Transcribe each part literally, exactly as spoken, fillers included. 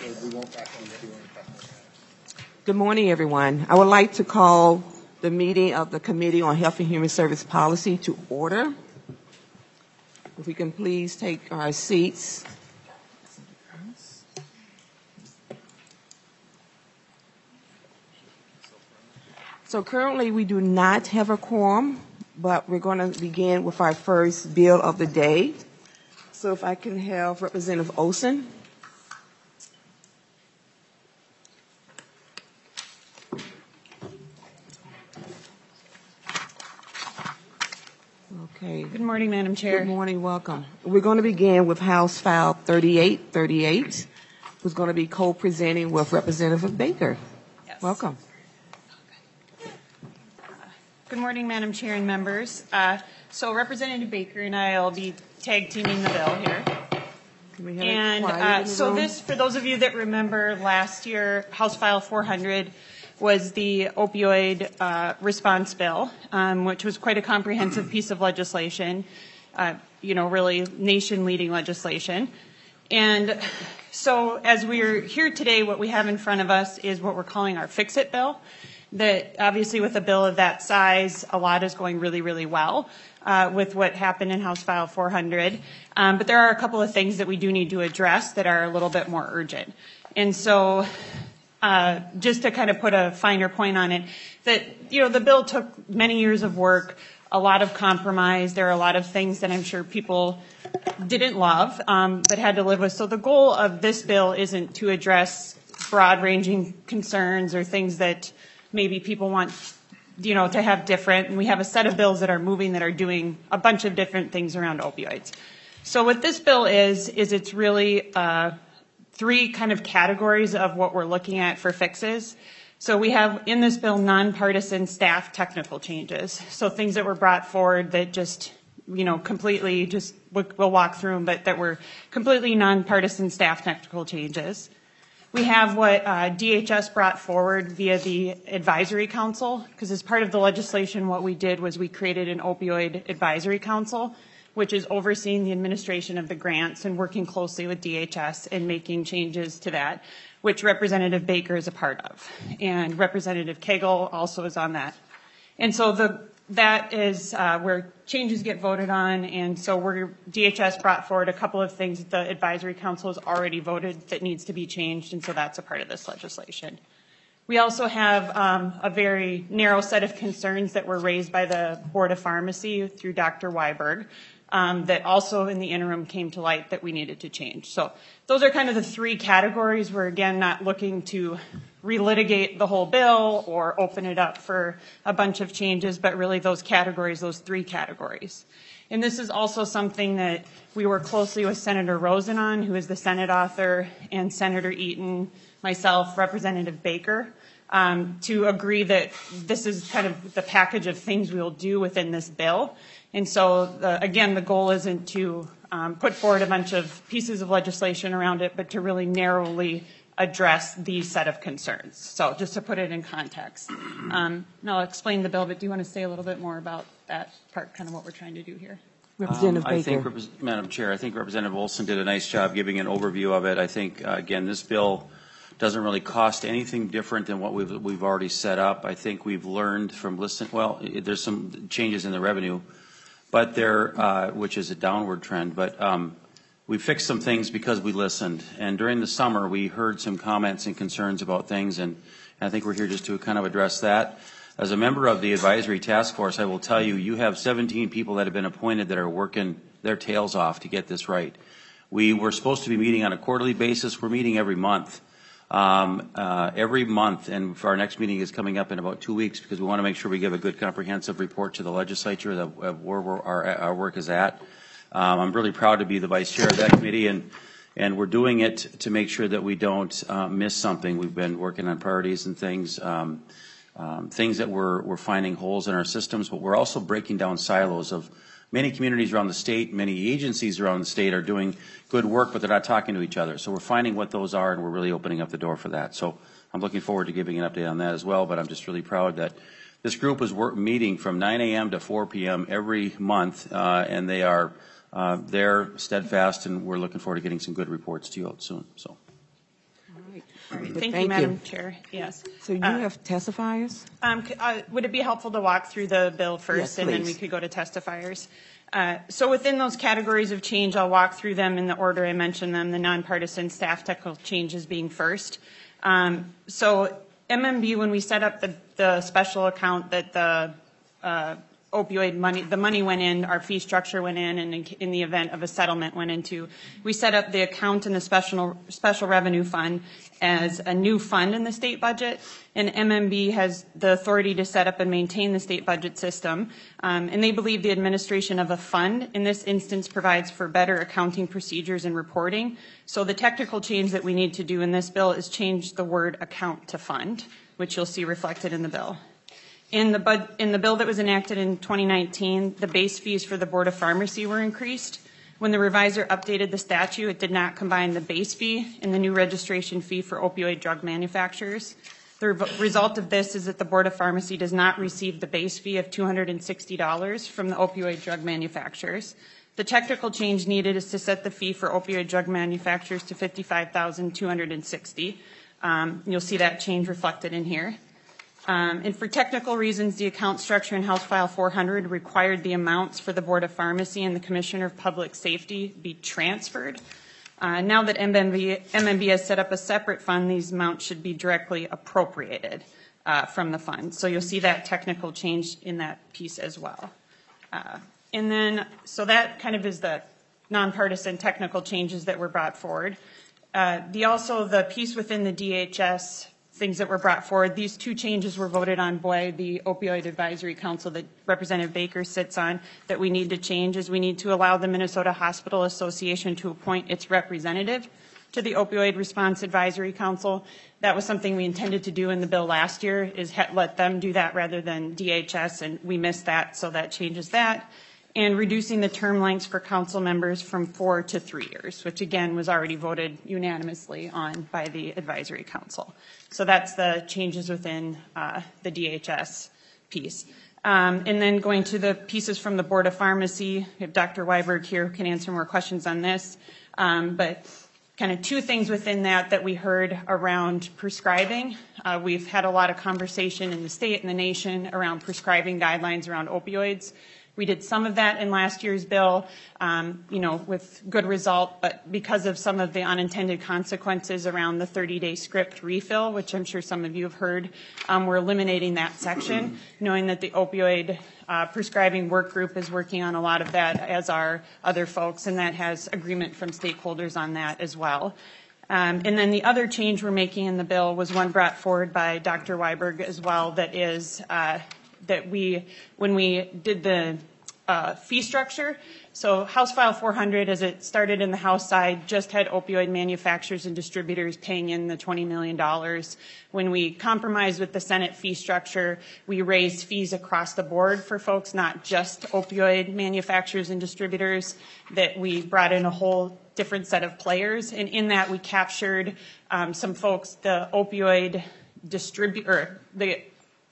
Good morning, everyone. I would like to call the meeting of the Committee on Health and Human Service Policy to order. If we can please take our seats. So currently we do not have a quorum, but we're going to begin with our first bill of the day. So if I can have Representative Olson. Okay. Good morning, Madam Chair. Good morning. Welcome. We're going to begin with House File thirty-eight thirty-eight, who's going to be co-presenting with Representative Baker. Yes. Welcome. Good morning, Madam Chair and members. Uh, so Representative Baker and I will be tag teaming the bill here. Can we have and it quiet uh, in the so room? this, for those of you that remember, last year House File four hundred was the opioid uh, response bill, um, which was quite a comprehensive piece of legislation, uh, you know, really nation-leading legislation. And so as we're here today, what we have in front of us is what we're calling our Fix-It bill. That obviously with a bill of that size, a lot is going really, really well uh, with what happened in House File four hundred. Um, but there are a couple of things that we do need to address that are a little bit more urgent. And so uh, just to kind of put a finer point on it, that, you know, the bill took many years of work, a lot of compromise. There are a lot of things that I'm sure people didn't love, um, but had to live with. So the goal of this bill isn't to address broad-ranging concerns or things that maybe people want, you know, to have different. And we have a set of bills that are moving that are doing a bunch of different things around opioids. So what this bill is, is it's really uh, three kind of categories of what we're looking at for fixes. So we have in this bill nonpartisan staff technical changes. So things that were brought forward that just, you know, completely just, we'll walk through them, but that were completely nonpartisan staff technical changes. We have what uh, D H S brought forward via the Advisory Council, because as part of the legislation, what we did was we created an opioid advisory council, which is overseeing the administration of the grants and working closely with D H S and making changes to that, which Representative Baker is a part of. And Representative Cagle also is on that. And so the that is uh, where changes get voted on, and so we're, D H S brought forward a couple of things that the Advisory Council has already voted that needs to be changed, and so that's a part of this legislation. We also have um, a very narrow set of concerns that were raised by the Board of Pharmacy through Doctor Weiberg um, that also in the interim came to light that we needed to change. So those are kind of the three categories. We're, again, not looking to relitigate the whole bill or open it up for a bunch of changes, but really those categories, those three categories. And this is also something that we work closely with Senator Rosen on, who is the Senate author, and Senator Eaton, myself, Representative Baker, um, to agree that this is kind of the package of things we will do within this bill. And so, the, again, the goal isn't to um, put forward a bunch of pieces of legislation around it, but to really narrowly address these set of concerns. So just to put it in context. Um, and I'll explain the bill, but do you want to say a little bit more about that part, kind of what we're trying to do here? Representative um, I Baker. think, Madam Chair, I think Representative Olson did a nice job giving an overview of it. I think, uh, again, this bill doesn't really cost anything different than what we've, we've already set up. I think we've learned from listening, well, it, there's some changes in the revenue, but there, uh, which is a downward trend, but um, we fixed some things because we listened. And during the summer, we heard some comments and concerns about things, and, and I think we're here just to kind of address that. As a member of the advisory task force, I will tell you, you have seventeen people that have been appointed that are working their tails off to get this right. We were supposed to be meeting on a quarterly basis. We're meeting every month. Um, uh, every month, and our next meeting is coming up in about two weeks because we want to make sure we give a good comprehensive report to the legislature of where we're, our, our work is at. Um, I'm really proud to be the vice chair of that committee, and and we're doing it to make sure that we don't uh, miss something. We've been working on priorities and things, um, um, things that we're we're finding holes in our systems, but we're also breaking down silos of many communities around the state, many agencies around the state are doing good work, but they're not talking to each other. So we're finding what those are, and we're really opening up the door for that. So I'm looking forward to giving an update on that as well, but I'm just really proud that this group is work, meeting from nine A M to four P M every month, uh, and they are uh, they're steadfast, and we're looking forward to getting some good reports to you out soon. So. Thank, thank you, you. Madam Chair. Yes. So you Uh, have testifiers? Um, c- uh, would it be helpful to walk through the bill first, Yes, and then we please. could go to testifiers? Uh, so within those categories of change, I'll walk through them in the order I mentioned them, the nonpartisan staff technical changes being first. Um, so M M B, when we set up the, the special account that the uh, opioid money, the money went in, our fee structure went in, and in, in the event of a settlement went into, we set up the account in the special, special revenue fund as a new fund in the state budget, and M M B has the authority to set up and maintain the state budget system, um, and they believe the administration of a fund in this instance provides for better accounting procedures and reporting. So the technical change that we need to do in this bill is change the word account to fund, which you'll see reflected in the bill. In the, bud, in the bill that was enacted in twenty nineteen, the base fees for the Board of Pharmacy were increased. When the revisor updated the statute, it did not combine the base fee and the new registration fee for opioid drug manufacturers. The re result of this is that the Board of Pharmacy does not receive the base fee of two hundred sixty dollars from the opioid drug manufacturers. The technical change needed is to set the fee for opioid drug manufacturers to fifty-five thousand two hundred sixty dollars. Um, you'll see that change reflected in here. Um, and for technical reasons, the account structure in House File four hundred required the amounts for the Board of Pharmacy and the Commissioner of Public Safety be transferred. Uh, now that M M B, M M B has set up a separate fund, these amounts should be directly appropriated uh, from the fund. So you'll see that technical change in that piece as well. Uh, and then, so that kind of is the nonpartisan technical changes that were brought forward. Uh, the also the piece within the D H S things that were brought forward. These two changes were voted on by the Opioid Advisory Council that Representative Baker sits on that we need to change is we need to allow the Minnesota Hospital Association to appoint its representative to the Opioid Response Advisory Council. That was something we intended to do in the bill last year, is let them do that rather than D H S, and we missed that, so that changes that. And reducing the term lengths for council members from four to three years, which again was already voted unanimously on by the Advisory Council. So that's the changes within uh, the D H S piece. Um, and then going to the pieces from the Board of Pharmacy, we have Doctor Weiberg here who can answer more questions on this. Um, but kind of two things within that that we heard around prescribing. Uh, we've had a lot of conversation in the state and the nation around prescribing guidelines around opioids. We did some of that in last year's bill, um, you know, with good result, but because of some of the unintended consequences around the thirty-day script refill, which I'm sure some of you have heard, um, we're eliminating that section, knowing that the opioid uh, prescribing work group is working on a lot of that, as are other folks, and that has agreement from stakeholders on that as well. Um, and then the other change we're making in the bill was one brought forward by Doctor Weiberg as well, that is uh, that we, when we did the uh, fee structure, so House File four hundred, as it started in the House side, just had opioid manufacturers and distributors paying in the twenty million dollars. When we compromised with the Senate fee structure, we raised fees across the board for folks, not just opioid manufacturers and distributors, that we brought in a whole different set of players. And in that, we captured um, some folks, the opioid distributor, the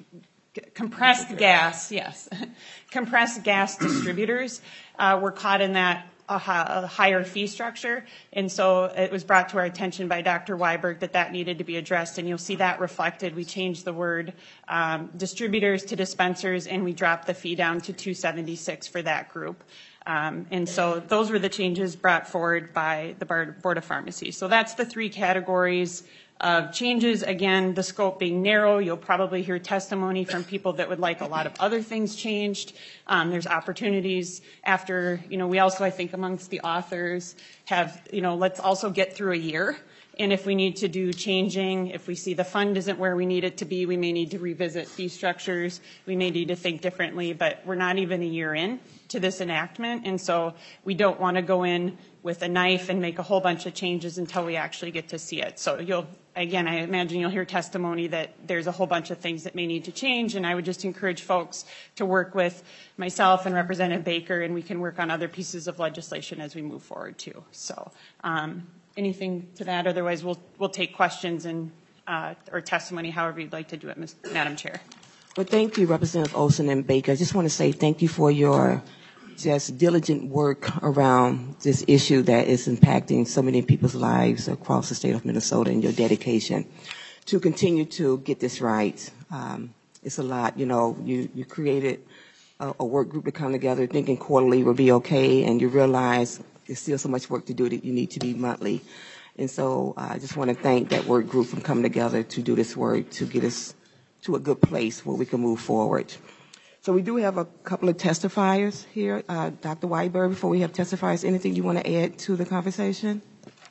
compressed gas, yes, compressed gas distributors uh, were caught in that uh, a higher fee structure, and so it was brought to our attention by Doctor Weiberg that that needed to be addressed, and you'll see that reflected. We changed the word um, distributors to dispensers, and we dropped the fee down to two seventy-six for that group. Um, and so those were the changes brought forward by the Board of Pharmacy. So that's the three categories of changes. Again, the scope being narrow. You'll probably hear testimony from people that would like a lot of other things changed. Um, there's opportunities after, you know, we also, I think, amongst the authors have, you know, let's also get through a year. And if we need to do changing, if we see the fund isn't where we need it to be, we may need to revisit fee structures. We may need to think differently, but we're not even a year in to this enactment. And so we don't want to go in with a knife and make a whole bunch of changes until we actually get to see it. So you'll, again, I imagine you'll hear testimony that there's a whole bunch of things that may need to change. And I would just encourage folks to work with myself and Representative Baker, and we can work on other pieces of legislation as we move forward too. So, um, anything to that? Otherwise, we'll we'll take questions and uh, or testimony, however you'd like to do it, Madam Chair. Well, thank you, Representative Olson and Baker. I just want to say thank you for your just diligent work around this issue that is impacting so many people's lives across the state of Minnesota, and your dedication to continue to get this right. Um, it's a lot. You know, you, you created a, a work group to come together thinking quarterly would be okay, and you realize there's still so much work to do that you need to be monthly. And so uh, I just want to thank that work group for coming together to do this work to get us to a good place where we can move forward. So we do have a couple of testifiers here. Uh, Doctor Weiberg, before we have testifiers, anything you want to add to the conversation?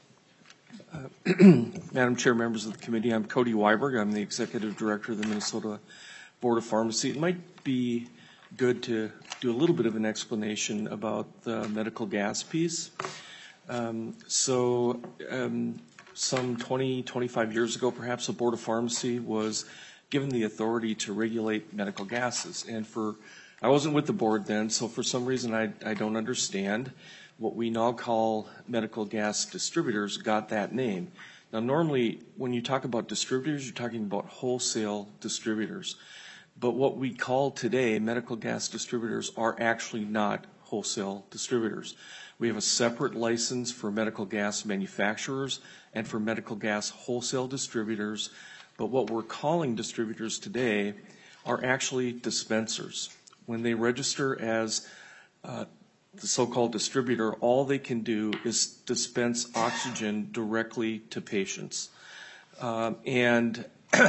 Uh, Madam Chair, members of the committee, I'm Cody Weiberg. I'm the Executive Director of the Minnesota Board of Pharmacy. It might be good to do a little bit of an explanation about the medical gas piece. Um, so um, some twenty, twenty-five years ago, perhaps, the Board of Pharmacy was given the authority to regulate medical gases. And for, I wasn't with the board then, so for some reason I, I don't understand what we now call medical gas distributors got that name. Now normally when you talk about distributors, you're talking about wholesale distributors. But what we call today medical gas distributors are actually not wholesale distributors. We have a separate license for medical gas manufacturers and for medical gas wholesale distributors. But what we're calling distributors today are actually dispensers. When they register as uh, the so-called distributor, all they can do is dispense oxygen directly to patients. Um, and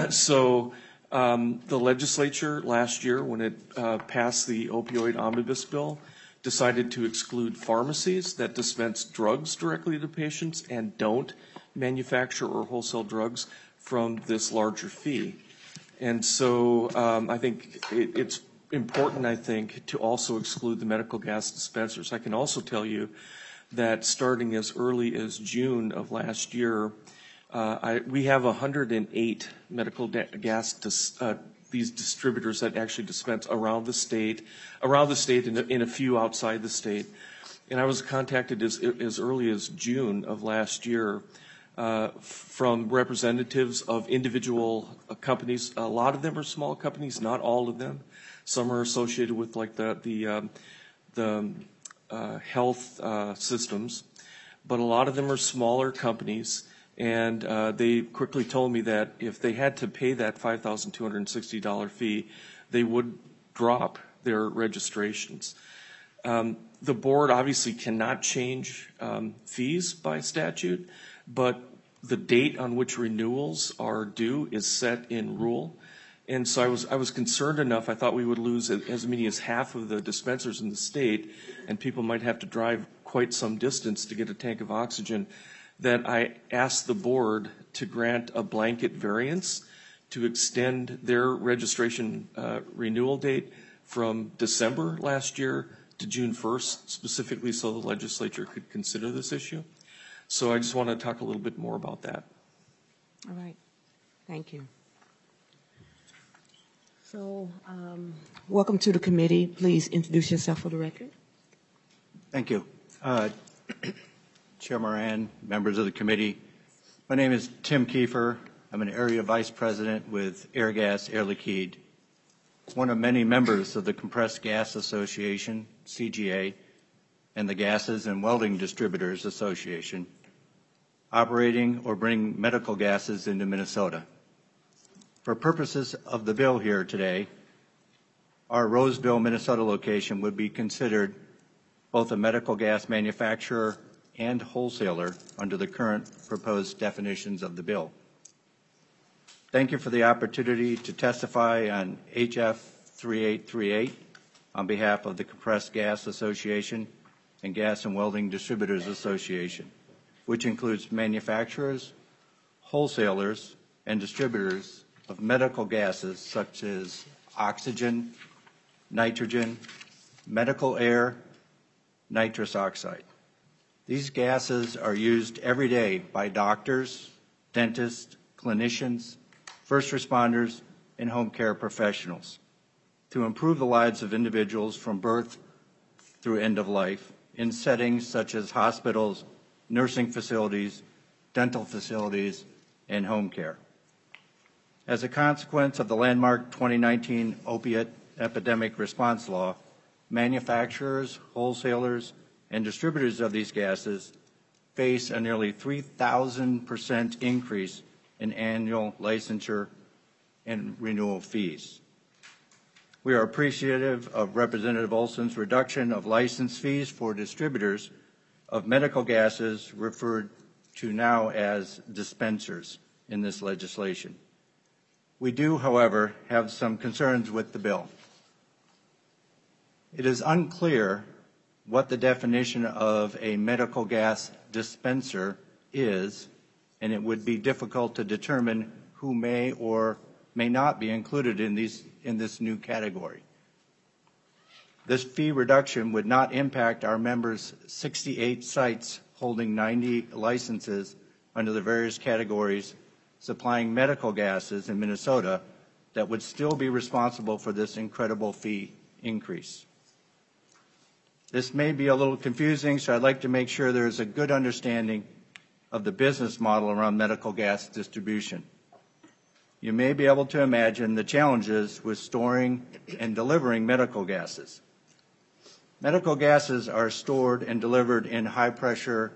so um, the legislature last year, when it uh, passed the opioid omnibus bill, decided to exclude pharmacies that dispense drugs directly to patients and don't manufacture or wholesale drugs from this larger fee. And so um, I think it, it's important, I think, to also exclude the medical gas dispensers. I can also tell you that starting as early as June of last year, uh, I, we have one hundred eight medical gas dis, uh, these distributors that actually dispense around the state, around the state and in a few outside the state. And I was contacted as, as early as June of last year uh, from representatives of individual uh, companies. A lot of them are small companies, not all of them. Some are associated with like the, the, um, the uh, health uh, systems, but a lot of them are smaller companies. And uh, they quickly told me that if they had to pay that five thousand two hundred sixty dollars fee, they would drop their registrations. Um, the board obviously cannot change um, fees by statute, but the date on which renewals are due is set in rule. And so I was, I was concerned enough, I thought we would lose as many as half of the dispensers in the state, and people might have to drive quite some distance to get a tank of oxygen, that I asked the board to grant a blanket variance to extend their registration uh, renewal date from December last year to June first, specifically so the legislature could consider this issue. So I just want to talk a little bit more about that. All right. Thank you. So um, welcome to the committee. Please introduce yourself for the record. Thank you. Uh, Chair Moran, members of the committee, my name is Tim Kiefer. I'm an area vice president with Airgas Air Liquide, one of many members of the Compressed Gas Association, C G A, and the Gases and Welding Distributors Association, operating or bringing medical gases into Minnesota. For purposes of the bill here today, our Roseville, Minnesota location would be considered both a medical gas manufacturer and wholesaler under the current proposed definitions of the bill. Thank you for the opportunity to testify on H F thirty-eight thirty-eight on behalf of the Compressed Gas Association and Gas and Welding Distributors Association, which includes manufacturers, wholesalers, and distributors of medical gases such as oxygen, nitrogen, medical air, nitrous oxide. These gases are used every day by doctors, dentists, clinicians, first responders, and home care professionals to improve the lives of individuals from birth through end of life in settings such as hospitals, nursing facilities, dental facilities, and home care. As a consequence of the landmark twenty nineteen opiate epidemic response law, manufacturers, wholesalers, and distributors of these gases face a nearly three thousand percent increase in annual licensure and renewal fees. We are appreciative of Representative Olson's reduction of license fees for distributors of medical gases, referred to now as dispensers, in this legislation. We do, however, have some concerns with the bill. It is unclear what the definition of a medical gas dispenser is, and it would be difficult to determine who may or may not be included in, these, in this new category. This fee reduction would not impact our members' sixty-eight sites holding ninety licenses under the various categories supplying medical gases in Minnesota that would still be responsible for this incredible fee increase. This may be a little confusing, so I'd like to make sure there is a good understanding of the business model around medical gas distribution. You may be able to imagine the challenges with storing and delivering medical gases. Medical gases are stored and delivered in high-pressure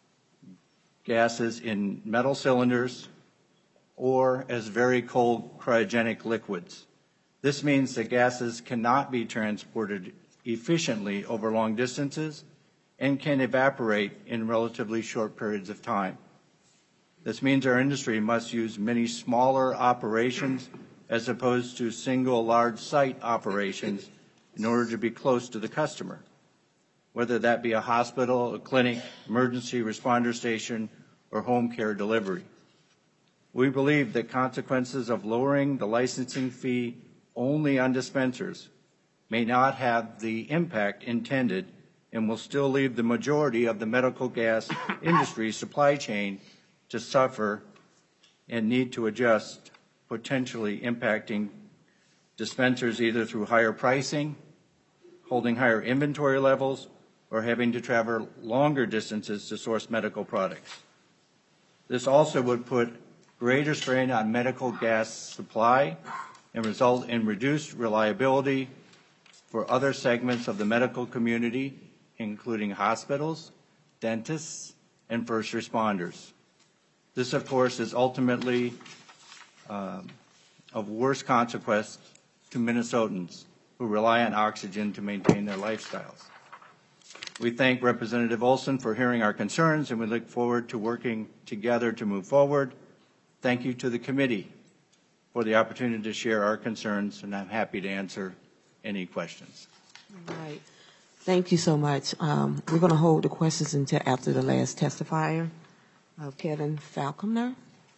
gases in metal cylinders or as very cold cryogenic liquids. This means that gases cannot be transported efficiently over long distances and can evaporate in relatively short periods of time. This means our industry must use many smaller operations as opposed to single large site operations in order to be close to the customer, whether that be a hospital, a clinic, emergency responder station, or home care delivery. We believe that consequences of lowering the licensing fee only on dispensers may not have the impact intended and will still leave the majority of the medical gas industry supply chain to suffer and need to adjust, potentially impacting dispensers either through higher pricing, holding higher inventory levels, or having to travel longer distances to source medical products. This also would put greater strain on medical gas supply and result in reduced reliability for other segments of the medical community, including hospitals, dentists, and first responders. This, of course, is ultimately um, of worse consequence to Minnesotans who rely on oxygen to maintain their lifestyles. We thank Representative Olson for hearing our concerns, and we look forward to working together to move forward. Thank you to the committee for the opportunity to share our concerns, and I'm happy to answer any questions. All right. Thank you so much. Um, we're going to hold the questions until after the last testifier, uh, Kevin Falconer.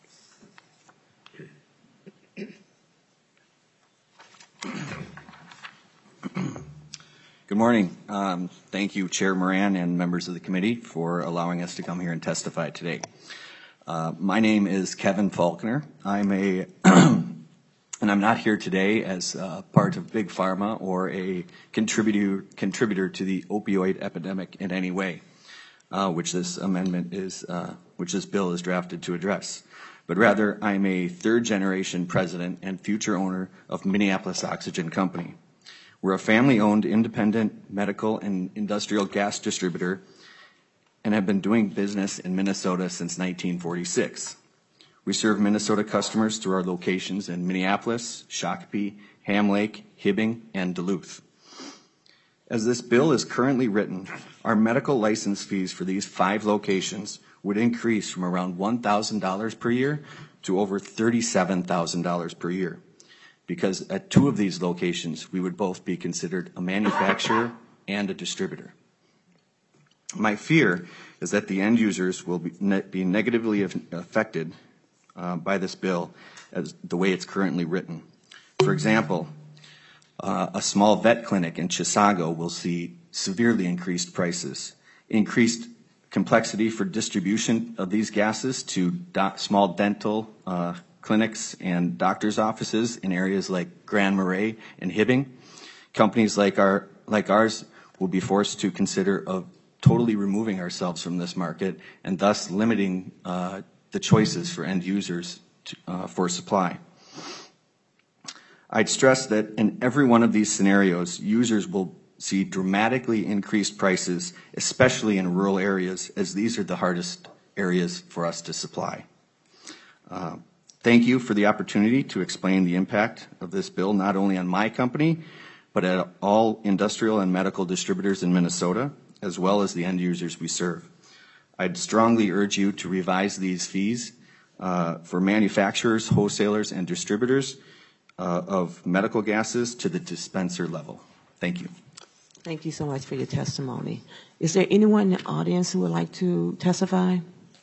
Good morning. Um, thank you, Chair Moran and members of the committee, for allowing us to come here and testify today. Uh, my name is Kevin Faulkner. I'm a, and I'm not here today as uh, part of Big Pharma or a contributor contributor to the opioid epidemic in any way, uh, which this amendment is, uh, which this bill is drafted to address. But rather, I'm a third-generation president and future owner of Minneapolis Oxygen Company. We're a family-owned independent medical and industrial gas distributor and have been doing business in Minnesota since nineteen forty-six. We serve Minnesota customers through our locations in Minneapolis, Shakopee, Ham Lake, Hibbing, and Duluth. As this bill is currently written, our medical license fees for these five locations would increase from around one thousand dollars per year to over thirty-seven thousand dollars per year, because at two of these locations, we would both be considered a manufacturer and a distributor. My fear is that the end users will be, ne be negatively affected uh, by this bill as the way it's currently written. For example, uh, a small vet clinic in Chisago will see severely increased prices, increased complexity for distribution of these gases to do small dental uh, clinics and doctors' offices in areas like Grand Marais and Hibbing. Companies like our like ours will be forced to consider of totally removing ourselves from this market and thus limiting uh, the choices for end users to, uh, for supply. I'd stress that in every one of these scenarios, users will see dramatically increased prices, especially in rural areas, as these are the hardest areas for us to supply. Uh, thank you for the opportunity to explain the impact of this bill, not only on my company, but at all industrial and medical distributors in Minnesota, as well as the end users we serve. I'd strongly urge you to revise these fees uh, for manufacturers, wholesalers, and distributors uh, of medical gases to the dispenser level. Thank you. Thank you so much for your testimony. Is there anyone in the audience who would like to testify?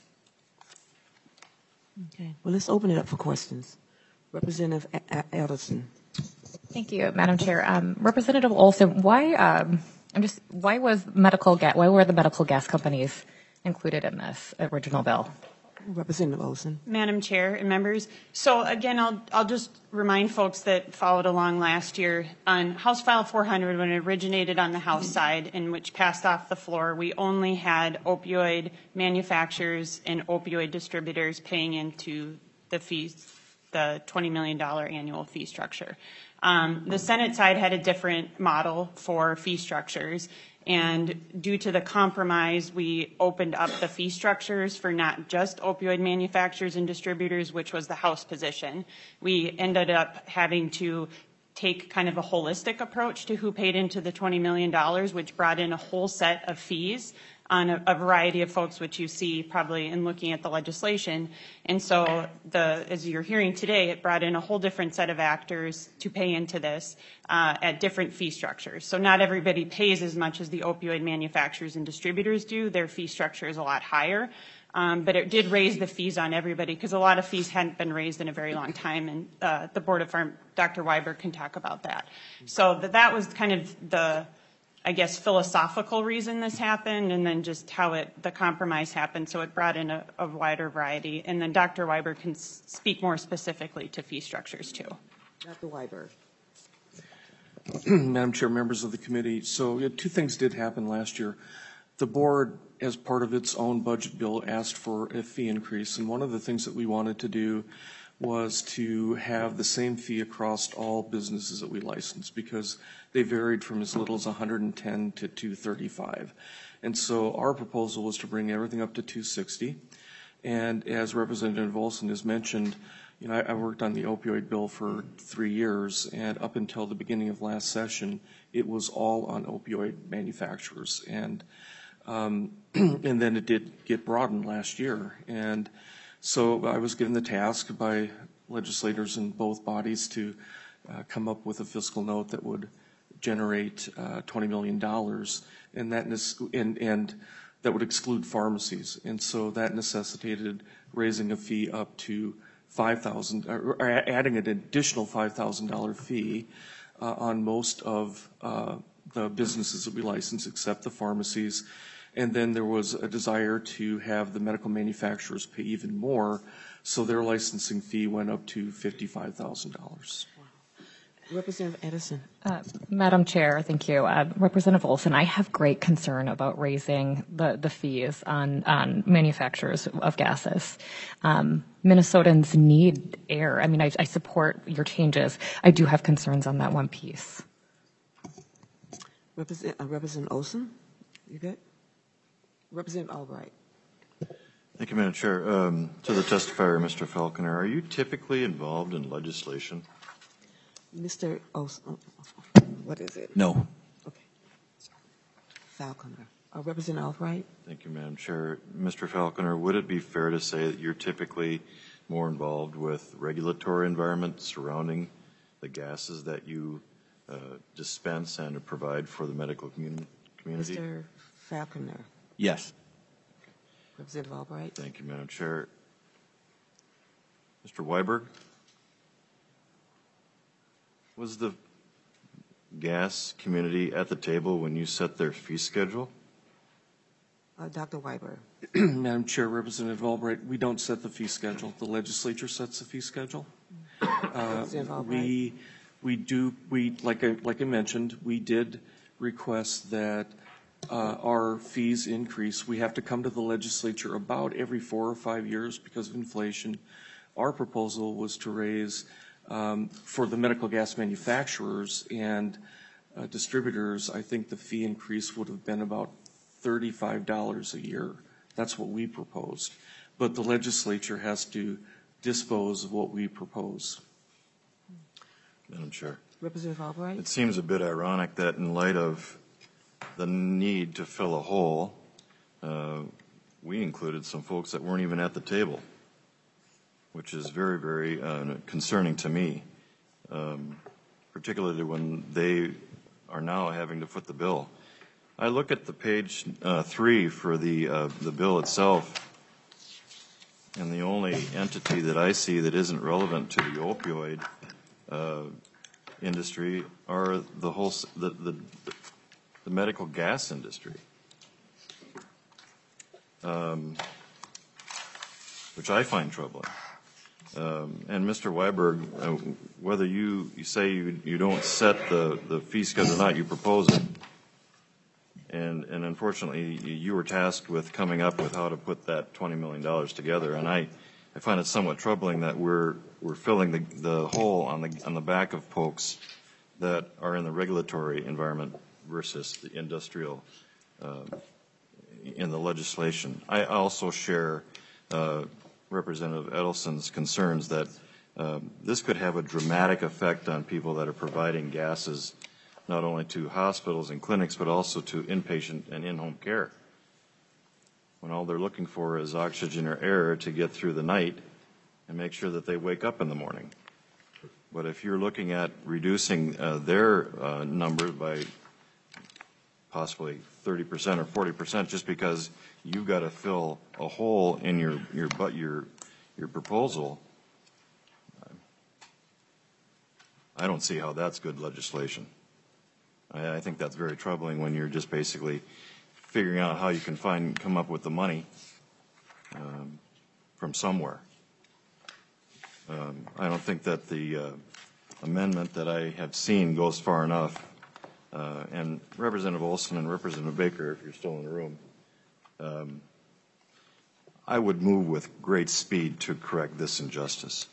Okay, well, let's open it up for questions. Representative Ellison. Thank you, Madam Chair. Um, Representative Olson, why? Um, I'm just why was medical gas? Why were the medical gas companies included in this original bill? Representative Olson. Madam Chair and members, so again, I'll, I'll just remind folks that followed along last year on House File four hundred when it originated on the House side and which passed off the floor, we only had opioid manufacturers and opioid distributors paying into the fees, the twenty million dollars annual fee structure. Um, the Senate side had a different model for fee structures. And due to the compromise, we opened up the fee structures for not just opioid manufacturers and distributors, which was the House position. We ended up having to take kind of a holistic approach to who paid into the twenty million dollars, which brought in a whole set of fees on a, a variety of folks, which you see probably in looking at the legislation. And so, the, as you're hearing today, it brought in a whole different set of actors to pay into this uh, at different fee structures. So not everybody pays as much as the opioid manufacturers and distributors do. Their fee structure is a lot higher. Um, but it did raise the fees on everybody because a lot of fees hadn't been raised in a very long time, and uh, the Board of Farm, Doctor Weiber can talk about that. So that, that was kind of the, I guess, philosophical reason this happened, and then just how it, the compromise happened, so it brought in a, a wider variety. And then Doctor Weiber can s- speak more specifically to fee structures, too. Doctor Weiber. Madam Chair, members of the committee, so yeah, two things did happen last year. The board, as part of its own budget bill, asked for a fee increase, and one of the things that we wanted to do was to have the same fee across all businesses that we license, because they varied from as little as one hundred ten to two hundred thirty-five. And so our proposal was to bring everything up to two hundred sixty. And as Representative Olson has mentioned, you know, I, I worked on the opioid bill for three years, and up until the beginning of last session, it was all on opioid manufacturers. And um, and then it did get broadened last year. And so I was given the task by legislators in both bodies to uh, come up with a fiscal note that would generate uh, twenty million dollars, and that and, and that would exclude pharmacies. And so that necessitated raising a fee up to five thousand dollars, or adding an additional five thousand dollars fee uh, on most of uh, the businesses that we license, except the pharmacies. And then there was a desire to have the medical manufacturers pay even more, so their licensing fee went up to fifty-five thousand dollars. Representative Edison. Uh, Madam Chair, thank you. Uh, Representative Olson, I have great concern about raising the, the fees on, on manufacturers of gases. Um, Minnesotans need air. I mean, I, I support your changes. I do have concerns on that one piece. Represent, uh, Representative Olson, you good? Representative Albright. Thank you, Madam Chair. Um, to the testifier, Mister Falconer, are you typically involved in legislation? Mister Olson, what is it? No. Okay. Falconer. Uh, Representative Albright. Thank you, Madam Chair. Mister Falconer, would it be fair to say that you're typically more involved with regulatory environment surrounding the gases that you uh, dispense and provide for the medical commun- community? Mister Falconer. Yes. Representative Albright. Thank you, Madam Chair. Mister Weiberg, was the gas community at the table when you set their fee schedule? Uh, Doctor Weiber. Madam Chair, Representative Albright, we don't set the fee schedule. The legislature sets the fee schedule. Uh, we we do we like I like I mentioned, we did request that uh, our fees increase. We have to come to the legislature about every four or five years because of inflation. Our proposal was to raise um, for the medical gas manufacturers, and uh, distributors, I think the fee increase would have been about thirty-five dollars a year. That's what we proposed. But the legislature has to dispose of what we propose. Madam Chair. Representative Albright? It seems a bit ironic that in light of the need to fill a hole, uh, we included some folks that weren't even at the table, which is very, very uh, concerning to me, um, particularly when they are now having to foot the bill. I look at the page uh, three for the uh, the bill itself, and the only entity that I see that isn't relevant to the opioid uh, industry are the whole the, the the medical gas industry, um, which I find troubling. Um, and Mister Weiberg, uh, whether you, you say you, you don't set the, the fee schedule or not, you propose it. And, and unfortunately, you were tasked with coming up with how to put that twenty million dollars together. And I, I find it somewhat troubling that we're, we're filling the, the hole on the, on the back of folks that are in the regulatory environment versus the industrial uh, in the legislation. I also share uh, Representative Edelson's concerns that um, this could have a dramatic effect on people that are providing gases not only to hospitals and clinics but also to inpatient and in-home care, when all they're looking for is oxygen or air to get through the night and make sure that they wake up in the morning. But if you're looking at reducing uh, their uh, number by possibly thirty percent or forty percent just because you've got to fill a hole in your your but your your proposal, I don't see how that's good legislation. I, I think that's very troubling when you're just basically figuring out how you can find come up with the money um, from somewhere. Um, I don't think that the uh, amendment that I have seen goes far enough. Uh, and Representative Olson and Representative Baker, if you're still in the room, um, I would move with great speed to correct this injustice.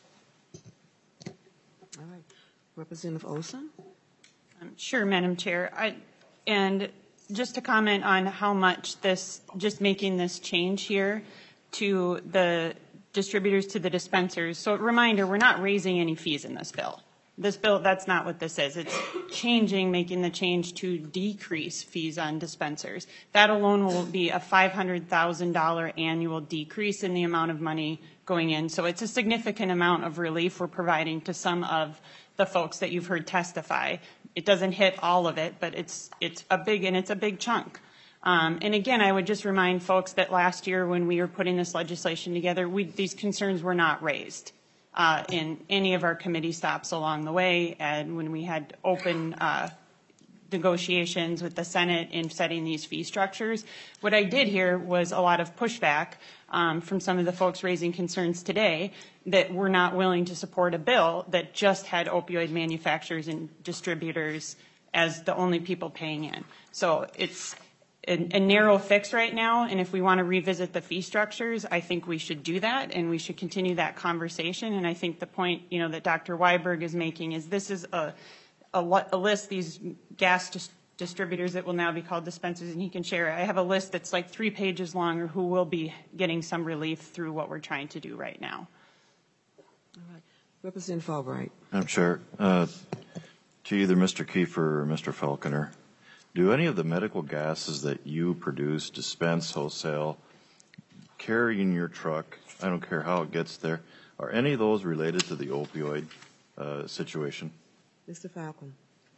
All right. Representative Olson? Um, sure, Madam Chair. I, and just to comment on how much this, just making this change here to the distributors to the dispensers. So reminder, we're not raising any fees in this bill. This bill, that's not what this is. It's changing, making the change to decrease fees on dispensers. That alone will be a five hundred thousand dollars annual decrease in the amount of money going in. So it's a significant amount of relief we're providing to some of the folks that you've heard testify. It doesn't hit all of it, but it's, it's a big, and it's a big chunk. Um, and again, I would just remind folks that last year when we were putting this legislation together, we, these concerns were not raised. Uh, in any of our committee stops along the way, and when we had open uh, negotiations with the Senate in setting these fee structures. What I did hear was a lot of pushback um, from some of the folks raising concerns today that were not willing to support a bill that just had opioid manufacturers and distributors as the only people paying in. So it's A, a narrow fix right now, and if we want to revisit the fee structures, I think we should do that, and we should continue that conversation. And I think the point, you know, that Doctor Weiberg is making is this is a, a, a list, these gas dis distributors that will now be called dispensers, and he can share it. I have a list that's like three pages long who will be getting some relief through what we're trying to do right now. All right. Representative Albright. Madam Chair, uh, to either Mister Kiefer or Mister Falconer, do any of the medical gases that you produce, dispense, wholesale, carry in your truck, I don't care how it gets there, are any of those related to the opioid uh, situation? Mister Falcon.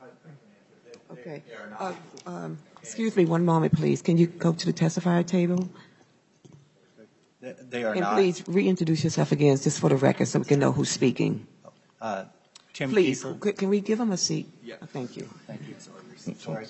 Okay. Uh, um, excuse me one moment, please. Can you go to the testifier table? They, they are and not. Please reintroduce yourself again, just for the record, so we can know who's speaking. Uh, Tim Please, Kiefer. can we give him a seat? Yeah. Oh, thank you. Thank you. Sorry.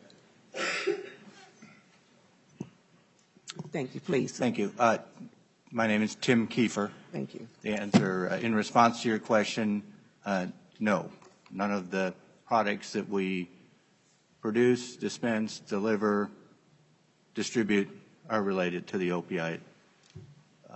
Thank you, please. Thank you. Uh, my name is Tim Kiefer. Thank you. The answer, uh, in response to your question, uh, no. None of the products that we produce, dispense, deliver, distribute are related to the opioid uh,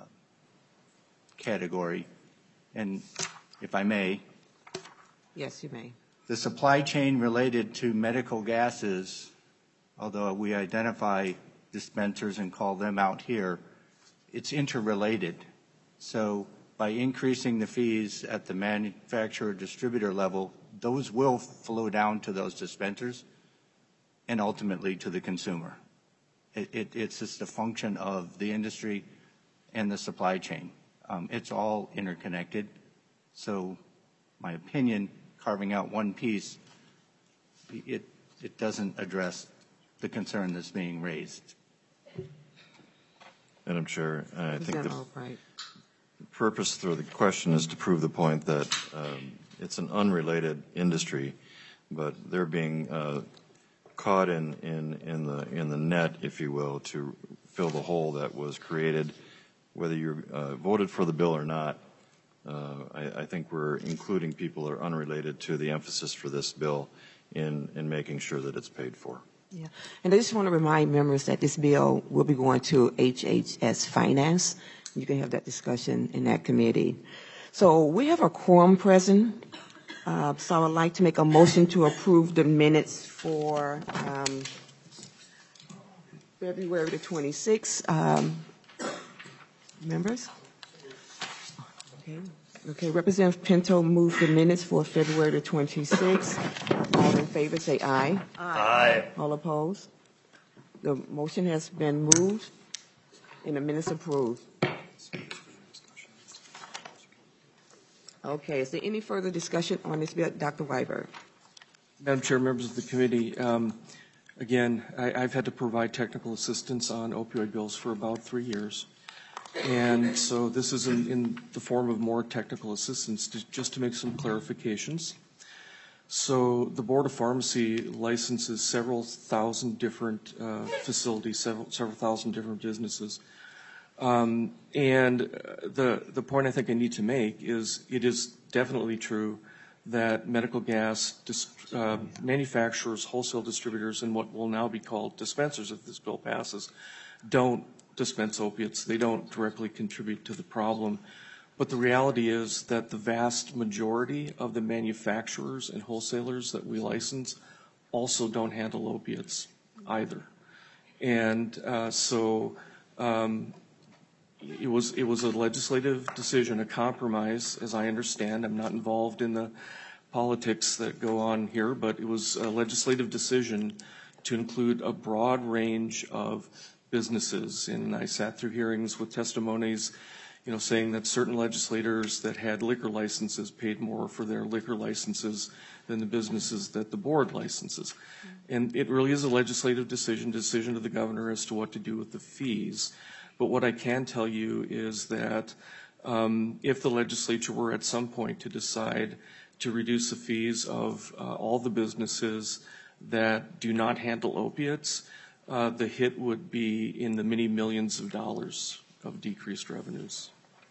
category. And if I may, yes, you may. The supply chain related to medical gases, although we identify dispensers and call them out here, it's interrelated. So by increasing the fees at the manufacturer distributor level, those will flow down to those dispensers and ultimately to the consumer. It, it, it's just a function of the industry and the supply chain. Um, it's all interconnected. So my opinion, carving out one piece, it, it doesn't address the concern that's being raised. Madam Chair, I think the Albright. purpose for the question is to prove the point that um, it's an unrelated industry, but they're being uh, caught in, in, in, the, in the net, if you will, to fill the hole that was created, whether you uh, voted for the bill or not. Uh, I, I think we're including people that are unrelated to the emphasis for this bill in, in making sure that it's paid for. Yeah, and I just want to remind members that this bill will be going to H H S Finance. You can have that discussion in that committee. So we have a quorum present. Uh, so I would like to make a motion to approve the minutes for um, February the twenty-sixth. Um, members? Okay. Okay. Representative Pinto moved the minutes for February the twenty-sixth. All in favor, say aye. Aye. All opposed? The motion has been moved and the minutes approved. Okay, is there any further discussion on this bill? Doctor Weiberg. Madam Chair, members of the committee, um, again, I, I've had to provide technical assistance on opioid bills for about three years. And so this is in, in the form of more technical assistance to, just to make some clarifications. So the Board of Pharmacy licenses several thousand different uh, facilities, several, several thousand different businesses. Um, and the, the point I think I need to make is it is definitely true that medical gas dis, uh, manufacturers, wholesale distributors, and what will now be called dispensers if this bill passes, don't dispense opiates. They don't directly contribute to the problem. But the reality is that the vast majority of the manufacturers and wholesalers that we license also don't handle opiates either. And uh, so um, it was it was a legislative decision, a compromise, as I understand. I'm not involved in the politics that go on here, but it was a legislative decision to include a broad range of businesses. And I sat through hearings with testimonies, you know, saying that certain legislators that had liquor licenses paid more for their liquor licenses than the businesses that the board licenses. And it really is a legislative decision, decision to the governor as to what to do with the fees. But what I can tell you is that um, if the legislature were at some point to decide to reduce the fees of uh, all the businesses that do not handle opiates, uh, the hit would be in the many millions of dollars of decreased revenues.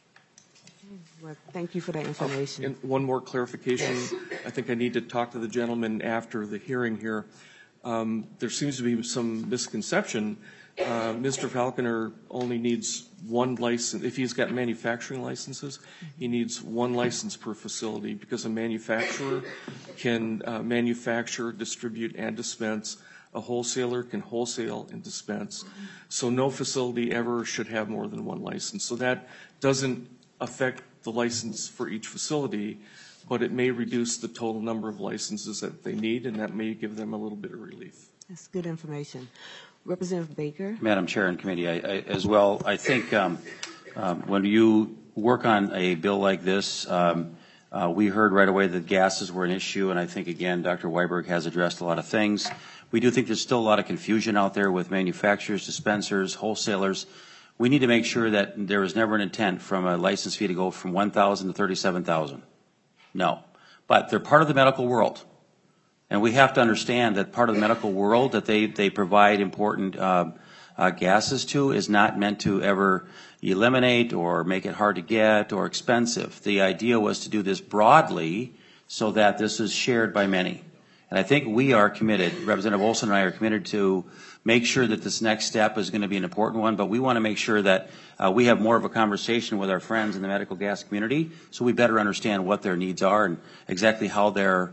Well, thank you for that information. And one more clarification. I think I need to talk to the gentleman after the hearing here. Um, there seems to be some misconception. Uh, Mister Falconer only needs one license. If he's got manufacturing licenses, he needs one license per facility because a manufacturer can uh, manufacture, distribute, and dispense. A wholesaler can wholesale and dispense. So no facility ever should have more than one license. So that doesn't affect the license for each facility, but it may reduce the total number of licenses that they need, and that may give them a little bit of relief. That's good information. Representative Baker. Madam Chair and Committee, I, I, as well, I think um, um, when you work on a bill like this, um, uh, we heard right away that gases were an issue, and I think, again, Doctor Weiberg has addressed a lot of things. We do think there's still a lot of confusion out there with manufacturers, dispensers, wholesalers. We need to make sure that there was never an intent from a license fee to go from one thousand to thirty-seven thousand. No. But they're part of the medical world. And we have to understand that part of the medical world that they, they provide important uh, uh, gases to is not meant to ever eliminate or make it hard to get or expensive. The idea was to do this broadly so that this is shared by many. And I think we are committed, Representative Olson and I are committed to make sure that this next step is going to be an important one, but we want to make sure that uh, we have more of a conversation with our friends in the medical gas community so we better understand what their needs are and exactly how they're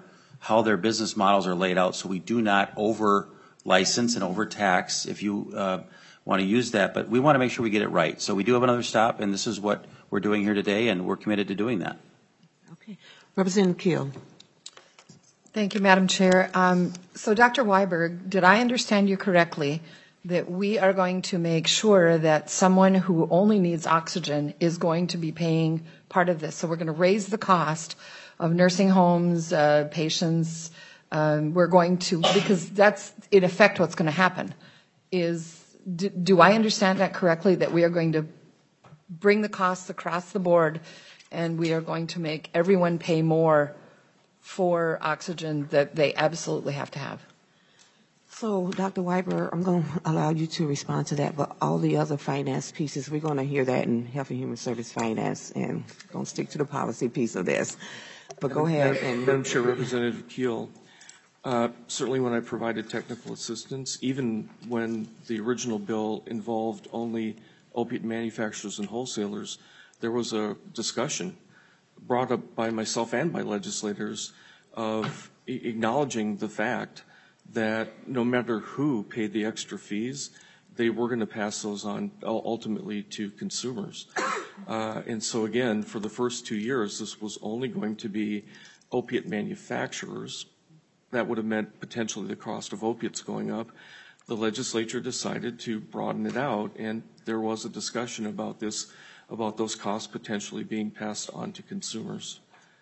how their business models are laid out, so we do not over-license and over-tax if you uh, want to use that. But we want to make sure we get it right. So we do have another stop, and this is what we're doing here today, and we're committed to doing that. Okay. Representative Keel. Thank you, Madam Chair. Um, so, Doctor Weiberg, did I understand you correctly that we are going to make sure that someone who only needs oxygen is going to be paying part of this? So we're going to raise the cost of nursing homes, uh, patients. Um, we're going to, because that's in effect what's going to happen. Is do, do I understand that correctly, that we are going to bring the costs across the board and we are going to make everyone pay more for oxygen that they absolutely have to have? So, Doctor Weiber, I'm going to allow you to respond to that, but all the other finance pieces, we're going to hear that in Health and Human Service Finance, and going to stick to the policy piece of this. But go ahead. And Madam Chair, Representative Keel, uh, certainly when I provided technical assistance, even when the original bill involved only opiate manufacturers and wholesalers, there was a discussion brought up by myself and by legislators of e- acknowledging the fact that no matter who paid the extra fees, they were going to pass those on ultimately to consumers. Uh, and so again, for the first two years, this was only going to be opiate manufacturers. That would have meant potentially the cost of opiates going up. The legislature decided to broaden it out, and there was a discussion about this, about those costs potentially being passed on to consumers.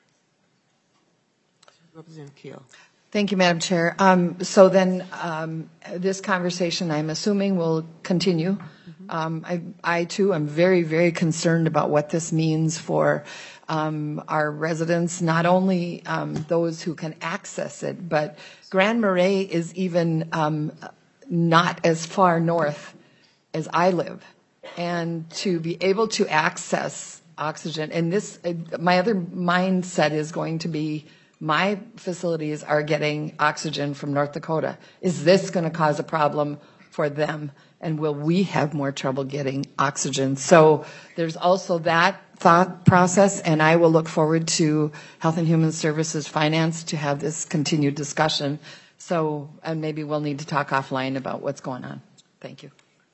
Representative Keel. Thank you, Madam Chair. Um, so then um, this conversation, I'm assuming, will continue. Mm-hmm. Um, I, I, too, am very, very concerned about what this means for um, our residents, not only um, those who can access it, but Grand Marais is even um, not as far north as I live. And to be able to access oxygen, and this, uh, my other mindset is going to be, my facilities are getting oxygen from North Dakota. Is this going to cause a problem for them? And will we have more trouble getting oxygen? So there's also that thought process, and I will look forward to Health and Human Services Finance to have this continued discussion. So, and maybe we'll need to talk offline about what's going on. Thank you.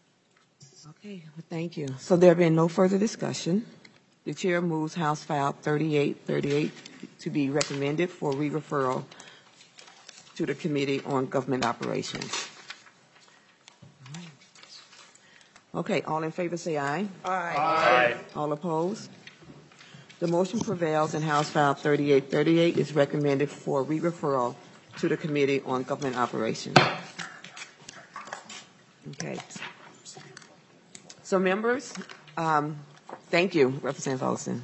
Okay, well, thank you. So there being no further discussion, the chair moves House File thirty-eight thirty-eight to be recommended for re-referral to the Committee on Government Operations. Okay, all in favor say aye. Aye. Aye. All opposed? The motion prevails and House File thirty-eight thirty-eight is recommended for re-referral to the Committee on Government Operations. Okay. So members, um, thank you, Representative Olson.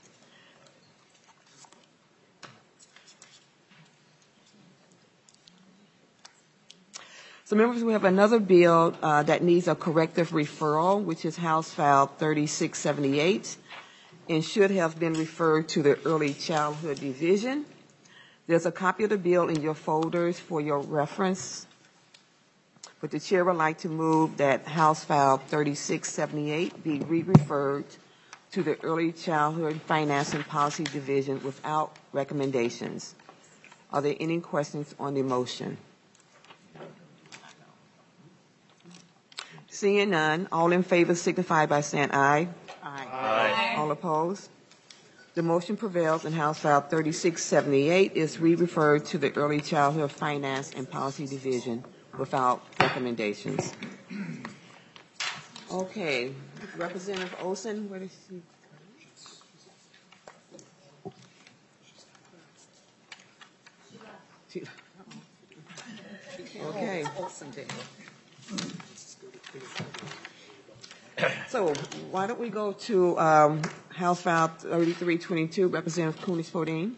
So members, we have another bill uh, that needs a corrective referral, which is House File thirty-six seventy-eight, and should have been referred to the Early Childhood Division. There's a copy of the bill in your folders for your reference, but the chair would like to move that House File thirty-six seventy-eight be re-referred to the Early Childhood Finance and Policy Division without recommendations. Are there any questions on the motion? Seeing none, all in favor signify by saying aye. Aye. Aye. All opposed? The motion prevails and House File thirty-six seventy-eight is re-referred to the Early Childhood Finance and Policy Division without recommendations. Okay, Representative Olson, where is she? Okay. So why don't we go to um, House File thirty-three twenty-two, Representative Kunis-Fodine.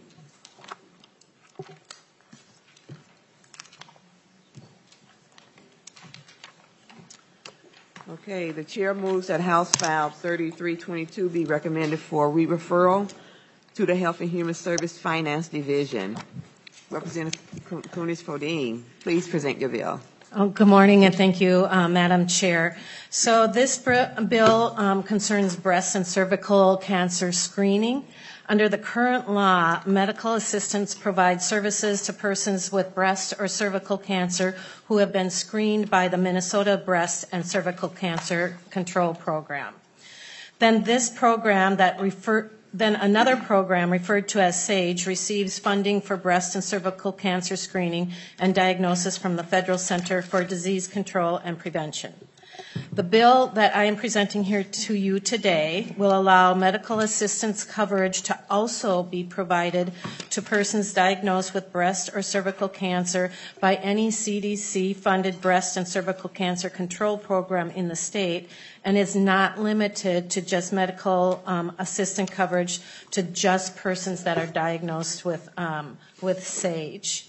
Okay, the chair moves that House File thirty-three twenty-two be recommended for re-referral to the Health and Human Service Finance Division. Representative Kunis-Fodine, please present your bill. Oh, good morning, and thank you, uh, Madam Chair. So this br- bill um, concerns breast and cervical cancer screening. Under the current law, medical assistants provide services to persons with breast or cervical cancer who have been screened by the Minnesota Breast and Cervical Cancer Control Program. Then this program that refer, then another program referred to as SAGE receives funding for breast and cervical cancer screening and diagnosis from the Federal Center for Disease Control and Prevention. The bill that I am presenting here to you today will allow medical assistance coverage to also be provided to persons diagnosed with breast or cervical cancer by any C D C-funded breast and cervical cancer control program in the state, and is not limited to just medical um, assistant coverage to just persons that are diagnosed with, um, with SAGE.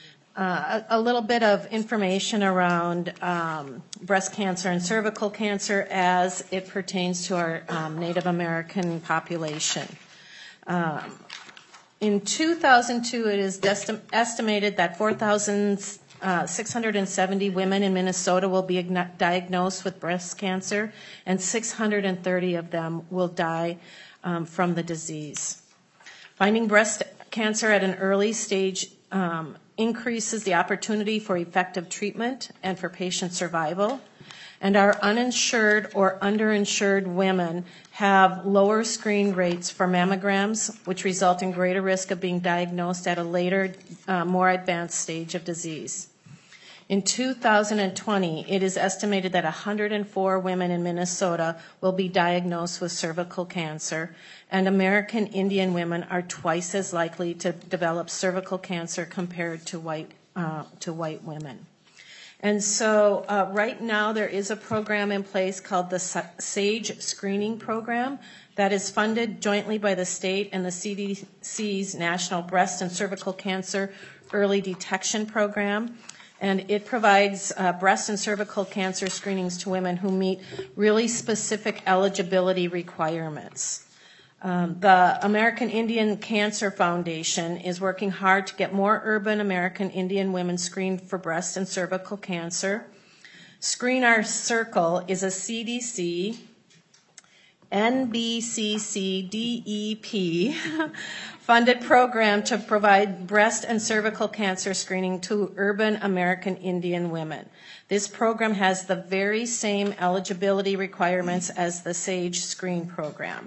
Uh, a, a little bit of information around um, breast cancer and cervical cancer as it pertains to our um, Native American population. Um, in two thousand two, it is desti- estimated that four thousand six hundred seventy women in Minnesota will be ign- diagnosed with breast cancer, and six hundred thirty of them will die um, from the disease. Finding breast cancer at an early stage um, increases the opportunity for effective treatment and for patient survival. And our uninsured or underinsured women have lower screen rates for mammograms, which result in greater risk of being diagnosed at a later, uh, more advanced stage of disease. In two thousand twenty, it is estimated that one hundred four women in Minnesota will be diagnosed with cervical cancer, and American Indian women are twice as likely to develop cervical cancer compared to white, uh, to white women. And so uh, right now there is a program in place called the SAGE Screening Program that is funded jointly by the state and the C D C's National Breast and Cervical Cancer Early Detection Program. And it provides uh, breast and cervical cancer screenings to women who meet really specific eligibility requirements. Um, the American Indian Cancer Foundation is working hard to get more urban American Indian women screened for breast and cervical cancer. Screen Our Circle is a C D C, N B C C D E P funded program to provide breast and cervical cancer screening to urban American Indian women. This program has the very same eligibility requirements as the SAGE Screen program.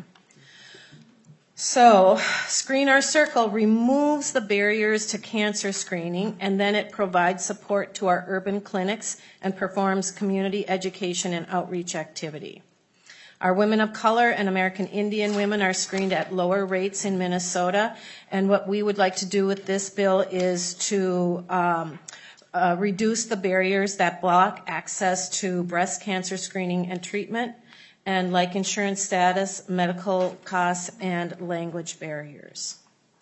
So, Screen Our Circle removes the barriers to cancer screening, and then it provides support to our urban clinics and performs community education and outreach activity. Our women of color and American Indian women are screened at lower rates in Minnesota, and what we would like to do with this bill is to um, uh, reduce the barriers that block access to breast cancer screening and treatment, and like insurance status, medical costs, and language barriers.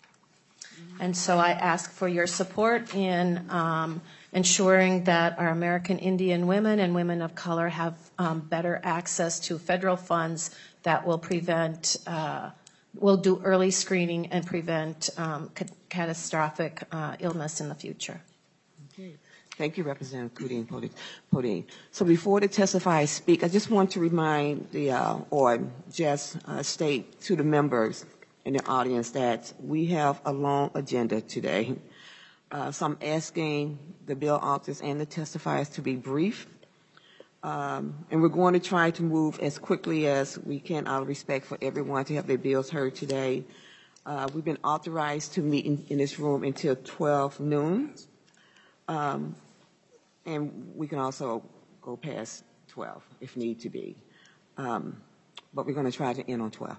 And so I ask for your support in um, ensuring that our American Indian women and women of color have um, better access to federal funds that will prevent, uh, will do early screening and prevent um, ca- catastrophic uh, illness in the future. Okay. Thank you, Representative Coudine Podine. So before the testifiers speak, I just want to remind the, uh, or just uh, state to the members in the audience that we have a long agenda today. Uh, so I'm asking the bill authors and the testifiers to be brief. Um, and we're going to try to move as quickly as we can out of respect for everyone to have their bills heard today. Uh, we've been authorized to meet in, in this room until twelve noon. Um, and we can also go past twelve if need to be. Um, but we're going to try to end on twelve.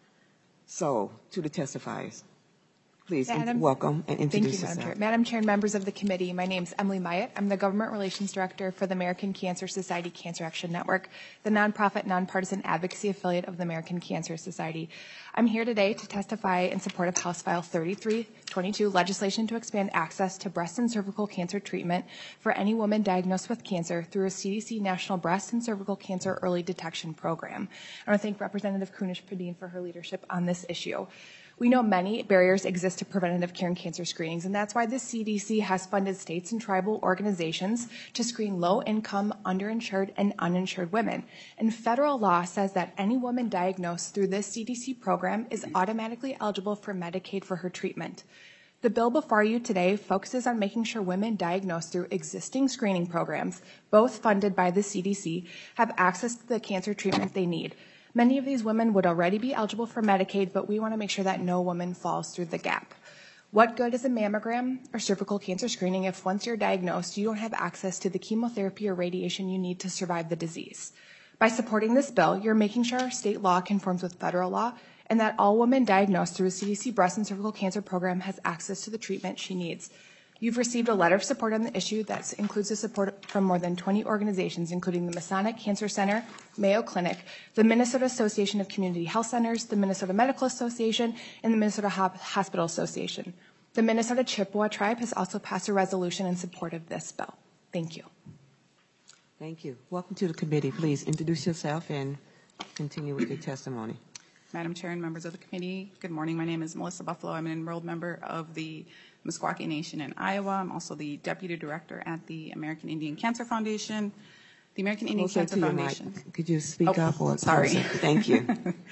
So, to the testifiers, please Madam, welcome and introduce thank you, yourself. Madam Chair. Madam Chair and members of the committee, my name is Emily Myatt. I'm the Government Relations Director for the American Cancer Society Cancer Action Network, the nonprofit, nonpartisan advocacy affiliate of the American Cancer Society. I'm here today to testify in support of House File thirty-three twenty-two, legislation to expand access to breast and cervical cancer treatment for any woman diagnosed with cancer through a C D C National Breast and Cervical Cancer Early Detection Program. I want to thank Representative Kunesh-Podein for her leadership on this issue. We know many barriers exist to preventative care and cancer screenings, and that's why the C D C has funded states and tribal organizations to screen low-income, underinsured, and uninsured women. And federal law says that any woman diagnosed through this C D C program is automatically eligible for Medicaid for her treatment. The bill before you today focuses on making sure women diagnosed through existing screening programs, both funded by the C D C, have access to the cancer treatment they need. Many of these women would already be eligible for Medicaid, but we want to make sure that no woman falls through the gap. What good is a mammogram or cervical cancer screening if once you're diagnosed, you don't have access to the chemotherapy or radiation you need to survive the disease? By supporting this bill, you're making sure our state law conforms with federal law and that all women diagnosed through a C D C breast and cervical cancer program has access to the treatment she needs. You've received a letter of support on the issue that includes the support from more than twenty organizations, including the Masonic Cancer Center, Mayo Clinic, the Minnesota Association of Community Health Centers, the Minnesota Medical Association, and the Minnesota Hospital Association. The Minnesota Chippewa Tribe has also passed a resolution in support of this bill. Thank you. Thank you. Welcome to the committee. Please introduce yourself and continue with your testimony. Madam Chair and members of the committee, good morning. My name is Melissa Buffalo. I'm an enrolled member of the Meskwaki Nation in Iowa. I'm also the Deputy Director at the American Indian Cancer Foundation. The American Indian Closer Cancer to your Foundation. mic. Could you speak Oh, up or sorry. closer? Thank you.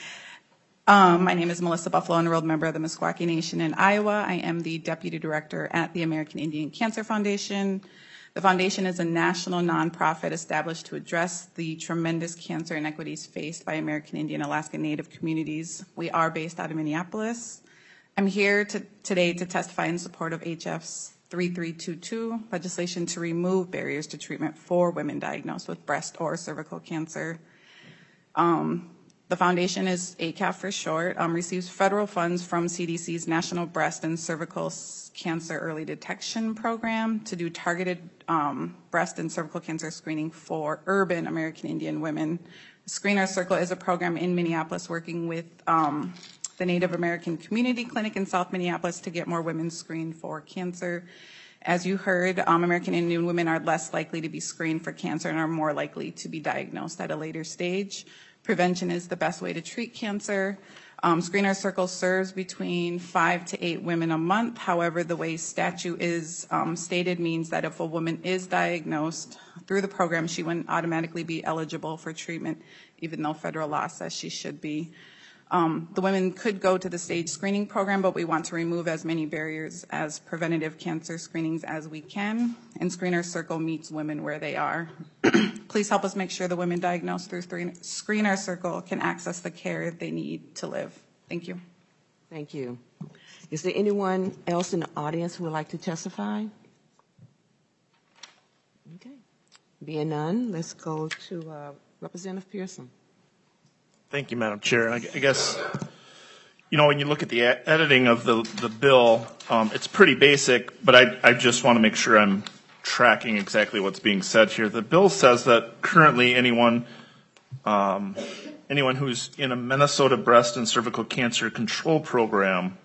um, my name is Melissa Buffalo, enrolled member of the Meskwaki Nation in Iowa. I am the Deputy Director at the American Indian Cancer Foundation. The foundation is a national nonprofit established to address the tremendous cancer inequities faced by American Indian Alaska Native communities. We are based out of Minneapolis. I'm here to, today to testify in support of H F thirty-three twenty-two, legislation to remove barriers to treatment for women diagnosed with breast or cervical cancer. Um, the foundation is A C A F for short, um, receives federal funds from C D C's National Breast and Cervical Cancer Early Detection Program to do targeted um, breast and cervical cancer screening for urban American Indian women. Screen Our Circle is a program in Minneapolis working with um, the Native American Community Clinic in South Minneapolis to get more women screened for cancer. As you heard, um, American Indian women are less likely to be screened for cancer and are more likely to be diagnosed at a later stage. Prevention is the best way to treat cancer. Um, Screen Our Circle serves between five to eight women a month. However, the way statute is um, stated means that if a woman is diagnosed through the program, she wouldn't automatically be eligible for treatment, even though federal law says she should be. Um, the women could go to the stage screening program, but we want to remove as many barriers as preventative cancer screenings as we can, and Screen Our Circle meets women where they are. Please help us make sure the women diagnosed through Screen Our Circle can access the care they need to live. Thank you. Thank you. Is there anyone else in the audience who would like to testify? Okay. Being none, let's go to uh, Representative Pearson. Thank you, Madam Chair. I, I guess, you know, when you look at the a- editing of the, the bill, um, it's pretty basic, but I, I just want to make sure I'm tracking exactly what's being said here. The bill says that currently anyone um, anyone who's in a Minnesota breast and cervical cancer control program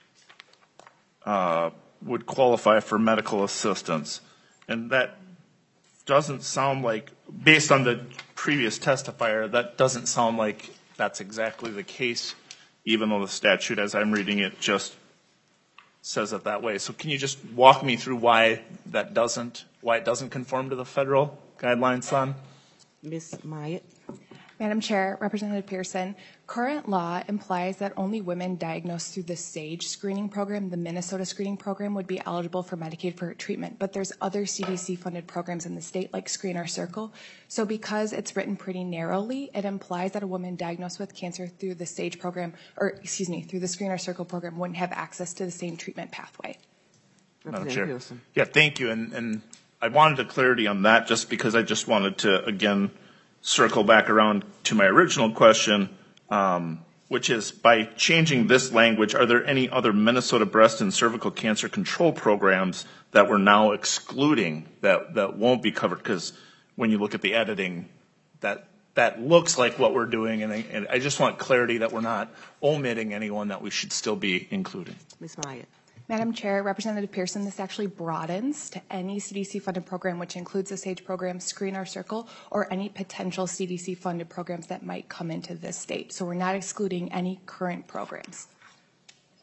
uh, would qualify for medical assistance. And that doesn't sound like, based on the previous testifier, that doesn't sound like that's exactly the case, even though the statute, as I'm reading it, just says it that way. So can you just walk me through why that doesn't, why it doesn't conform to the federal guidelines, son? Miz Myatt. Madam Chair, Representative Pearson, current law implies that only women diagnosed through the SAGE screening program, the Minnesota screening program, would be eligible for Medicaid for treatment. But there's other C D C-funded programs in the state, like Screen Our Circle. So because it's written pretty narrowly, it implies that a woman diagnosed with cancer through the SAGE program, or excuse me, through the Screen Our Circle program, wouldn't have access to the same treatment pathway. Madam Chair. Yeah, thank you. And, and I wanted a clarity on that just because I just wanted to, again, circle back around to my original question, um, which is, by changing this language, are there any other Minnesota breast and cervical cancer control programs that we're now excluding that, that won't be covered? Because when you look at the editing, that that looks like what we're doing, and I, and I just want clarity that we're not omitting anyone that we should still be including. Miz Myatt. Madam Chair, Representative Pearson, this actually broadens to any C D C-funded program, which includes the SAGE program, Screen Our Circle, or any potential C D C-funded programs that might come into this state. So we're not excluding any current programs.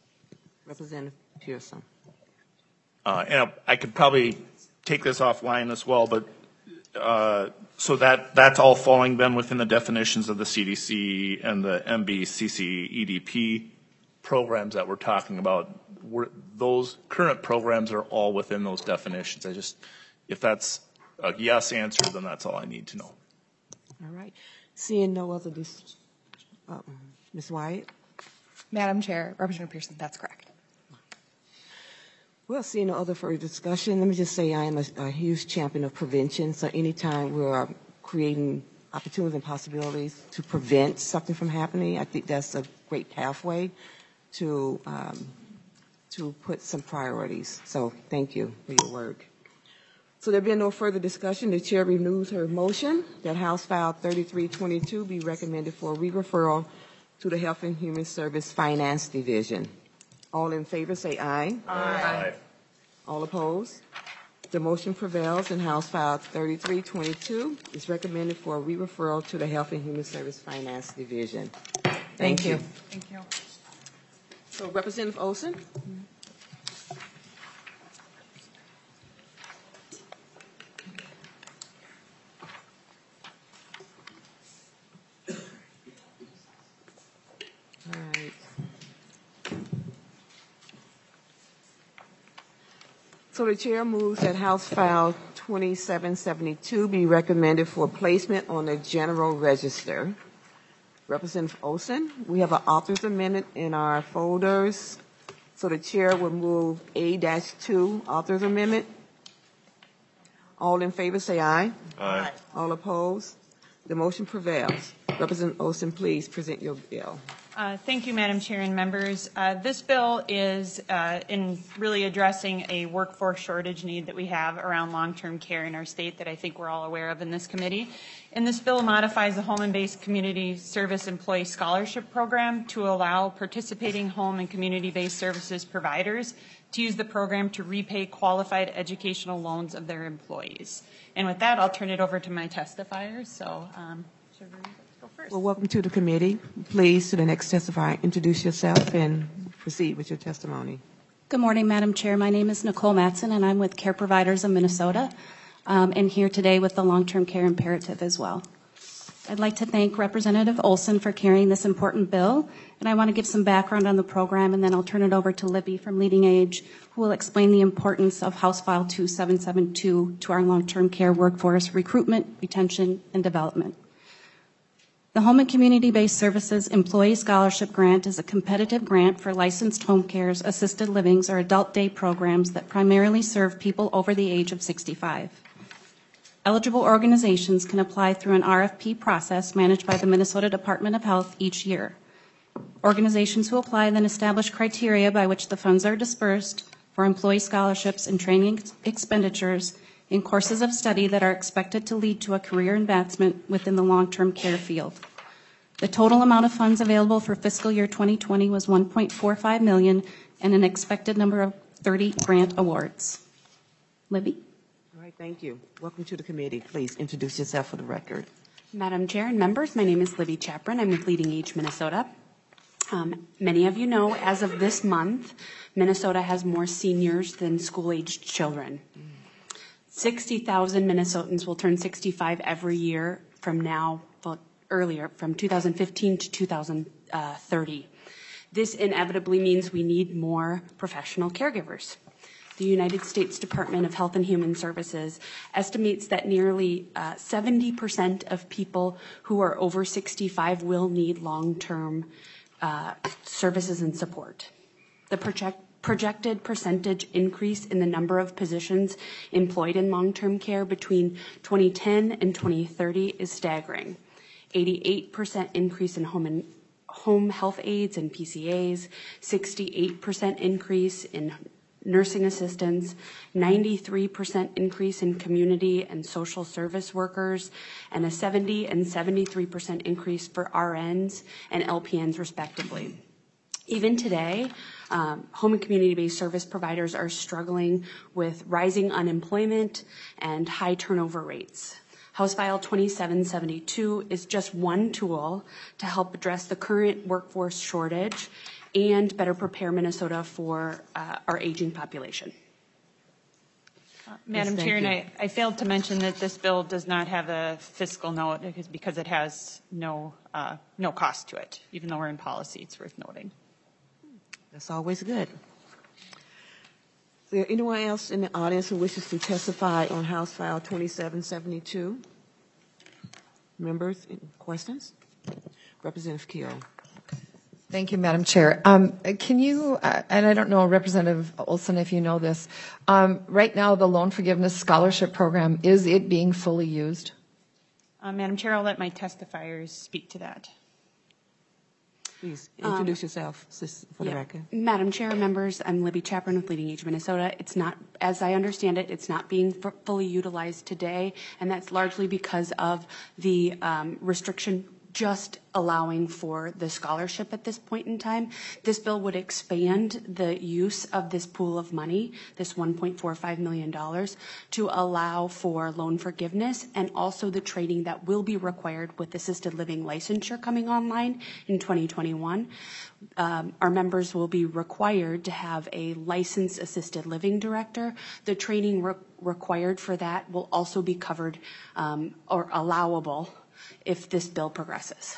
Representative Pearson. Uh, and I could probably take this offline as well, but uh, so that that's all falling then within the definitions of the C D C and the M B C C E D P programs that we're talking about. We're, those current programs are all within those definitions. I just, if that's a yes answer, then that's all I need to know. All right. Seeing no other, dis- uh, Miz Wyatt? Madam Chair, Representative Pearson, that's correct. Well, seeing no other further discussion, let me just say I am a, a huge champion of prevention. So anytime we're creating opportunities and possibilities to prevent something from happening, I think that's a great pathway to um, to put some priorities. So thank you for your work. So there being no further discussion, the chair renews her motion that House File thirty-three twenty-two be recommended for re-referral to the Health and Human Service Finance Division. All in favor say aye. Aye. Aye. All opposed? The motion prevails and House File thirty-three twenty-two is recommended for a re-referral to the Health and Human Service Finance Division. Thank, Thank you. you. Thank you. So Representative Olson? All right. So the chair moves that House File twenty-seven seventy-two be recommended for placement on the general register. Representative Olson, we have an author's amendment in our folders. So the chair will move A two, author's amendment. All in favor say aye. Aye. All opposed? The motion prevails. Representative Olson, please present your bill. Uh, thank you, Madam Chair and members. Uh, this bill is uh, in really addressing a workforce shortage need that we have around long-term care in our state that I think we're all aware of in this committee. And this bill modifies the Home and Based Community Service Employee Scholarship Program to allow participating home and community-based services providers to use the program to repay qualified educational loans of their employees. And with that, I'll turn it over to my testifiers. So, um, let's go first. Well, welcome to the committee. Please, to the next testifier, introduce yourself and proceed with your testimony. Good morning, Madam Chair. My name is Nicole Matson, and I'm with Care Providers of Minnesota, um, and here today with the Long-Term Care Imperative as well. I'd like to thank Representative Olson for carrying this important bill, and I want to give some background on the program, and then I'll turn it over to Libby from Leading Age, who will explain the importance of House File twenty-seven seventy-two to our long-term care workforce recruitment, retention, and development. The Home and Community-Based Services Employee Scholarship Grant is a competitive grant for licensed home cares, assisted livings, or adult day programs that primarily serve people over the age of sixty-five. Eligible organizations can apply through an R F P process managed by the Minnesota Department of Health each year. Organizations who apply then establish criteria by which the funds are dispersed for employee scholarships and training expenditures in courses of study that are expected to lead to a career advancement within the long-term care field. The total amount of funds available for fiscal year twenty twenty was one point four five million dollars and an expected number of thirty grant awards. Libby? All right, thank you. Welcome to the committee. Please introduce yourself for the record. Madam Chair and members, my name is Libby Chapron. I'm with Leading Age Minnesota. Um, many of you know, as of this month, Minnesota has more seniors than school-aged children. sixty thousand Minnesotans will turn sixty-five every year from now, well, earlier, from two thousand fifteen to two thousand thirty. This inevitably means we need more professional caregivers. The United States Department of Health and Human Services estimates that nearly uh, seventy percent of people who are over sixty-five will need long-term uh, services and support. The project projected percentage increase in the number of positions employed in long-term care between twenty ten and twenty thirty is staggering. eighty-eight percent increase in home and home health aides and P C As, sixty-eight percent increase in nursing assistants, ninety-three percent increase in community and social service workers, and a seventy and seventy-three percent increase for R Ns and L P Ns respectively. Even today, um, home and community-based service providers are struggling with rising unemployment and high turnover rates. House File twenty-seven seventy-two is just one tool to help address the current workforce shortage and better prepare Minnesota for uh, our aging population. Uh, Madam Yes, Chair, and you. I, I failed to mention that this bill does not have a fiscal note because, because it has no, uh, no cost to it. Even though we're in policy, it's worth noting. That's always good. Is there anyone else in the audience who wishes to testify on House File twenty-seven seventy-two? Members, any questions? Representative Keel. Thank you, Madam Chair. Um, can you, uh, and I don't know, Representative Olson, if you know this, um, right now the Loan Forgiveness Scholarship Program, is it being fully used? Uh, Madam Chair, I'll let my testifiers speak to that. Please introduce um, yourself sis, for yeah. the record. Madam Chair, members, I'm Libby Chapman with Leading Age Minnesota. It's not, as I understand it, it's not being f- fully utilized today, and that's largely because of the um, restriction just allowing for the scholarship at this point in time. This bill would expand the use of this pool of money, this one point four five million dollars, to allow for loan forgiveness and also the training that will be required with assisted living licensure coming online in twenty twenty-one. Um, our members will be required to have a licensed assisted living director. The training re- required for that will also be covered um, or allowable if this bill progresses.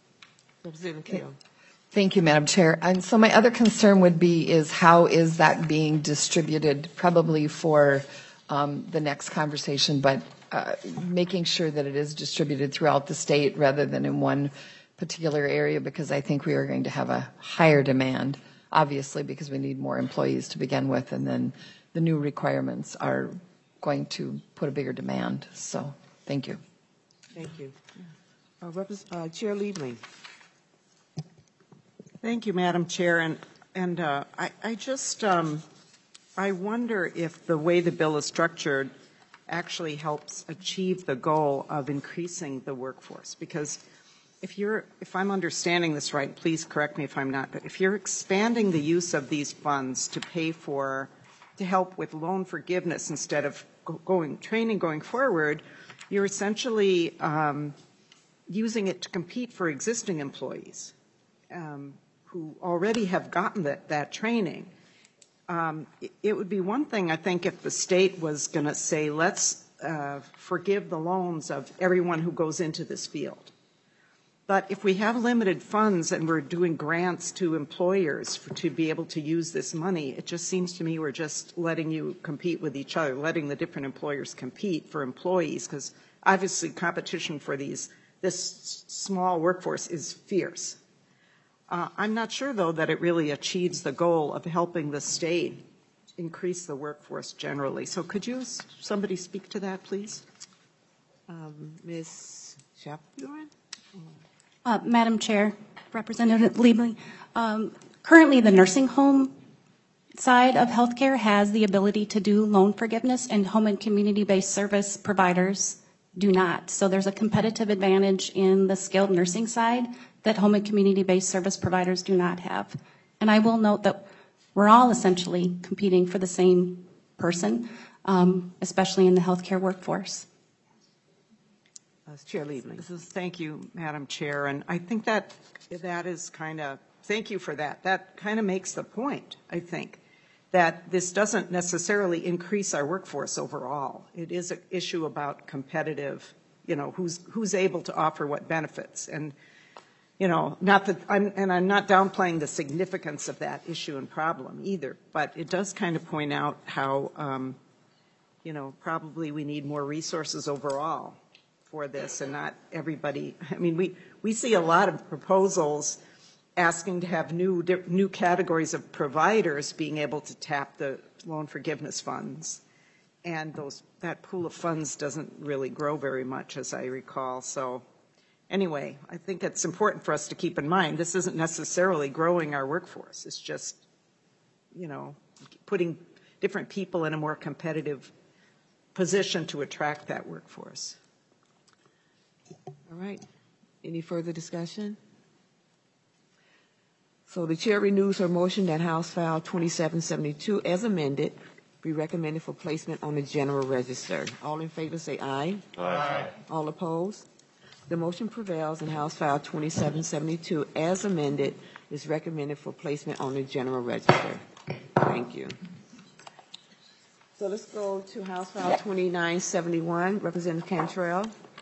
Thank you, Madam Chair. And so my other concern would be is how is that being distributed, probably for um, the next conversation, but uh, making sure that it is distributed throughout the state rather than in one particular area, because I think we are going to have a higher demand, obviously, because we need more employees to begin with, and then the new requirements are going to put a bigger demand. So thank you. Thank you. Uh, Repres- uh, Chair Liebling. Thank you, Madam Chair. And, and uh, I, I just, um, I wonder if the way the bill is structured actually helps achieve the goal of increasing the workforce. Because if you're, if I'm understanding this right, please correct me if I'm not, but if you're expanding the use of these funds to pay for, to help with loan forgiveness instead of go- going, training going forward, you're essentially um, using it to compete for existing employees um, who already have gotten that, that training. Um, it, it would be one thing, I think, if the state was going to say, let's uh, forgive the loans of everyone who goes into this field. But if we have limited funds and we're doing grants to employers for, to be able to use this money, it just seems to me we're just letting you compete with each other, letting the different employers compete for employees, because obviously competition for these this small workforce is fierce. Uh, I'm not sure, though, that it really achieves the goal of helping the state increase the workforce generally. So could you, somebody speak to that, please? Um, Miz Chapman? Uh, Madam Chair, Representative Liebling, um, currently the nursing home side of healthcare has the ability to do loan forgiveness, and home and community-based service providers do not. So there's a competitive advantage in the skilled nursing side that home and community-based service providers do not have. And I will note that we're all essentially competing for the same person, um, especially in the healthcare workforce. Uh, Chair Liebling. This is, thank you, Madam Chair. And I think that that is kind of, thank you for that. That kind of makes the point, I think, that this doesn't necessarily increase our workforce overall. It is an issue about competitive, you know, who's who's able to offer what benefits. And, you know, not that I'm, and I'm not downplaying the significance of that issue and problem either, but it does kind of point out how, um, you know, probably we need more resources overall for this, and not everybody. I mean, we, we see a lot of proposals asking to have new new categories of providers being able to tap the loan forgiveness funds, and those that pool of funds doesn't really grow very much, as I recall. So anyway, I think it's important for us to keep in mind this isn't necessarily growing our workforce. It's just, you know, putting different people in a more competitive position to attract that workforce. All right. Any further discussion? So the chair renews her motion that House File twenty-seven seventy-two, as amended, be recommended for placement on the general register. All in favor say aye. Aye. All opposed? The motion prevails, and House File twenty-seven seventy-two, as amended, is recommended for placement on the general register. Thank you. So let's go to House File twenty-nine seventy-one, Representative Cantrell.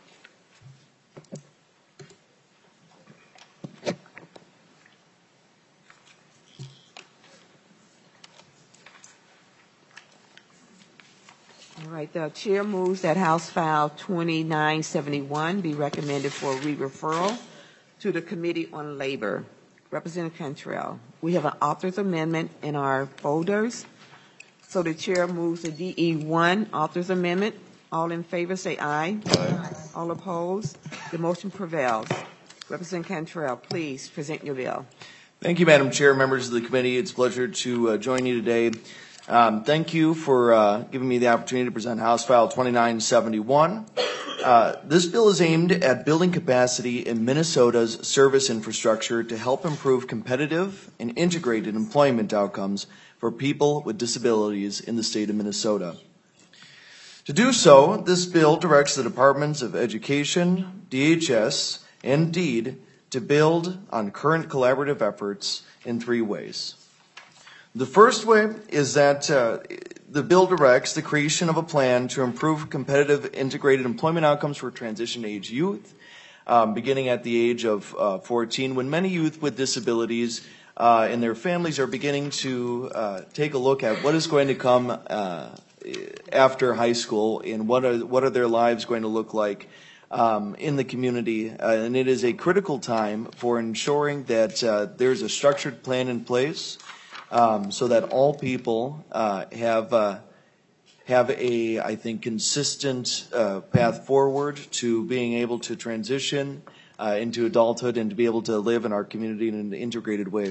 All right, the chair moves that House File twenty-nine seventy-one be recommended for re-referral to the Committee on Labor. Representative Cantrell, we have an author's amendment in our folders. So the chair moves the D E one author's amendment. All in favor say aye. Aye. All opposed? The motion prevails. Representative Cantrell, please present your bill. Thank you, Madam Chair, members of the committee. It's a pleasure to uh, join you today. Um, thank you for uh, giving me the opportunity to present House File twenty-nine seventy-one. Uh, this bill is aimed at building capacity in Minnesota's service infrastructure to help improve competitive and integrated employment outcomes for people with disabilities in the state of Minnesota. To do so, this bill directs the Departments of Education, D H S, and DEED to build on current collaborative efforts in three ways. The first way is that uh, the bill directs the creation of a plan to improve competitive integrated employment outcomes for transition-age youth, um, beginning at the age of uh, fourteen, when many youth with disabilities uh, and their families are beginning to uh, take a look at what is going to come uh, after high school and what are, what are their lives going to look like um, in the community. Uh, and it is a critical time for ensuring that uh, there's a structured plan in place Um, so that all people uh, have uh, have a, I think, consistent uh, path forward to being able to transition uh, into adulthood and to be able to live in our community in an integrated way.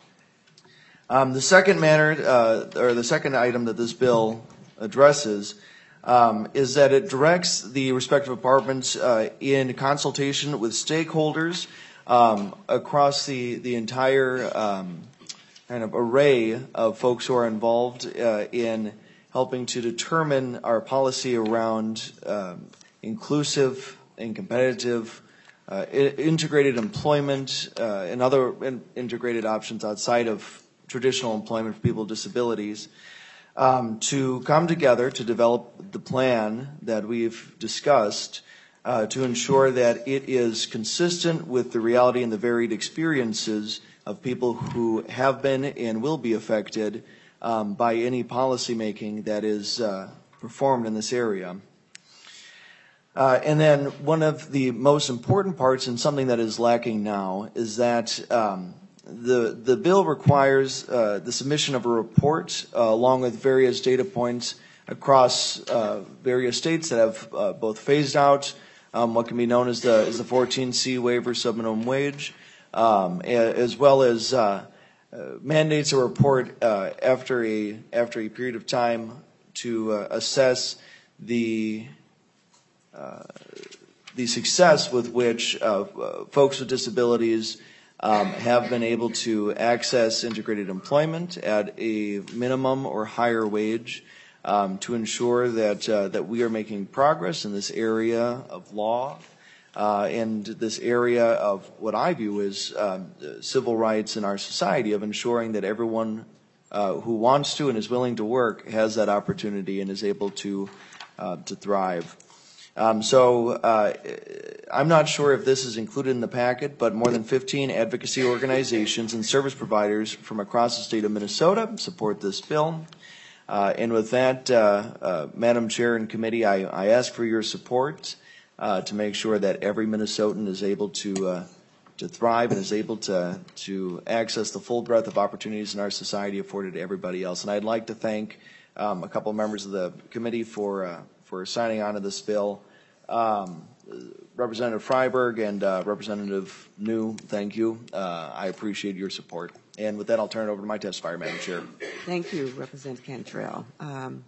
Um, the second manner, uh, or the second item that this bill addresses, um, is that it directs the respective departments uh, in consultation with stakeholders um, across the the entire Um, kind of array of folks who are involved uh, in helping to determine our policy around um, inclusive and competitive uh, I- integrated employment uh, and other in- integrated options outside of traditional employment for people with disabilities, um, to come together to develop the plan that we've discussed uh, to ensure that it is consistent with the reality and the varied experiences of people who have been and will be affected um, by any policy making that is uh, performed in this area. Uh, and then one of the most important parts, and something that is lacking now, is that um, the the bill requires uh, the submission of a report uh, along with various data points across uh, various states that have uh, both phased out um, what can be known as the as the fourteen C waiver subminimum wage, Um, as well as uh, uh, mandates a report uh, after a after a period of time to uh, assess the uh, the success with which uh, uh, folks with disabilities um, have been able to access integrated employment at a minimum or higher wage, um, to ensure that uh, that we are making progress in this area of law. Uh, and this area of what I view as um, civil rights in our society, of ensuring that everyone uh, who wants to and is willing to work has that opportunity and is able to uh, to thrive. Um, so uh, I'm not sure if this is included in the packet, but more than fifteen advocacy organizations and service providers from across the state of Minnesota support this bill. Uh, and with that, uh, uh, Madam Chair and committee, I, I ask for your support Uh, to make sure that every Minnesotan is able to uh, to thrive and is able to to access the full breadth of opportunities in our society afforded to everybody else. And I'd like to thank um, a couple of members of the committee for uh, for signing on to this bill. Um, Representative Freiberg and uh, Representative New, thank you. Uh, I appreciate your support. And with that, I'll turn it over to my testifier, Madam Chair. Thank you, Representative Cantrell. Um,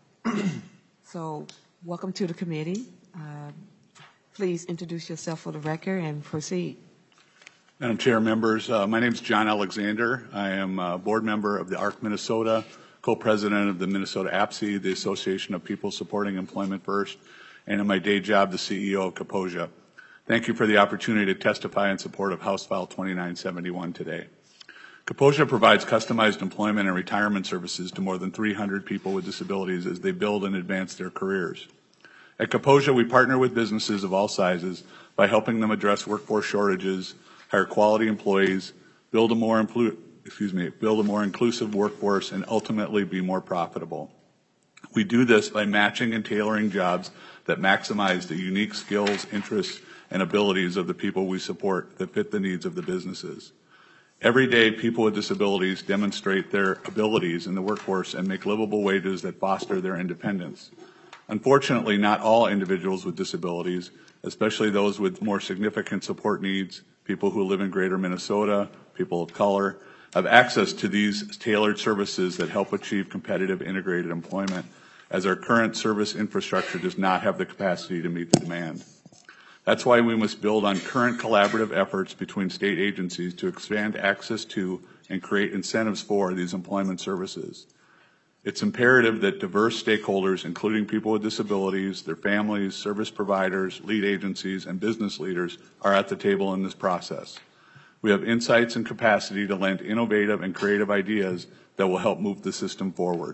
so, welcome to the committee. Uh, Please introduce yourself for the record and proceed. Madam Chair, members, uh, my name is John Alexander. I am a board member of the A R C Minnesota, co-president of the Minnesota A P S I, the Association of People Supporting Employment First, and in my day job, the C E O of Kaposia. Thank you for the opportunity to testify in support of House File twenty-nine seventy-one today. Kaposia provides customized employment and retirement services to more than three hundred people with disabilities as they build and advance their careers. At Kaposia, we partner with businesses of all sizes by helping them address workforce shortages, hire quality employees, build a more implu- excuse me, build a more inclusive workforce, and ultimately be more profitable. We do this by matching and tailoring jobs that maximize the unique skills, interests, and abilities of the people we support that fit the needs of the businesses. Every day, people with disabilities demonstrate their abilities in the workforce and make livable wages that foster their independence. Unfortunately, not all individuals with disabilities, especially those with more significant support needs, people who live in greater Minnesota, people of color, have access to these tailored services that help achieve competitive integrated employment, as our current service infrastructure does not have the capacity to meet the demand. That's why we must build on current collaborative efforts between state agencies to expand access to and create incentives for these employment services. It's imperative that diverse stakeholders, including people with disabilities, their families, service providers, lead agencies, and business leaders, are at the table in this process. We have insights and capacity to lend innovative and creative ideas that will help move the system forward.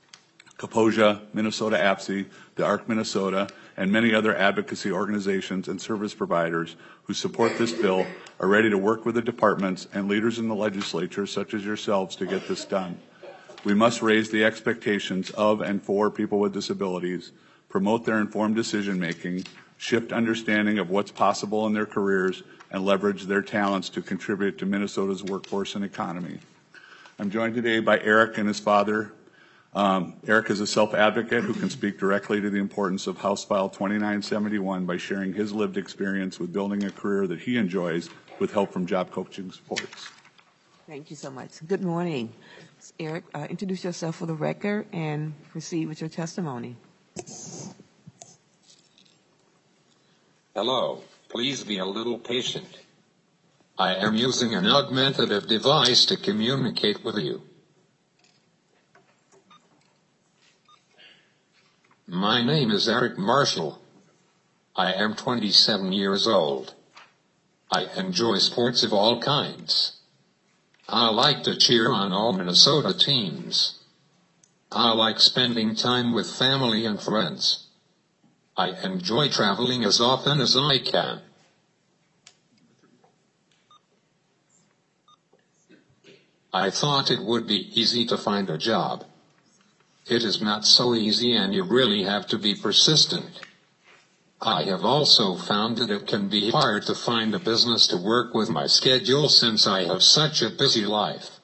Kaposia, Minnesota A P S I, the ARC Minnesota, and many other advocacy organizations and service providers who support this bill are ready to work with the departments and leaders in the legislature, such as yourselves, to get this done. We must raise the expectations of and for people with disabilities, promote their informed decision-making, shift understanding of what's possible in their careers, and leverage their talents to contribute to Minnesota's workforce and economy. I'm joined today by Eric and his father. Um, Eric is a self-advocate who can speak directly to the importance of House File twenty-nine seventy-one by sharing his lived experience with building a career that he enjoys with help from job coaching supports. Thank you so much. Good morning. Eric, uh, introduce yourself for the record and proceed with your testimony. Hello. Please be a little patient. I am using an augmentative device to communicate with you. My name is Eric Marshall. I am twenty-seven years old. I enjoy sports of all kinds. I like to cheer on all Minnesota teams. I like spending time with family and friends. I enjoy traveling as often as I can. I thought it would be easy to find a job. It is not so easy, and you really have to be persistent. I have also found that it can be hard to find a business to work with my schedule since I have such a busy life.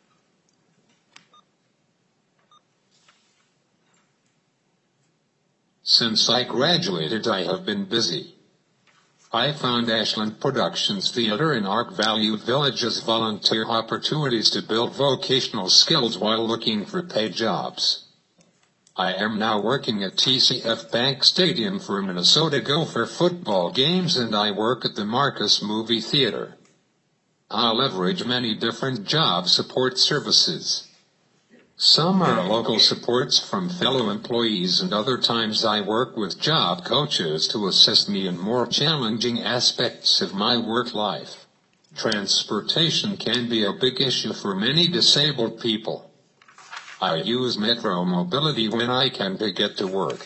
Since I graduated, I have been busy. I found Ashland Productions Theater in Ark Valley Village as volunteer opportunities to build vocational skills while looking for paid jobs. I am now working at T C F Bank Stadium for Minnesota Gopher football games, and I work at the Marcus Movie Theater. I leverage many different job support services. Some are local supports from fellow employees, and other times I work with job coaches to assist me in more challenging aspects of my work life. Transportation can be a big issue for many disabled people. I use Metro Mobility when I can to get to work.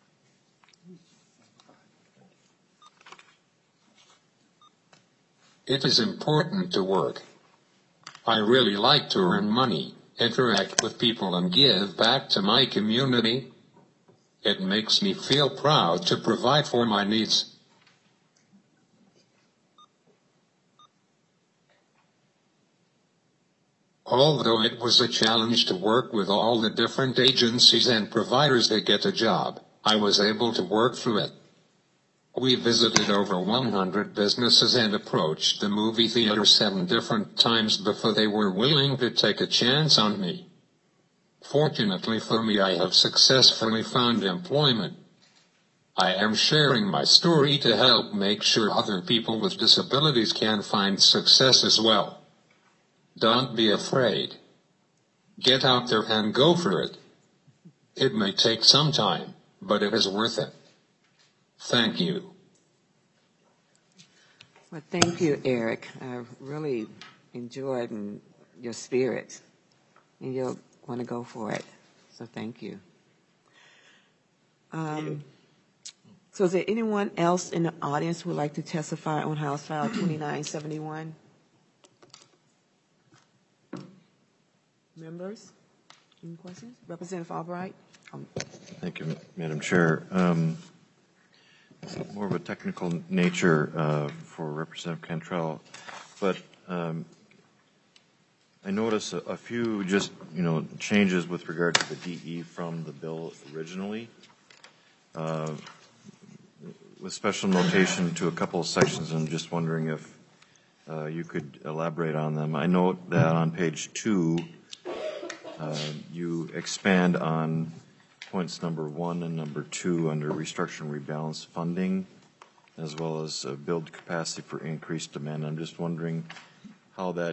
It is important to work. I really like to earn money, interact with people, and give back to my community. It makes me feel proud to provide for my needs. Although it was a challenge to work with all the different agencies and providers to get a job, I was able to work through it. We visited over one hundred businesses and approached the movie theater seven different times before they were willing to take a chance on me. Fortunately for me, I have successfully found employment. I am sharing my story to help make sure other people with disabilities can find success as well. Don't be afraid. Get out there and go for it. It may take some time, but it is worth it. Thank you. Well, thank you, Eric. I really enjoyed and your spirit, and you'll want to go for it. So thank you. Um, so is there anyone else in the audience who would like to testify on House File twenty-nine seventy-one? Members? Any questions? Representative Albright? Um, Thank you, Madam Chair. Um, more of a technical nature uh, for Representative Cantrell, but um, I notice a, a few just, you know, changes with regard to the D E from the bill originally, uh, with special notation to a couple of sections. I'm just wondering if uh, you could elaborate on them. I note that on page two, uh, you expand on points number one and number two under restructure and rebalance funding, as well as uh, build capacity for increased demand. I'm just wondering how that,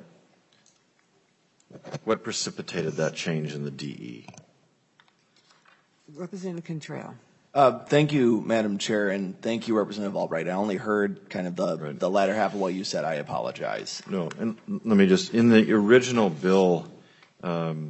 what precipitated that change in the D E? Representative Cantrell. Uh, thank you, Madam Chair, and thank you, Representative Albright. I only heard kind of the, right. the latter half of what you said. I apologize. No, and let me just, in the original bill, um,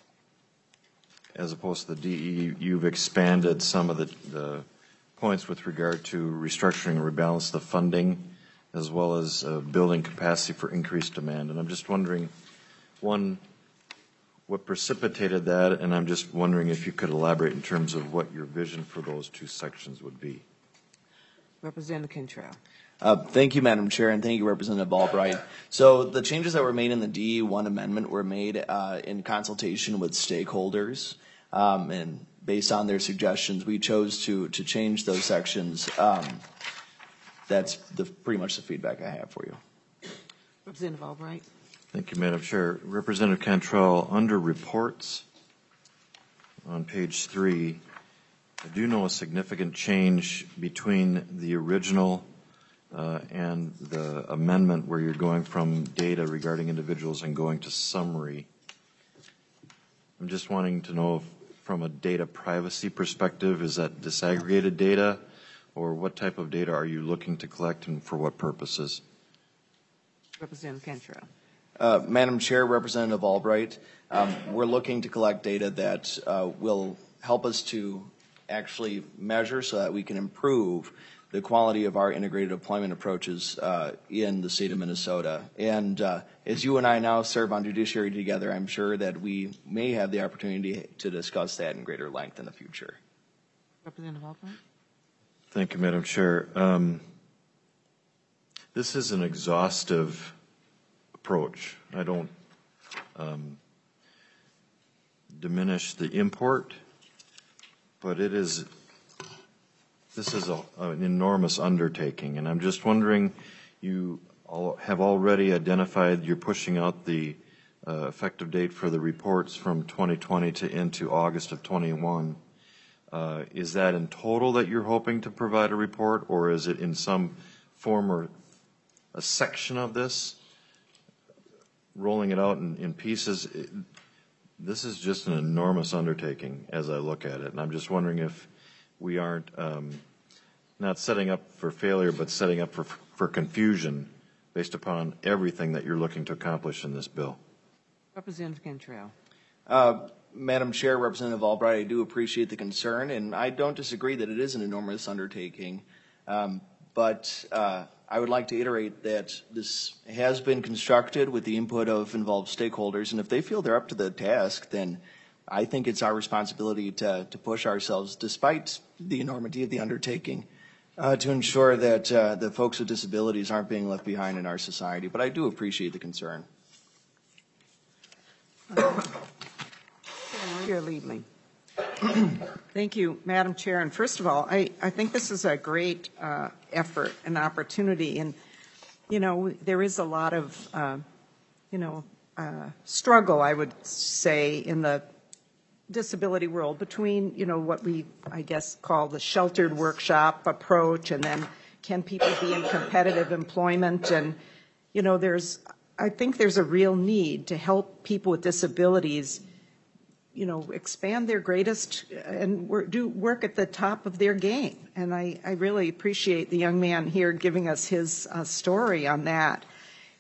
as opposed to the D E, you've expanded some of the, the points with regard to restructuring and rebalance the funding, as well as uh, building capacity for increased demand. And I'm just wondering, one, what precipitated that, and I'm just wondering if you could elaborate in terms of what your vision for those two sections would be. Representative Cantrell. Uh, thank you, Madam Chair, and thank you, Representative Albright. So the changes that were made in the D E one amendment were made uh, in consultation with stakeholders, um, and based on their suggestions, we chose to to change those sections. Um, that's the, pretty much the feedback I have for you. Representative Albright. Thank you, Madam Chair. Representative Cantrell, under reports on page three, I do know a significant change between the original uh, and the amendment where you're going from data regarding individuals and going to summary. I'm just wanting to know if, from a data privacy perspective, is that disaggregated data, or what type of data are you looking to collect and for what purposes? Representative Cantrell. Uh, Madam Chair, Representative Albright, um, we're looking to collect data that uh, will help us to actually measure so that we can improve the quality of our integrated deployment approaches uh, in the state of Minnesota. And uh, as you and I now serve on judiciary together, I'm sure that we may have the opportunity to discuss that in greater length in the future. Representative Albright. Thank you, Madam Chair. Um, this is an exhaustive approach. I don't um, diminish the import, but it is, this is a, an enormous undertaking, and I'm just wondering, you all have already identified you're pushing out the uh, effective date for the reports from twenty twenty to into August of twenty-one. Uh, is that in total that you're hoping to provide a report, or is it in some form or a section of this? Rolling it out in, in pieces, it, this is just an enormous undertaking as I look at it. And I'm just wondering if we aren't um, not setting up for failure, but setting up for, for confusion based upon everything that you're looking to accomplish in this bill. Representative Cantrell. Uh, Madam Chair, Representative Albright, I do appreciate the concern, and I don't disagree that it is an enormous undertaking. Um, but uh, I would like to iterate that this has been constructed with the input of involved stakeholders, and if they feel they're up to the task, then I think it's our responsibility to, to push ourselves, despite the enormity of the undertaking, uh, to ensure that uh, the folks with disabilities aren't being left behind in our society. But I do appreciate the concern. Chair Liebling. Thank you, Madam Chair. And first of all, I, I think this is a great uh, effort and opportunity. And, you know, there is a lot of, uh, you know, uh, struggle, I would say, in the disability world between, you know, what we, I guess, call the sheltered workshop approach, and then can people be in competitive employment? And, you know, there's, I think there's a real need to help people with disabilities, you know, expand their greatest and work, do work at the top of their game. And I, I really appreciate the young man here giving us his uh, story on that.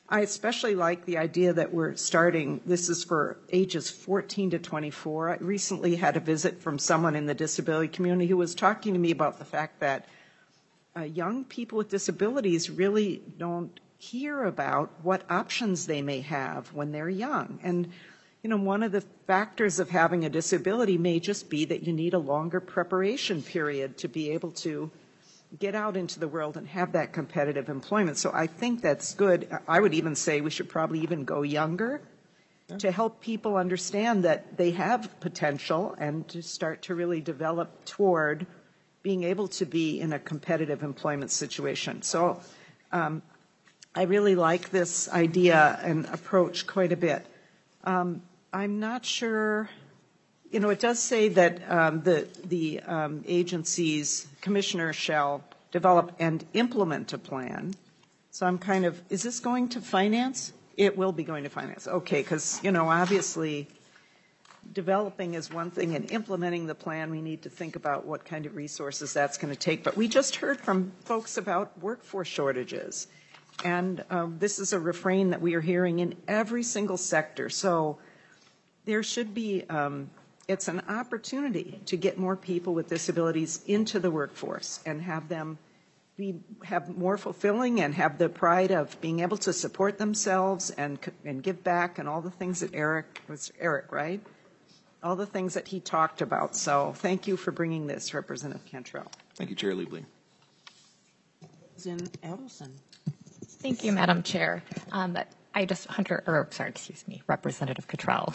I especially like the idea that we're starting, this is for ages fourteen to twenty-four. I recently had a visit from someone in the disability community who was talking to me about the fact that uh, young people with disabilities really don't hear about what options they may have when they're young. And, you know, one of the factors of having a disability may just be that you need a longer preparation period to be able to get out into the world and have that competitive employment. So I think that's good. I would even say we should probably even go younger to help people understand that they have potential and to start to really develop toward being able to be in a competitive employment situation. So um, I really like this idea and approach quite a bit. Um, I'm not sure, you know, it does say that um, the, the um, agency's commissioner shall develop and implement a plan. So I'm kind of, is this going to finance? It will be going to finance. Okay, because, you know, obviously developing is one thing and implementing the plan, we need to think about what kind of resources that's going to take. But we just heard from folks about workforce shortages. And um, this is a refrain that we are hearing in every single sector. So there should be, um, it's an opportunity to get more people with disabilities into the workforce and have them be, have more fulfilling and have the pride of being able to support themselves and, and give back and all the things that Eric, was Eric, right? All the things that he talked about. So thank you for bringing this, Representative Cantrell. Thank you, Chair Liebling. Representative Edelson. Thank you, Madam Chair. Um, I just, Hunter, or sorry, excuse me, Representative Cottrell.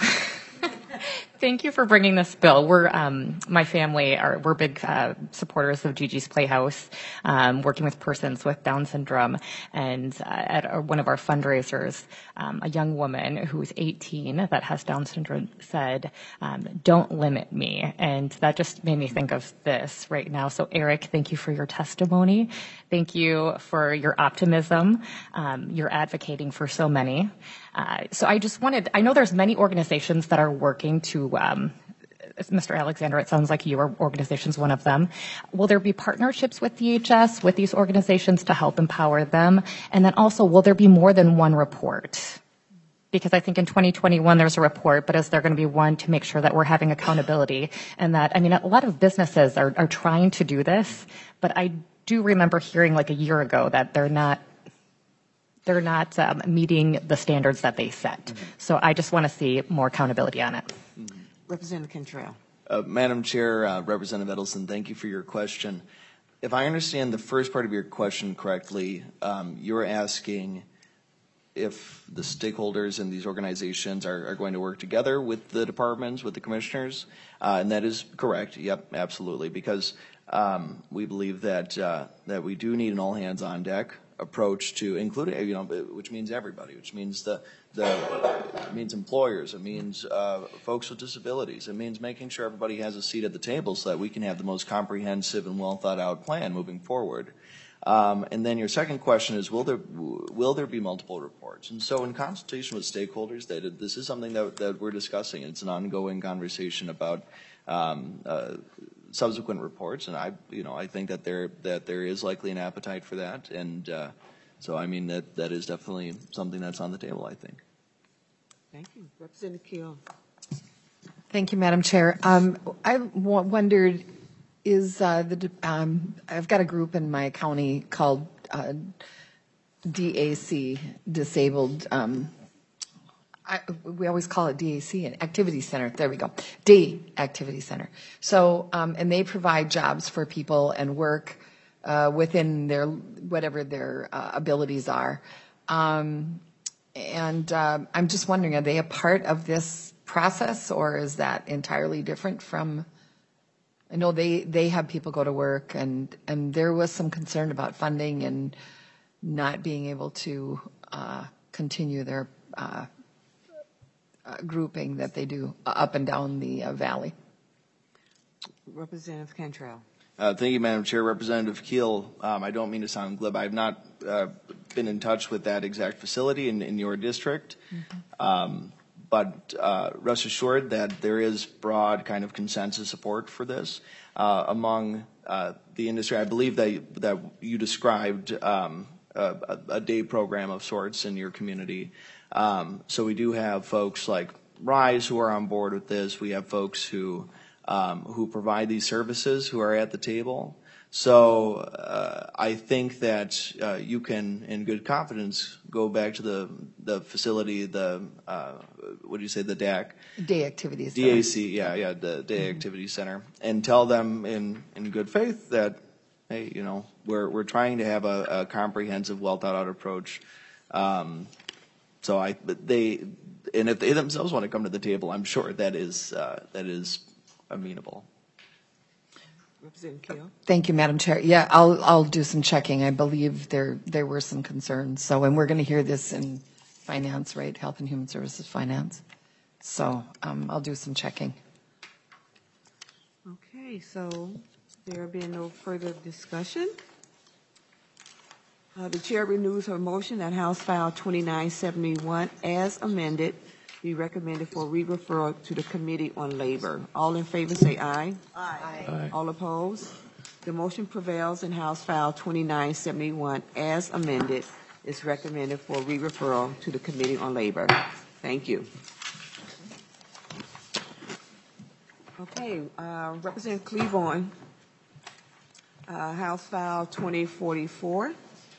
Thank you for bringing this bill. We're, um, my family are, we're big uh, supporters of Gigi's Playhouse, um, working with persons with Down syndrome. And uh, at our, one of our fundraisers, um, a young woman who's eighteen that has Down syndrome said, um, "Don't limit me." And that just made me think of this right now. So Eric, thank you for your testimony. Thank you for your optimism. Um, you're advocating for so many. Uh, so I just wanted, I know there's many organizations that are working to, um, Mister Alexander, it sounds like your organization's one of them. Will there be partnerships with D H S, with these organizations to help empower them? And then also, will there be more than one report? Because I think in twenty twenty-one there's a report, but is there going to be one to make sure that we're having accountability? And that, I mean, a lot of businesses are, are trying to do this, but I do remember hearing like a year ago that they're not they're not um, meeting the standards that they set. Mm-hmm. So I just want to see more accountability on it. Mm-hmm. Representative Cantrell. Uh, Madam Chair, uh, Representative Edelson, thank you for your question. If I understand the first part of your question correctly, um, you're asking if the stakeholders in these organizations are, are going to work together with the departments, with the commissioners, uh, and that is correct. Yep, absolutely, because um, we believe that uh, that we do need an all-hands-on-deck approach to including, you know, which means everybody, which means the, the it means employers, it means uh, folks with disabilities, it means making sure everybody has a seat at the table so that we can have the most comprehensive and well thought out plan moving forward. Um, and then your second question is, will there will there be multiple reports? And so in consultation with stakeholders, that this is something that, that we're discussing. It's an ongoing conversation about um, uh, subsequent reports, and I, you know, I think that there that there is likely an appetite for that, and uh, so I mean that that is definitely something that's on the table, I think. Thank you, Representative Keel. Thank you, Madam Chair. Um, I w- wondered, is uh, the um, I've got a group in my county called uh, D A C, Disabled. Um, I, we always call it D A C, an activity center. There we go. Day Activity Center. So, um, and they provide jobs for people and work uh, within their, whatever their uh, abilities are. Um, and uh, I'm just wondering, are they a part of this process, or is that entirely different from, I know they, they have people go to work, and, and there was some concern about funding and not being able to uh, continue their uh, Uh, grouping that they do uh, up and down the uh, valley. Representative Cantrell. Uh, thank you, Madam Chair. Representative Keel, um, I don't mean to sound glib. I've not uh, been in touch with that exact facility in, in your district, mm-hmm. um, but uh, rest assured that there is broad kind of consensus support for this uh, among uh, the industry. I believe that that you described um, a, a day program of sorts in your community. Um, so we do have folks like Rise who are on board with this. We have folks who um, who provide these services who are at the table. So uh, I think that uh, you can, in good confidence, go back to the the facility, the uh, what do you say, the D A C, Day Activity Center. D A C, yeah, yeah, the Day mm-hmm. Activity Center, and tell them in in good faith that, hey, you know, we're we're trying to have a, a comprehensive, well thought out approach. Um, so I, they, and if they themselves want to come to the table, I'm sure that is uh, that is amenable. Representative Keel. Thank you, Madam Chair. Yeah, I'll I'll do some checking. I believe there there were some concerns. So, and we're going to hear this in finance, right? Health and Human Services Finance. So, um, I'll do some checking. Okay, so there being no further discussion, uh, the chair renews her motion that House File twenty-nine seventy-one, as amended, be recommended for re-referral to the Committee on Labor. All in favor say aye. Aye. Aye. All opposed? The motion prevails and House File twenty-nine seventy-one, as amended, is recommended for re-referral to the Committee on Labor. Thank you. Okay, uh, Representative Cleaborn, uh, House File twenty forty-four.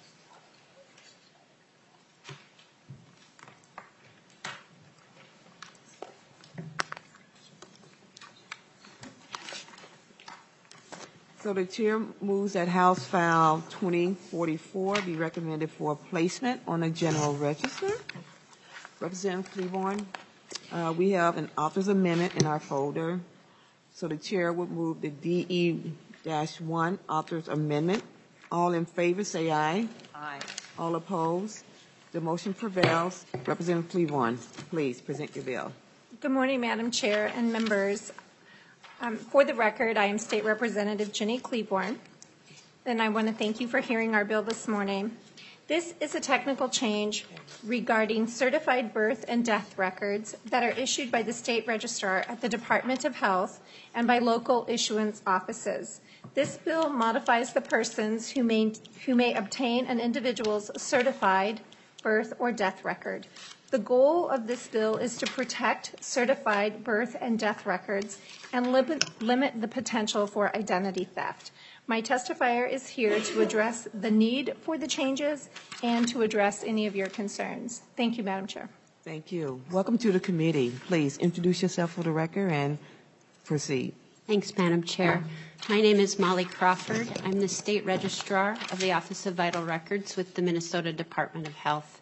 So the chair moves that House File twenty forty-four be recommended for placement on the general register. Representative Cleaborn, uh, we have an author's amendment in our folder. So the chair would move the D E one author's amendment. All in favor say aye. Aye. All opposed? The motion prevails. Representative Cleaborn, please present your bill. Good morning, Madam Chair and members. Um, for the record, I am State Representative Jenny Cleaborn, and I want to thank you for hearing our bill this morning. This is a technical change regarding certified birth and death records that are issued by the State Registrar at the Department of Health and by local issuance offices. This bill modifies the persons who may, who may obtain an individual's certified birth or death record. The goal of this bill is to protect certified birth and death records and limit, limit the potential for identity theft. My testifier is here to address the need for the changes and to address any of your concerns. Thank you, Madam Chair. Thank you. Welcome to the committee. Please introduce yourself for the record and proceed. Thanks, Madam Chair. My name is Molly Crawford. I'm the State Registrar of the Office of Vital Records with the Minnesota Department of Health.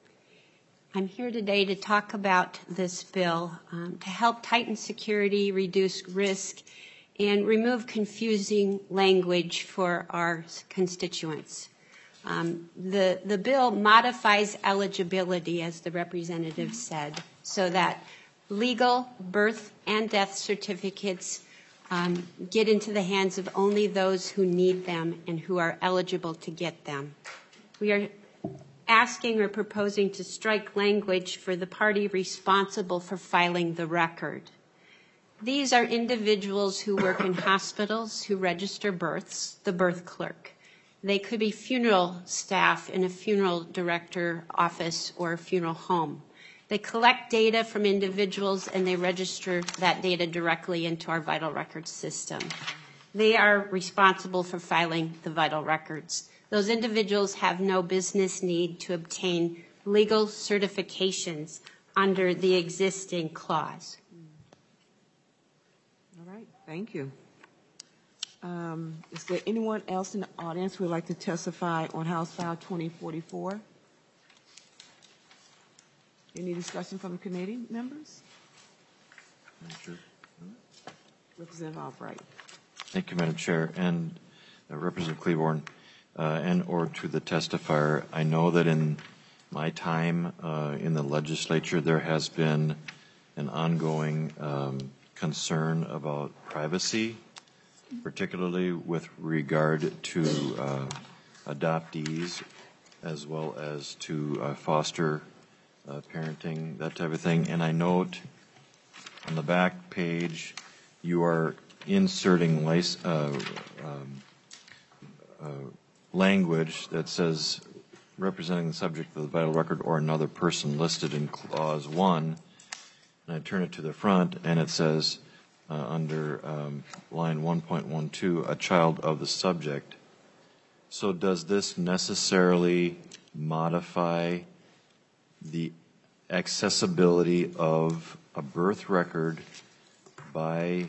I'm here today to talk about this bill um, to help tighten security, reduce risk, and remove confusing language for our constituents. Um, the, the bill modifies eligibility, as the representative said, so that legal birth and death certificates um, get into the hands of only those who need them and who are eligible to get them. We are asking or proposing to strike language for the party responsible for filing the record. These are individuals who work in hospitals who register births, the birth clerk. They could be funeral staff in a funeral director office or a funeral home. They collect data from individuals and they register that data directly into our vital records system. They are responsible for filing the vital records. Those individuals have no business need to obtain legal certifications under the existing clause. All right, thank you. Um, is there anyone else in the audience who would like to testify on House File twenty forty-four? Any discussion from the committee members? Sure. Representative Albright. Thank you, Madam Chair. And uh, Representative Cleaborn, uh, and or to the testifier, I know that in my time uh, in the legislature, there has been an ongoing um, concern about privacy, particularly with regard to uh, adoptees as well as to uh, foster uh, parenting, that type of thing. And I note on the back page, you are inserting lic- uh, um, uh, language that says representing the subject of the vital record or another person listed in clause one, and I turn it to the front, and it says uh, under um, line one point one two, a child of the subject. So does this necessarily modify the accessibility of a birth record by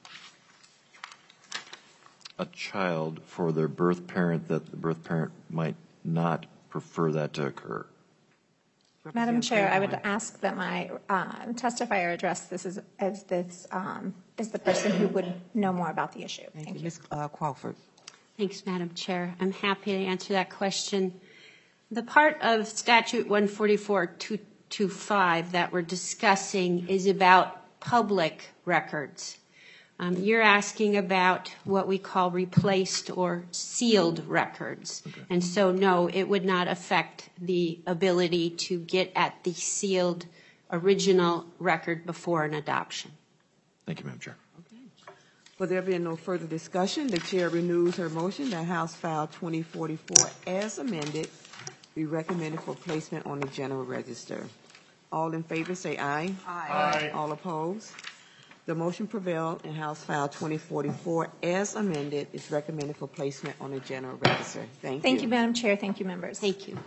a child for their birth parent that the birth parent might not prefer that to occur? Madam Chair, I would ask that my uh, testifier address this as, as this um, is the person who would know more about the issue. Thank, Thank you. Miz Uh, Crawford. Thanks, Madam Chair. I'm happy to answer that question. The part of Statute one forty-four two twenty-five that we're discussing is about public records. Um, you're asking about what we call replaced or sealed records. Okay. And so, no, it would not affect the ability to get at the sealed original record before an adoption. Thank you, Madam Chair. Okay. Well, there being no further discussion, the Chair renews her motion that House File twenty forty-four as amended be recommended for placement on the General Register. All in favor say aye. Aye. Aye. All opposed? The motion prevailed, and House File twenty forty-four, as amended, is recommended for placement on the General Register. Thank you. Thank you, Madam Chair. Thank you, members. Thank you.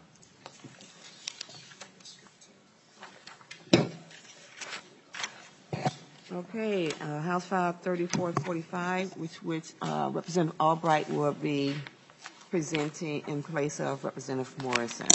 Okay, uh, House File thirty-four forty-five, which, which uh, Representative Albright will be presenting in place of Representative Morrison.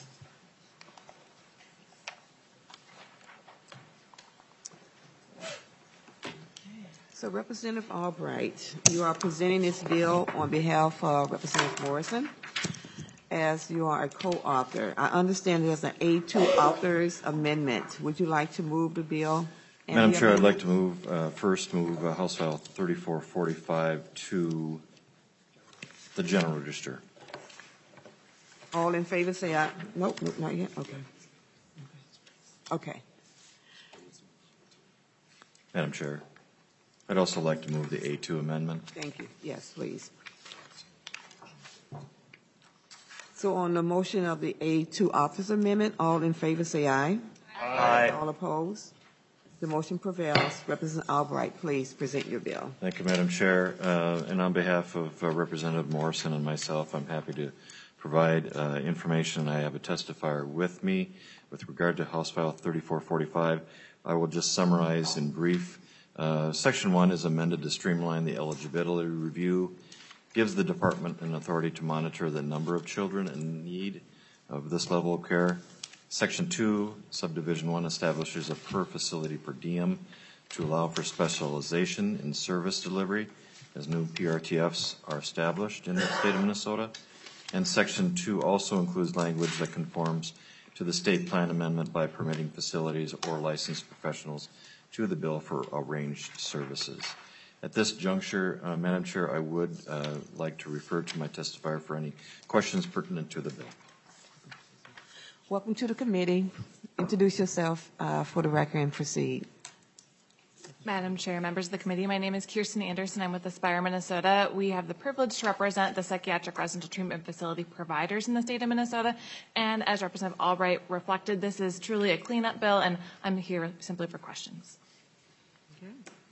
So Representative Albright, you are presenting this bill on behalf of Representative Morrison, as you are a co-author. I understand there's an A two author's amendment. Would you like to move the bill? Madam Chair, I'd like to move, uh, first move uh, House File thirty-four forty-five to the General Register. All in favor say aye. Nope, nope, not yet. Okay. Okay. Madam Chair, I'd also like to move the A two amendment. Thank you. Yes, please. So on the motion of the A two author's amendment, all in favor say aye. Aye. All opposed? The motion prevails. Representative Albright, please present your bill. Thank you, Madam Chair. Uh, and on behalf of uh, Representative Morrison and myself, I'm happy to provide uh, information. I have a testifier with me with regard to House File thirty-four forty-five. I will just summarize in brief. Uh, Section one is amended to streamline the eligibility review, gives the department an authority to monitor the number of children in need of this level of care. Section two, subdivision one, establishes a per facility per diem to allow for specialization in service delivery as new P R T Fs are established in the state of Minnesota. And section two also includes language that conforms to the state plan amendment by permitting facilities or licensed professionals to the bill for arranged services. At this juncture, uh, Madam Chair, I would uh, like to refer to my testifier for any questions pertinent to the bill. Welcome to the committee. Introduce yourself uh, for the record and proceed. Madam Chair, members of the committee, my name is Kirsten Anderson. I'm with Aspire Minnesota. We have the privilege to represent the psychiatric residential treatment facility providers in the state of Minnesota. And as Representative Albright reflected, this is truly a cleanup bill, and I'm here simply for questions. Okay.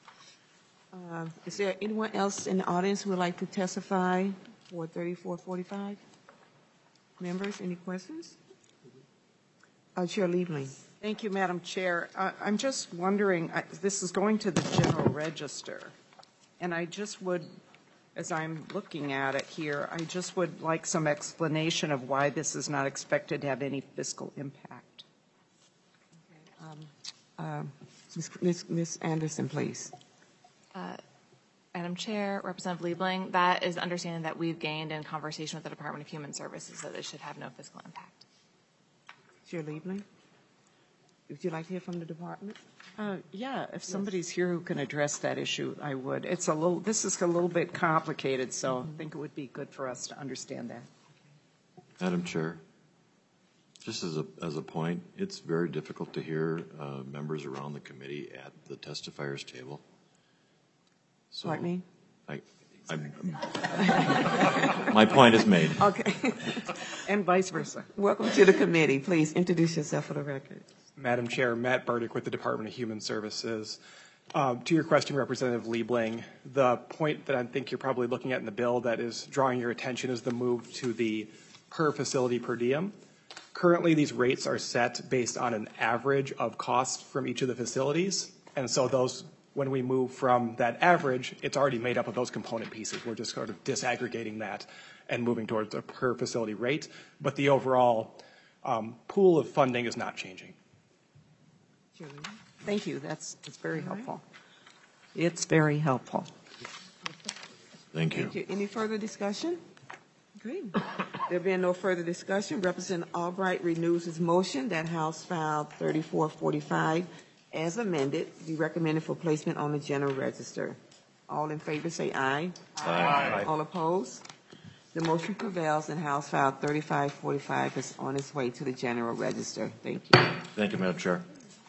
Uh, is there anyone else in the audience who would like to testify for thirty-four forty-five? Members, any questions? Uh, Chair Liebling. Thank you, Madam Chair. Uh, I'm just wondering, I, this is going to the General Register, and I just would, as I'm looking at it here, I just would like some explanation of why this is not expected to have any fiscal impact. Um, uh, Miz Miz Anderson, please. Uh, Madam Chair, Representative Liebling, that is understanding that we've gained in conversation with the Department of Human Services that this should have no fiscal impact. Chair Liebling, would you like to hear from the department? Uh, yeah, if somebody's here who can address that issue, I would. It's a little. This is a little bit complicated, so mm-hmm. I think it would be good for us to understand that. Madam Chair, just as a as a point, it's very difficult to hear uh, members around the committee at the testifiers table. So Pardon me? I, I'm, my point is made. Okay. And vice versa. Welcome to the committee. Please introduce yourself for the record. Madam Chair, Matt Burdick with the Department of Human Services. Uh, to your question, Representative Liebling, the point that I think you're probably looking at in the bill that is drawing your attention is the move to the per facility per diem. Currently, these rates are set based on an average of cost from each of the facilities. And so those, when we move from that average, it's already made up of those component pieces. We're just sort of disaggregating that and moving towards a per facility rate. But the overall um, pool of funding is not changing. Thank you. That's, that's very helpful. It's very helpful. Thank you. Thank you. Any further discussion? Great. There being no further discussion, Representative Albright renews his motion that House File thirty-four forty-five, as amended, be recommended for placement on the general register. All in favor say aye. Aye. All opposed? The motion prevails, and House File thirty-five forty-five is on its way to the general register. Thank you. Thank you, Madam Chair.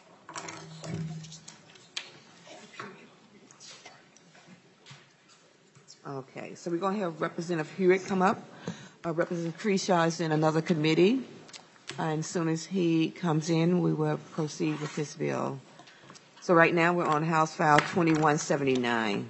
Okay, so we're going to have Representative Hewitt come up. Uh, Representative Creshaw is in another committee, and as soon as he comes in, we will proceed with this bill. So right now, we're on House File twenty-one seventy-nine.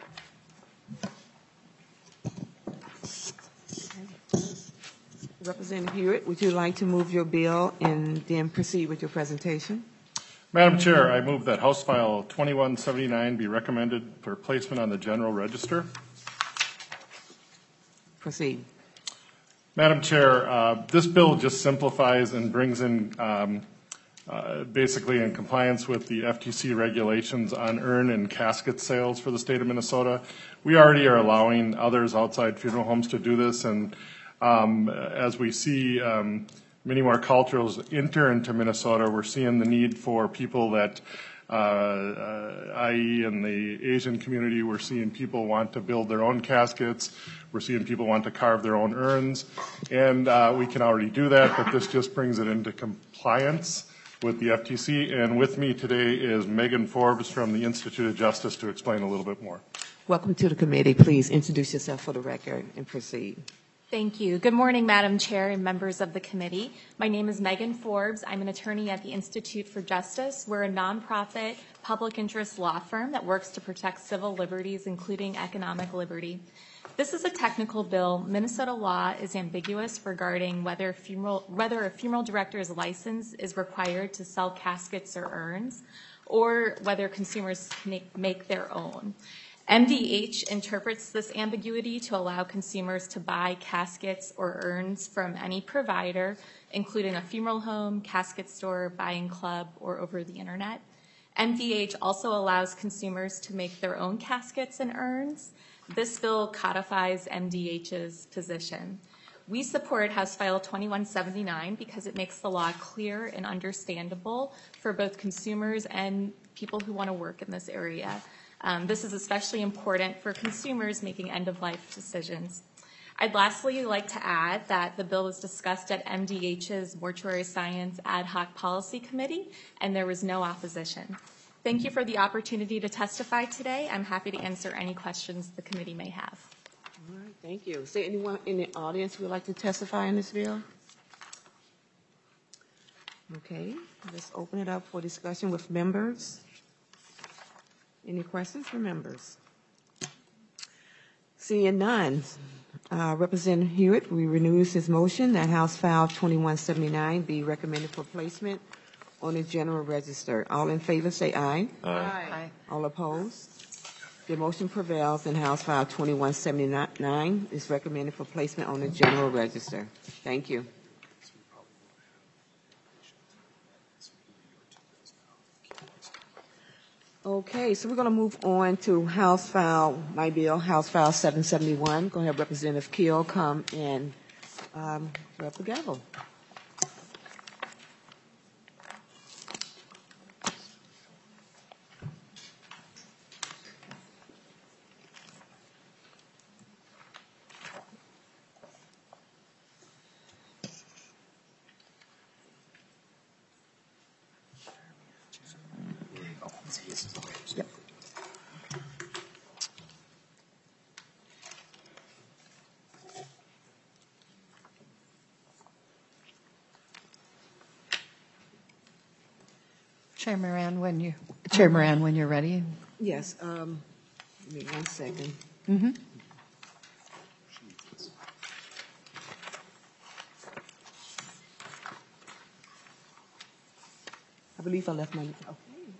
Representative Hewitt, would you like to move your bill and then proceed with your presentation? Madam Chair, I move that House File twenty-one seventy-nine be recommended for placement on the general register. Proceed. Madam Chair, uh, this bill just simplifies and brings in um, uh, basically in compliance with the F T C regulations on urn and casket sales for the state of Minnesota. We already are allowing others outside funeral homes to do this, and um, as we see um, many more cultures enter into Minnesota, we're seeing the need for people that Uh, uh, that is in the Asian community, we're seeing people want to build their own caskets. We're seeing people want to carve their own urns. And uh, we can already do that, but this just brings it into compliance with the F T C. And with me today is Megan Forbes from the Institute of Justice to explain a little bit more. Welcome to the committee. Please introduce yourself for the record and proceed. Thank you. Good morning, Madam Chair and members of the committee. My name is Megan Forbes. I'm an attorney at the Institute for Justice. We're a nonprofit public interest law firm that works to protect civil liberties, including economic liberty. This is a technical bill. Minnesota law is ambiguous regarding whether funeral, whether a funeral director's license is required to sell caskets or urns, or whether consumers can make their own. M D H interprets this ambiguity to allow consumers to buy caskets or urns from any provider, including a funeral home, casket store, buying club, or over the internet. M D H also allows consumers to make their own caskets and urns. This bill codifies M D H's position. We support House File twenty-one seventy-nine because it makes the law clear and understandable for both consumers and people who want to work in this area. Um, this is especially important for consumers making end-of-life decisions. I'd lastly like to add that the bill was discussed at M D H's Mortuary Science Ad Hoc Policy Committee, and there was no opposition. Thank you for the opportunity to testify today. I'm happy to answer any questions the committee may have. All right, thank you. Is there anyone in the audience who would like to testify on this bill? Okay, let's open it up for discussion with members. Any questions for members? Seeing none, uh, Representative Hewitt, we renews his motion that House File twenty-one seventy-nine be recommended for placement on the general register. All in favor say aye. Aye. Aye. All opposed? The motion prevails, and House File twenty-one seventy-nine is recommended for placement on the general register. Thank you. Okay, so we're going to move on to House File, my bill, House File seven seventy-one. Go ahead, Representative Keel, come and um, grab the gavel. Yep. Chair Moran, when you, Chair Moran, when you're ready. Yes, um, give me one second. Mm-hmm. I believe I left my, oh.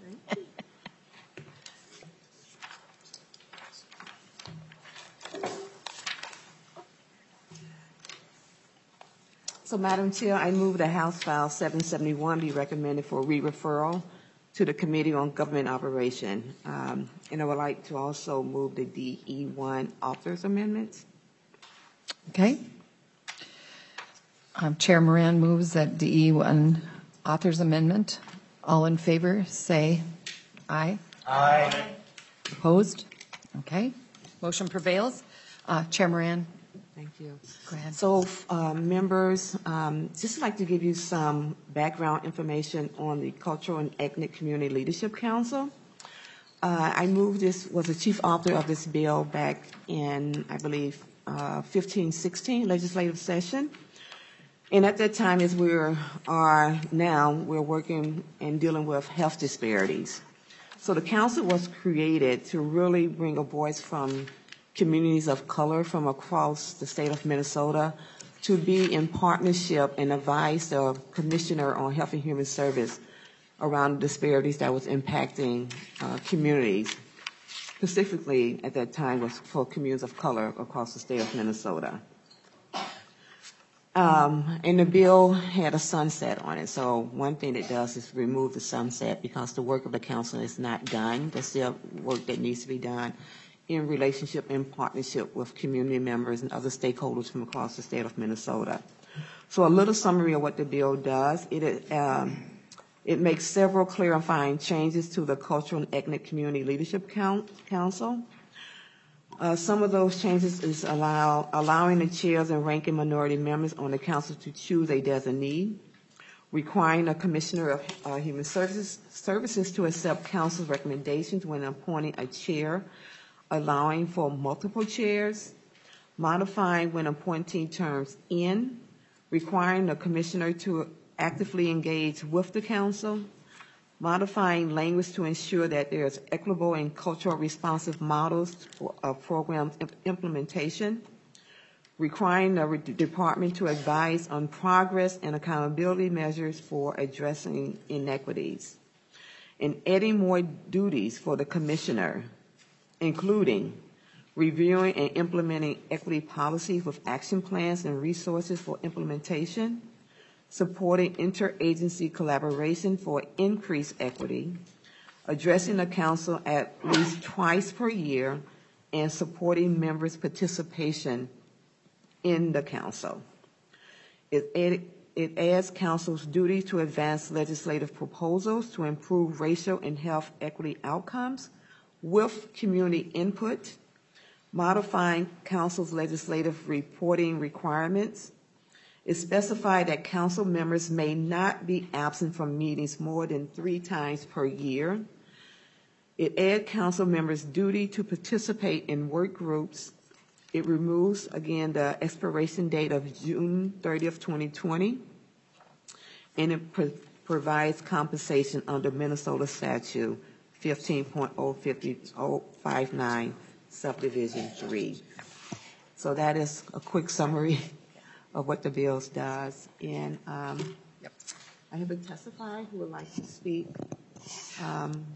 So, Madam Chair, I move that House File seven seventy-one be recommended for re-referral to the Committee on Government Operation. Um, and I would like to also move the D E one authors amendments. Okay. Um, Chair Moran moves that D E one authors amendment. All in favor, say aye. Aye. Opposed? Okay. Motion prevails. Uh, Chair Moran. Thank you. Go ahead. So, uh, members, um, just like to give you some background information on the Cultural and Ethnic Community Leadership Council. Uh, I moved this, was the chief author of this bill back in, I believe, uh, fifteen sixteen legislative session. And at that time, as we are now, we're working and dealing with health disparities. So the council was created to really bring a voice from communities of color from across the state of Minnesota to be in partnership and advise the Commissioner on Health and Human Service around disparities that was impacting uh, communities. Specifically, at that time, was for communities of color across the state of Minnesota. Um, and the bill had a sunset on it. So one thing it does is remove the sunset because the work of the council is not done. There's still work that needs to be done in relationship and partnership with community members and other stakeholders from across the state of Minnesota. So a little summary of what the bill does. It, um, it makes several clarifying changes to the Cultural and Ethnic Community Leadership Council. Uh, some of those changes is allow, allowing the chairs and ranking minority members on the council to choose a designee, requiring a Commissioner of uh, Human Services, Services to accept council's recommendations when appointing a chair, allowing for multiple chairs, modifying when appointing terms in, requiring the commissioner to actively engage with the council, modifying language to ensure that there's equitable and cultural responsive models for uh, program imp- implementation, requiring the re- department to advise on progress and accountability measures for addressing inequities, and adding more duties for the commissioner, including reviewing and implementing equity policies with action plans and resources for implementation, supporting interagency collaboration for increased equity, addressing the council at least twice per year, and supporting members' participation in the council. It, add, it adds council's duty to advance legislative proposals to improve racial and health equity outcomes with community input, modifying council's legislative reporting requirements. It specified that council members may not be absent from meetings more than three times per year. It adds council members' duty to participate in work groups. It removes, again, the expiration date of June thirtieth, twenty twenty. And it pro- provides compensation under Minnesota statute fifteen point oh five nine, subdivision three. So that is a quick summary of what the bill does. And um, yep. I have a testifier who would like to speak. Um,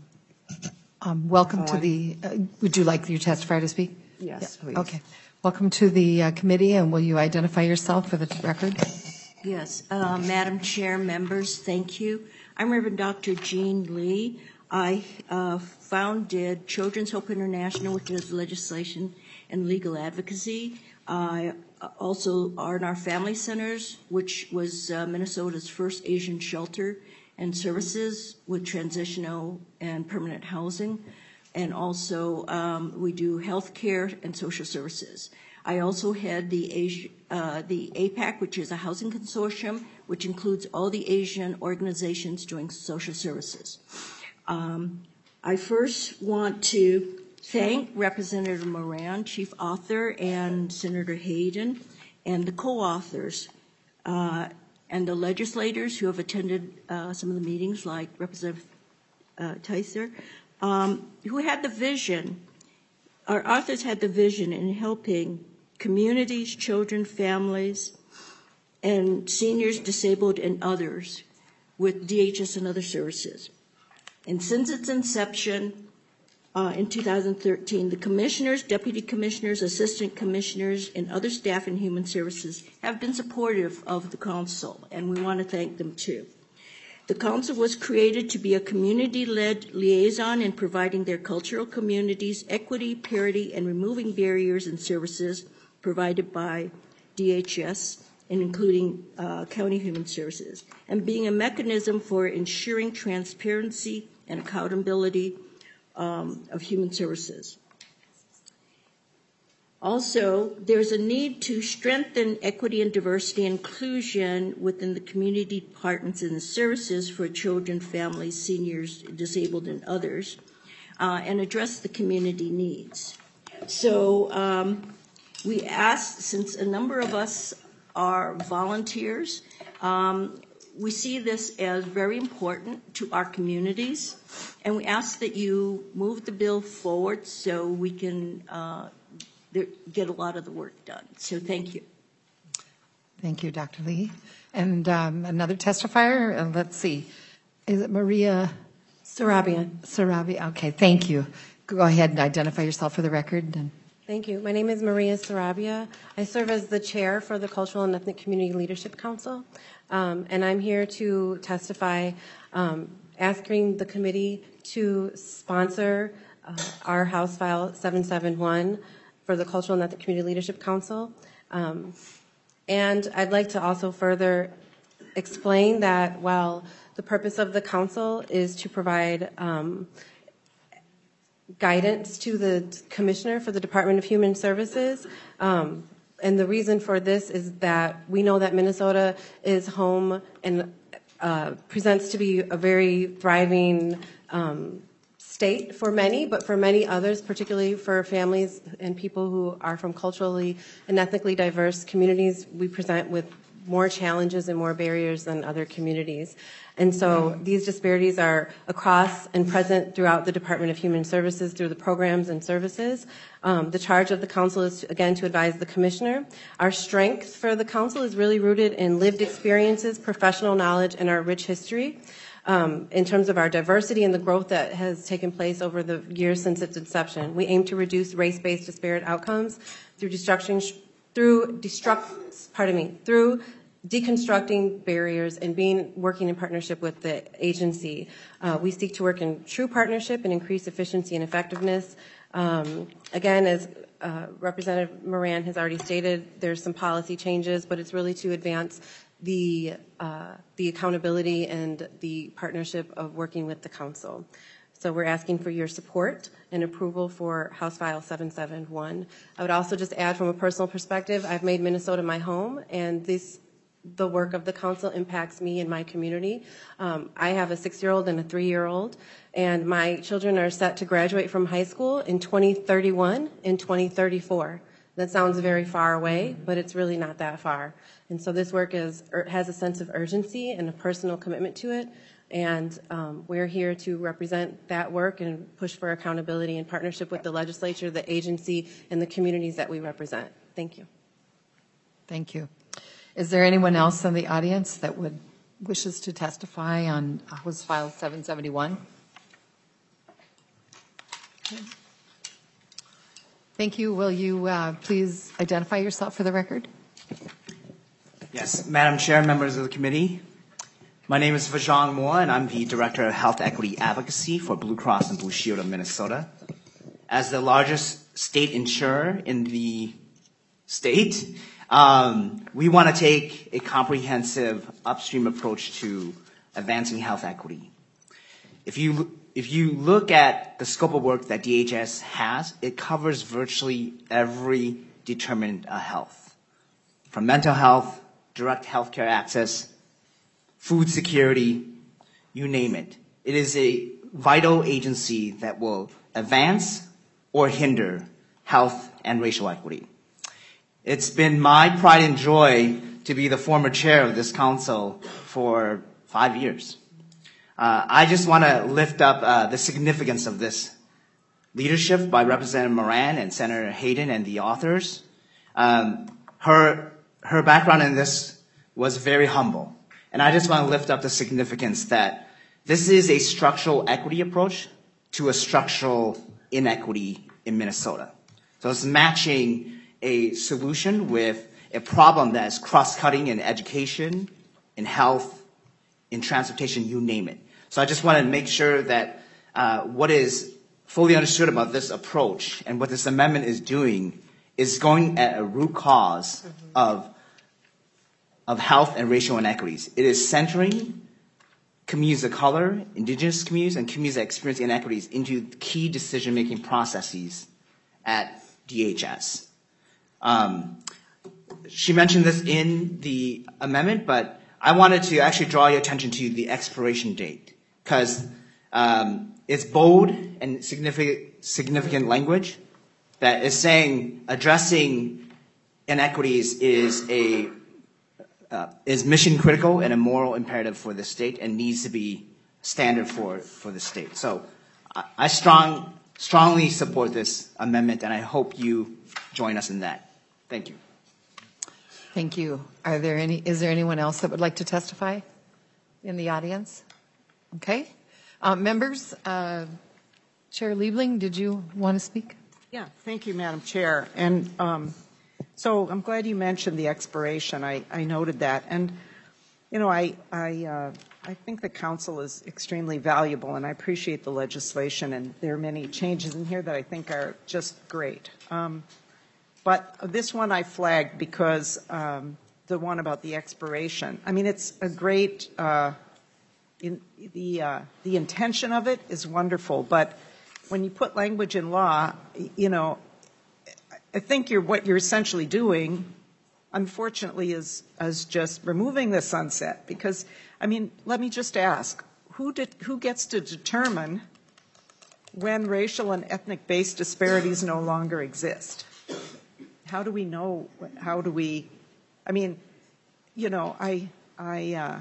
um, welcome on, to the, uh, would you like your testifier to speak? Yes, yeah. please. Okay. Welcome to the uh, committee, and will you identify yourself for the record? Yes. Uh, Madam Chair, members, thank you. I'm Reverend Doctor Jean Lee. I uh, founded Children's Hope International, which does legislation and legal advocacy. I uh, also are in our family centers, which was uh, Minnesota's first Asian shelter and services with transitional and permanent housing. And also um, we do health care and social services. I also head the, Asia, uh, the A PAC, which is a housing consortium, which includes all the Asian organizations doing social services. Um, I first want to thank Representative Moran, Chief Author, and Senator Hayden, and the co-authors, uh, and the legislators who have attended uh, some of the meetings, like Representative uh, Tyser, um, who had the vision, our authors had the vision in helping communities, children, families, and seniors, disabled, and others with D H S and other services. And since its inception uh, in two thousand thirteen, the commissioners, deputy commissioners, assistant commissioners, and other staff in human services have been supportive of the council, and we want to thank them too. The council was created to be a community-led liaison in providing their cultural communities equity, parity, and removing barriers and services provided by D H S, and including uh, county human services, and being a mechanism for ensuring transparency and accountability um, of human services. Also, there's a need to strengthen equity and diversity and inclusion within the community departments and the services for children, families, seniors, disabled, and others, uh, and address the community needs. So um, we asked, since a number of us are volunteers, um, we see this as very important to our communities, and we ask that you move the bill forward so we can uh, get a lot of the work done. So thank you. Thank you, Doctor Lee. And um, another testifier, uh, let's see, is it Maria? Sarabia. Sarabia, okay, thank you. Go ahead and identify yourself for the record. And Thank you. My name is Maria Sarabia. I serve as the chair for the Cultural and Ethnic Community Leadership Council, um, and I'm here to testify um, asking the committee to sponsor uh, our House File seven seven one for the Cultural and Ethnic Community Leadership Council. Um, and I'd like to also further explain that while the purpose of the council is to provide um, guidance to the commissioner for the Department of Human Services, um, and the reason for this is that we know that Minnesota is home and uh, presents to be a very thriving um, state for many, but for many others, particularly for families and people who are from culturally and ethnically diverse communities, we present with more challenges and more barriers than other communities. And so these disparities are across and present throughout the Department of Human Services through the programs and services. Um, the charge of the council is, again, to advise the commissioner. Our strength for the council is really rooted in lived experiences, professional knowledge, and our rich history. Um, in terms of our diversity and the growth that has taken place over the years since its inception. We aim to reduce race-based disparate outcomes through destruction, through destruct, pardon me, through deconstructing barriers and being working in partnership with the agency. Uh, we seek to work in true partnership and increase efficiency and effectiveness. Um, again, as uh, Representative Moran has already stated, there's some policy changes, but it's really to advance the uh, the accountability and the partnership of working with the council. So we're asking for your support and approval for House File seven seven one. I would also just add, from a personal perspective, I've made Minnesota my home, and this the work of the council impacts me and my community. Um, I have a six-year-old and a three-year-old, and my children are set to graduate from high school in twenty thirty-one and twenty thirty-four. That sounds very far away, but it's really not that far. And so this work is, has a sense of urgency and a personal commitment to it, and um, we're here to represent that work and push for accountability in partnership with the legislature, the agency, and the communities that we represent. Thank you. Thank you. Is there anyone else in the audience that would wishes to testify on House File seven seventy-one? Okay. Thank you. Will you uh, please identify yourself for the record? Yes, Madam Chair, members of the committee. My name is Vajong Moore, and I'm the Director of Health Equity Advocacy for Blue Cross and Blue Shield of Minnesota. As the largest state insurer in the state, um, we want to take a comprehensive upstream approach to advancing health equity. If you If you look at the scope of work that D H S has, it covers virtually every determinant of health, from mental health, direct healthcare access, food security, you name it. It is a vital agency that will advance or hinder health and racial equity. It's been my pride and joy to be the former chair of this council for five years. Uh, I just want to lift up uh, the significance of this leadership by Representative Moran and Senator Hayden and the authors. Um, her, her background in this was very humble. And I just want to lift up the significance that this is a structural equity approach to a structural inequity in Minnesota. So it's matching a solution with a problem that is cross-cutting in education, in health, in transportation, you name it. So I just want to make sure that uh, what is fully understood about this approach and what this amendment is doing is going at a root cause mm-hmm. of, of health and racial inequities. It is centering communities of color, indigenous communities, and communities that experience inequities into key decision-making processes at D H S. Um, she mentioned this in the amendment, but I wanted to actually draw your attention to the expiration date, because um, it's bold and significant, significant language that is saying addressing inequities is a uh, is mission critical and a moral imperative for the state and needs to be standard for, for the state. So I, I strong, strongly support this amendment, and I hope you join us in that. Thank you. Thank you. Are there any, is there anyone else that would like to testify in the audience? Okay. Uh, members, uh, Chair Liebling, did you want to speak? Yeah, thank you, Madam Chair. And um, so I'm glad you mentioned the expiration. I, I noted that. And, you know, I, I, uh, I think the council is extremely valuable, and I appreciate the legislation. And there are many changes in here that I think are just great. Um, But this one I flagged because um, the one about the expiration. I mean, it's a great, uh, in, the, uh, the intention of it is wonderful, but when you put language in law, you know, I think you're, what you're essentially doing, unfortunately, is, is just removing the sunset. Because, I mean, let me just ask, who, did, who gets to determine when racial and ethnic-based disparities no longer exist? How do we know? How do we? I mean, you know, I, I, uh,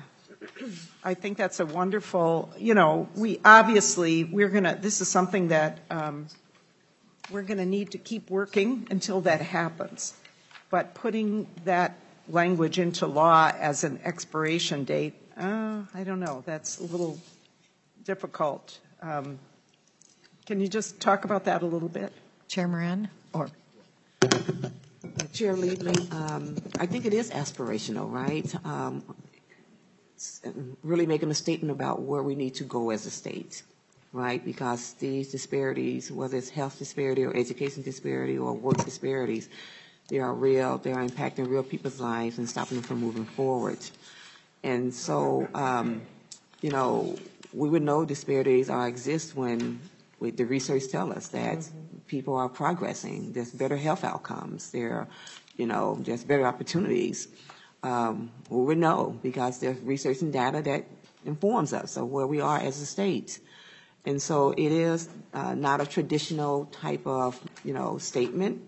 I think that's a wonderful. You know, we obviously we're gonna. This is something that um, we're gonna need to keep working until that happens. But putting that language into law as an expiration date, uh, I don't know. That's a little difficult. Um, can you just talk about that a little bit, Chair Moran, or? Chair Liebling, um, I think it is aspirational, right? Um, really making a statement about where we need to go as a state, right? Because these disparities, whether it's health disparity or education disparity or work disparities, they are real. They are impacting real people's lives and stopping them from moving forward. And so, um, you know, we would know disparities are exist when we, the research tells us that mm-hmm. people are progressing. There's better health outcomes. There, you know, there's better opportunities. Um, we would know because there's research and data that informs us of where we are as a state. And so it is uh, not a traditional type of, you know, statement.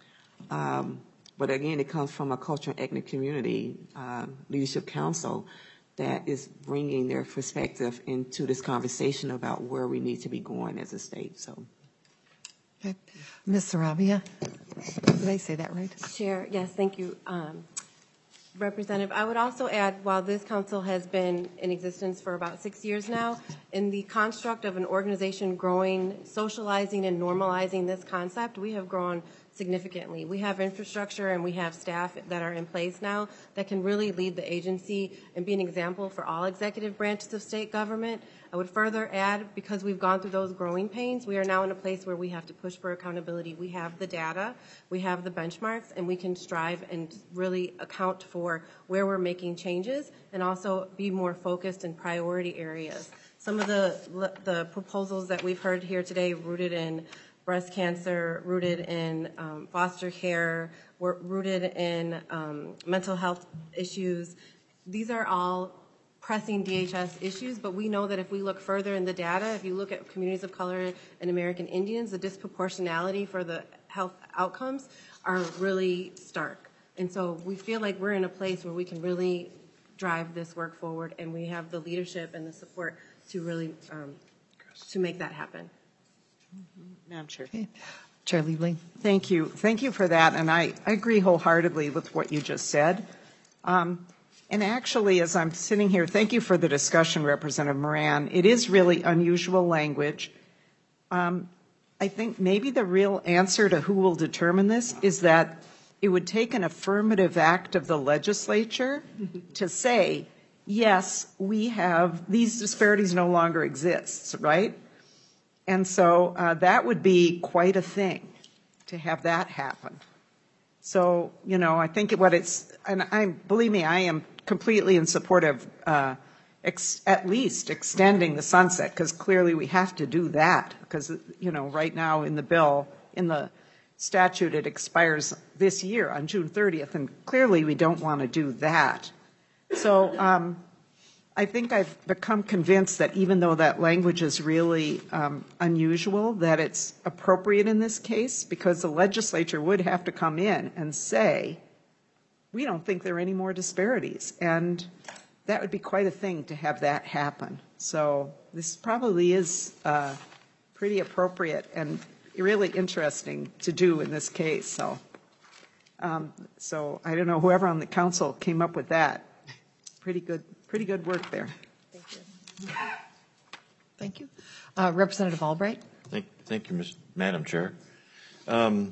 Um, but again, it comes from a cultural and ethnic community uh, leadership council that is bringing their perspective into this conversation about where we need to be going as a state. So, okay. Miz Sarabia, did I say that right? Chair, yes, thank you. Um, Representative, I would also add, while this council has been in existence for about six years now, in the construct of an organization growing, socializing, and normalizing this concept, we have grown significantly. We have infrastructure and we have staff that are in place now that can really lead the agency and be an example for all executive branches of state government. I would further add, because we've gone through those growing pains, we are now in a place where we have to push for accountability. We have the data, we have the benchmarks, and we can strive and really account for where we're making changes and also be more focused in priority areas. Some of the, the proposals that we've heard here today rooted in breast cancer, rooted in um, foster care, rooted in um, mental health issues. These are all pressing D H S issues, but we know that if we look further in the data, if you look at communities of color and American Indians, the disproportionality for the health outcomes are really stark. And so we feel like we're in a place where we can really drive this work forward, and we have the leadership and the support to really, um, to make that happen. Madam Chair. Okay. Chair Liebling. Thank you. Thank you for that. And I, I agree wholeheartedly with what you just said. Um, and actually, as I'm sitting here, thank you for the discussion, Representative Moran. It is really unusual language. Um, I think maybe the real answer to who will determine this is that it would take an affirmative act of the legislature to say, yes, we have, these disparities no longer exist, right? And so uh, that would be quite a thing to have that happen. So, you know, I think what it's, and I believe me, I am completely in support of uh, ex, at least extending the sunset, because clearly we have to do that, because, you know, right now in the bill, in the statute, it expires this year on June thirtieth, and clearly we don't want to do that. So um, I think I've become convinced that even though that language is really um, unusual, that it's appropriate in this case, because the legislature would have to come in and say, we don't think there are any more disparities. And that would be quite a thing to have that happen. So this probably is uh, pretty appropriate and really interesting to do in this case. So, um, so I don't know, whoever on the council came up with that, pretty good. Pretty good work there. Thank you. Thank you. Uh, Representative Albright. Thank, thank you, Miz Madam Chair. Um,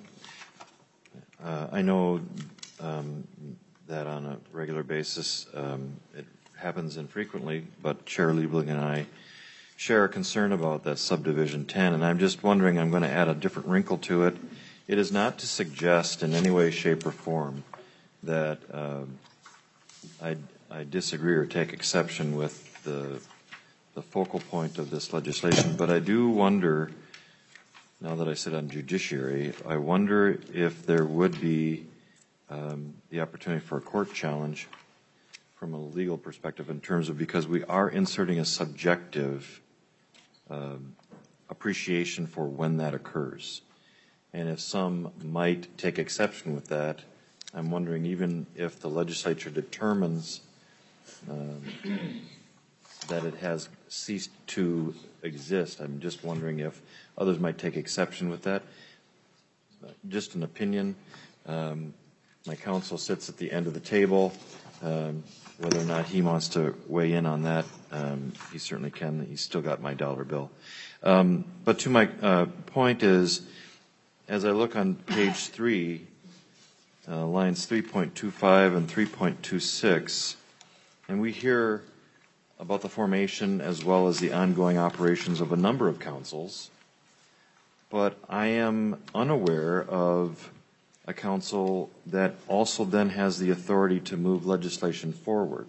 uh, I know um, that on a regular basis um, it happens infrequently, but Chair Liebling and I share a concern about that subdivision ten, and I'm just wondering, I'm going to add a different wrinkle to it. It is not to suggest in any way, shape, or form that um, I I disagree or take exception with the, the focal point of this legislation, but I do wonder, now that I sit on judiciary, I wonder if there would be um, the opportunity for a court challenge from a legal perspective in terms of, because we are inserting a subjective um, appreciation for when that occurs. And if some might take exception with that, I'm wondering even if the legislature determines Um, that it has ceased to exist. I'm just wondering if others might take exception with that. Uh, just an opinion. Um, my counsel sits at the end of the table. Um, whether or not he wants to weigh in on that, um, he certainly can. He's still got my dollar bill. Um, but to my uh, point is, as I look on page three, uh, lines three point two five and three point two six, and we hear about the formation as well as the ongoing operations of a number of councils, but I am unaware of a council that also then has the authority to move legislation forward,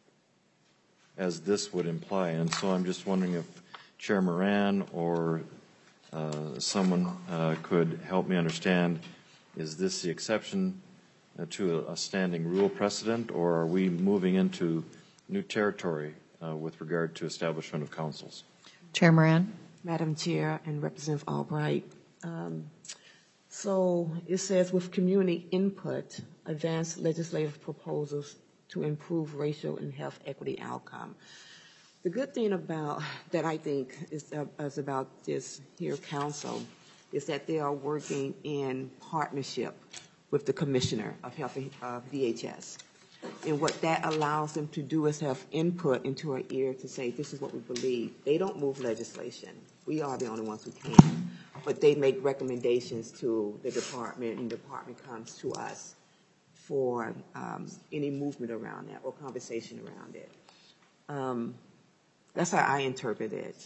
as this would imply. And so I'm just wondering if Chair Moran or uh, someone uh, could help me understand, is this the exception Uh, to a, a standing rule precedent, or are we moving into new territory uh, with regard to establishment of councils? Chair Moran. Madam Chair and Representative Albright. Um, so it says, with community input, advance legislative proposals to improve racial and health equity outcome. The good thing about that I think is, uh, is about this here council is that they are working in partnership with the Commissioner of Health uh, V H S. And what that allows them to do is have input into our ear to say, this is what we believe. They don't move legislation. We are the only ones who can. But they make recommendations to the department, and the department comes to us for um, any movement around that or conversation around it. Um, that's how I interpret it.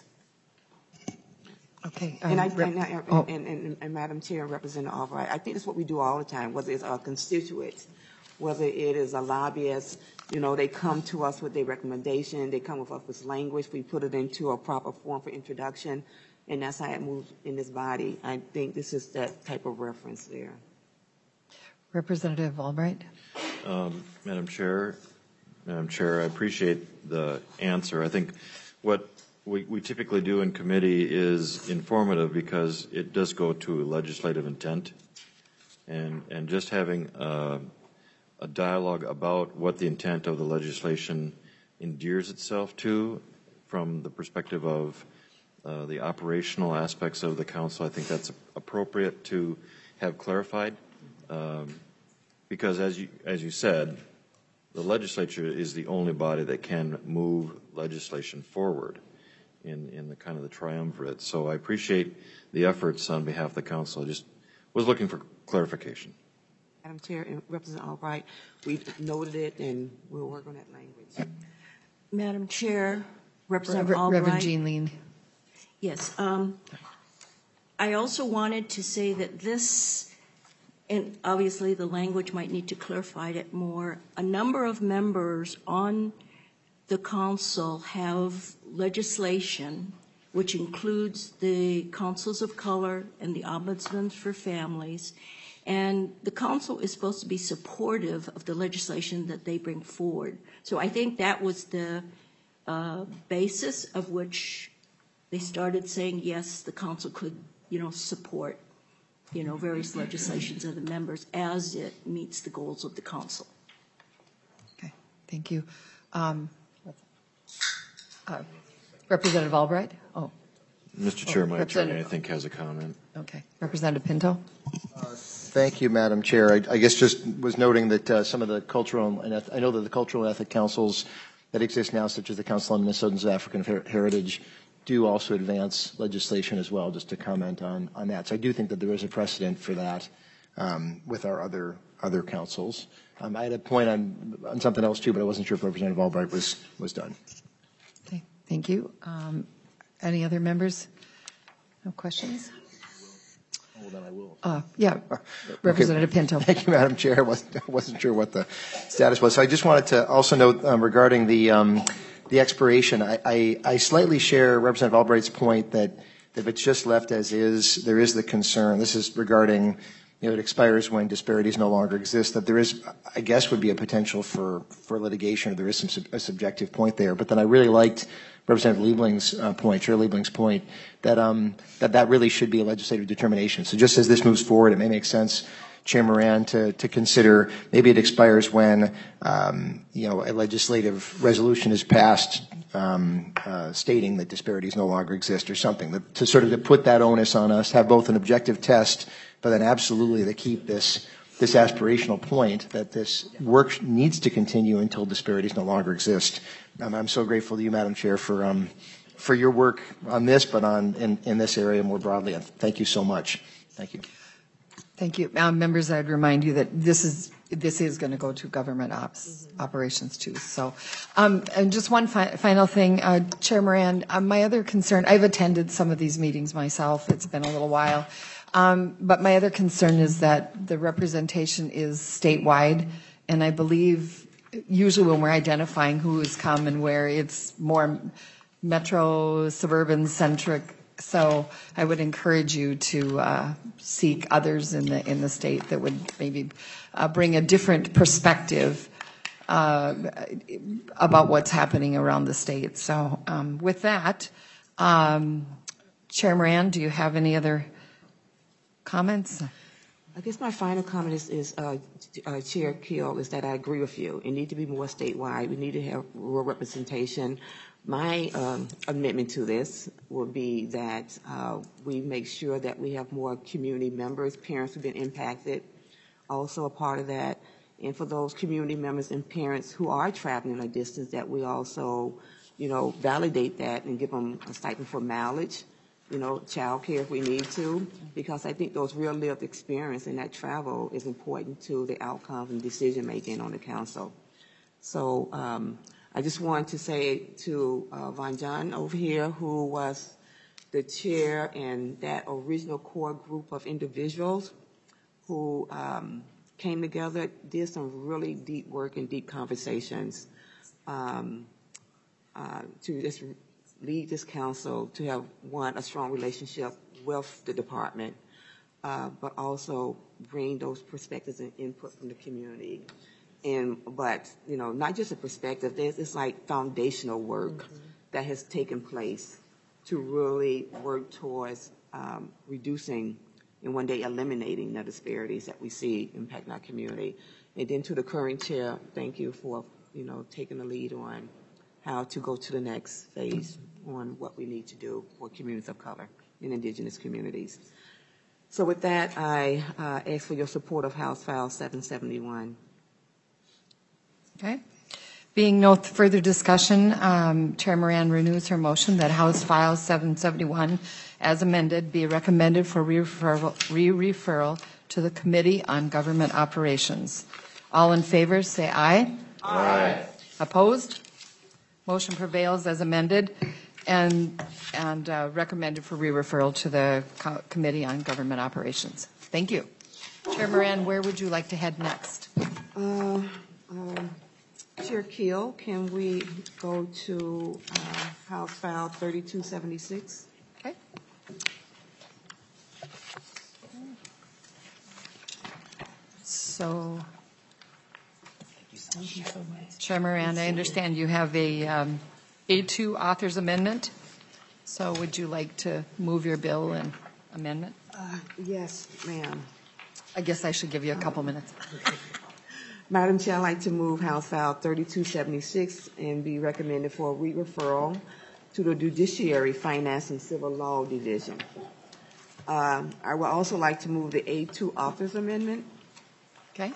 Okay. Um, and, I, rep- and, I, oh. and, and, and Madam Chair and Representative Albright, I think that's what we do all the time, whether it's our constituents, whether it is a lobbyist, you know, they come to us with their recommendation, they come with us with language, we put it into a proper form for introduction, and that's how it moves in this body. I think this is that type of reference there. Representative Albright. Um, Madam Chair, Madam Chair, I appreciate the answer. I think what We, we typically do in committee is informative because it does go to legislative intent, and and just having a, a dialogue about what the intent of the legislation endears itself to from the perspective of uh, the operational aspects of the council, I think that's appropriate to have clarified. Um, because as you, as you said, the legislature is the only body that can move legislation forward in, in the kind of the triumvirate. So I appreciate the efforts on behalf of the council. I just was looking for clarification. Madam Chair and Representative Albright, we've noted it and we'll work on that language. Madam Chair, Representative Reverend, Albright. Reverend Jean Lean. Yes. Um, I also wanted to say that this, and obviously the language might need to clarify it more, a number of members on the council have legislation which includes the councils of color and the ombudsman for families. And the council is supposed to be supportive of the legislation that they bring forward. So I think that was the uh, basis of which they started saying, yes, the council could, you know, support, you know, various legislations of the members as it meets the goals of the council. Okay, thank you. Um, uh, Representative Albright? Oh. Mister Chair, oh, my attorney, I think, has a comment. Okay. Representative Pinto? Uh, thank you, Madam Chair. I, I guess just was noting that uh, some of the cultural, and I know that the cultural and ethnic councils that exist now, such as the Council on Minnesotans of African Her- Heritage, do also advance legislation as well, just to comment on, on that. So I do think that there is a precedent for that um, with our other other councils. Um, I had a point on, on something else too, but I wasn't sure if Representative Albright was, was done. Okay, thank you. Um, any other members? No questions? Well, then I will. Uh, yeah, Representative Okay. Pinto. Thank you, Madam Chair. I wasn't, I wasn't sure what the status was. So I just wanted to also note um, regarding the um, the expiration, I, I, I slightly share Representative Albright's point that, that if it's just left as is, there is the concern. This is regarding, you know, it expires when disparities no longer exist, that there is, I guess, would be a potential for, for litigation, or there is some sub, a subjective point there. But then I really liked Representative Liebling's uh, point, Chair Liebling's point, that, um, that that really should be a legislative determination. So just as this moves forward, it may make sense, Chair Moran, to, to consider maybe it expires when, um, you know, a legislative resolution is passed um, uh, stating that disparities no longer exist or something, that, to sort of to put that onus on us, have both an objective test, but then absolutely to keep this this aspirational point that this work needs to continue until disparities no longer exist. Um, I'm so grateful to you, Madam Chair, for um, for your work on this, but on in, in this area more broadly. And thank you so much. Thank you. Thank you. Um, members, I'd remind you that this is this is going to go to government ops mm-hmm. operations too. So, um, and just one fi- final thing, uh, Chair Moran, uh, my other concern, I've attended some of these meetings myself. It's been a little while. Um, but my other concern is that the representation is statewide, and I believe usually when we're identifying who has come and where, it's more metro, suburban centric. So I would encourage you to uh, seek others in the in the state that would maybe uh, bring a different perspective uh, about what's happening around the state. So um, with that, um, Chair Moran, do you have any other comments? I guess my final comment is, is uh, uh, Chair Keel, is that I agree with you. It needs to be more statewide. We need to have rural representation. My um, amendment to this would be that uh, we make sure that we have more community members, parents who've been impacted, also a part of that. And for those community members and parents who are traveling a distance, that we also, you know, validate that and give them a stipend for mileage, you know, child care if we need to, because I think those real lived experience and that travel is important to the outcome and decision making on the council. So um, I just wanted to say to uh, Von John over here, who was the chair and that original core group of individuals who um, came together, did some really deep work and deep conversations um, uh, to just lead this council to have, one, a strong relationship with the department, uh, but also bring those perspectives and input from the community. And, but, you know, not just a perspective, there's this like foundational work mm-hmm. that has taken place to really work towards um, reducing and one day eliminating the disparities that we see impacting our community. And then to the current chair, thank you for, you know, taking the lead on how to go to the next phase on what we need to do for communities of color and indigenous communities. So with that, I uh, ask for your support of House File seven seventy-one. Okay. Being no further discussion, um, Chair Moran renews her motion that House File seven seventy-one, as amended, be recommended for re-referral, re-referral to the Committee on Government Operations. All in favor, say aye. Aye. Opposed? Motion prevails as amended and, and uh, recommended for re-referral to the Co- Committee on Government Operations. Thank you. Chair Moran, where would you like to head next? Uh, um, Chair Keel, can we go to uh, House File thirty-two seventy-six? Okay. So, Chair Moran, I understand you have a um, A two author's amendment. So would you like to move your bill and amendment? Uh, yes, ma'am. I guess I should give you a couple minutes. Madam Chair, I'd like to move House File thirty-two seventy-six and be recommended for a re-referral to the Judiciary Finance and Civil Law Division. Um, I would also like to move the A two author's amendment. Okay.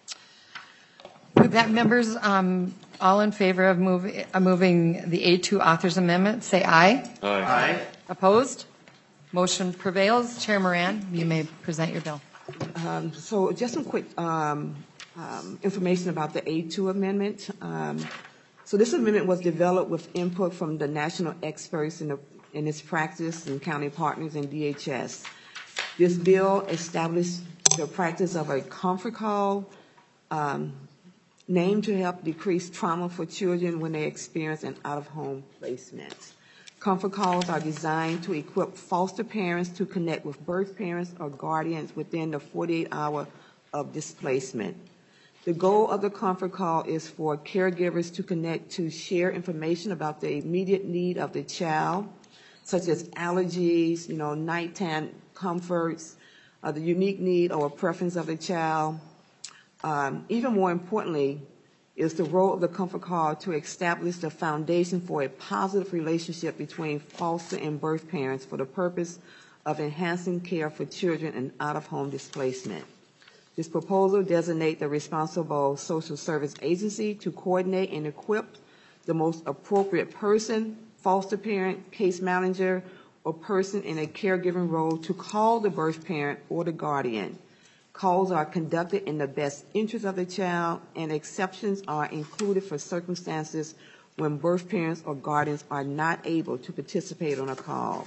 With that, members, um, all in favor of move, uh, moving the A two author's amendment, say aye. Aye. Aye. Opposed? Motion prevails. Chair Moran, you may present your bill. Um, so just some quick um, um, information about the A two amendment. Um, so this amendment was developed with input from the national experts in, the, in its practice and county partners and D H S. This bill established the practice of a comfort call um, named to help decrease trauma for children when they experience an out-of-home placement. Comfort calls are designed to equip foster parents to connect with birth parents or guardians within the forty-eight hour of displacement. The goal of the comfort call is for caregivers to connect to share information about the immediate need of the child, such as allergies, you know, nighttime comforts, uh, the unique need or preference of the child. Um, even more importantly, is the role of the comfort call to establish the foundation for a positive relationship between foster and birth parents for the purpose of enhancing care for children in out-of-home displacement. This proposal designates the responsible social service agency to coordinate and equip the most appropriate person, foster parent, case manager, or person in a caregiving role to call the birth parent or the guardian. Calls are conducted in the best interest of the child, and exceptions are included for circumstances when birth parents or guardians are not able to participate on a call.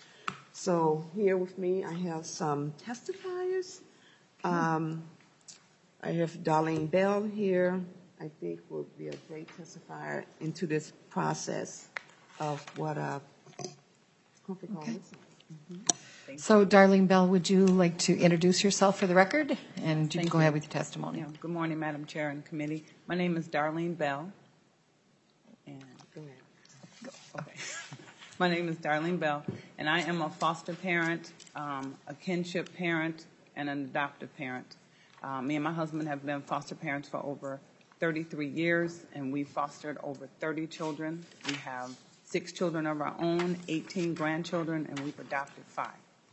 So here with me, I have some testifiers. Um, I have Darlene Bell here. I think will be a great testifier into this process of what a comfort call is. Mm-hmm. So, Darlene Bell, would you like to introduce yourself for the record? And you can Thank go you. ahead with your testimony. Yeah. Good morning, Madam Chair and committee. My name is Darlene Bell. And go ahead. Okay. My name is Darlene Bell, and I am a foster parent, um, a kinship parent, and an adoptive parent. Uh, me and my husband have been foster parents for over thirty-three years, and we fostered over thirty children. We have six children of our own, eighteen grandchildren, and we've adopted five.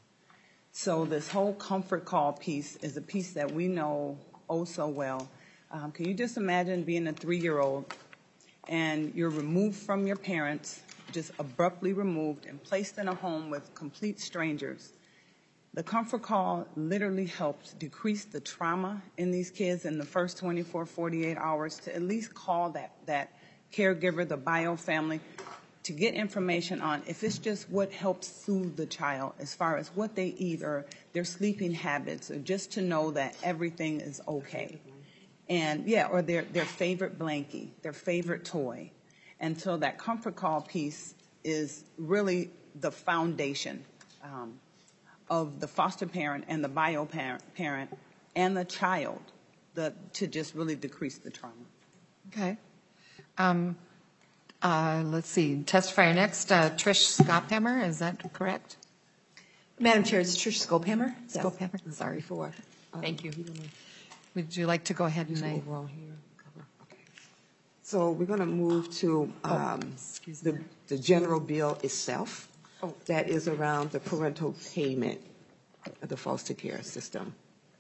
So this whole comfort call piece is a piece that we know oh so well. Um, can you just imagine being a three-year-old and you're removed from your parents, just abruptly removed and placed in a home with complete strangers? The comfort call literally helps decrease the trauma in these kids in the first twenty-four, forty-eight hours to at least call that, that caregiver, the bio family, to get information on if it's just what helps soothe the child as far as what they eat or their sleeping habits, or just to know that everything is okay. And yeah, or their, their favorite blankie, their favorite toy. And so that comfort call piece is really the foundation um, of the foster parent and the bio parent, parent and the child the, to just really decrease the trauma. Okay. Um, Uh, let's see, testifier next, uh, Trish Skophammer, is that correct? Madam Chair, it's Trish Skophammer. Yes. Skophammer, sorry. Before. Thank you. Would you like to go ahead and I? Overall here. Okay. So we're going to move to um, the, the general bill itself. That is around the parental payment of the foster care system.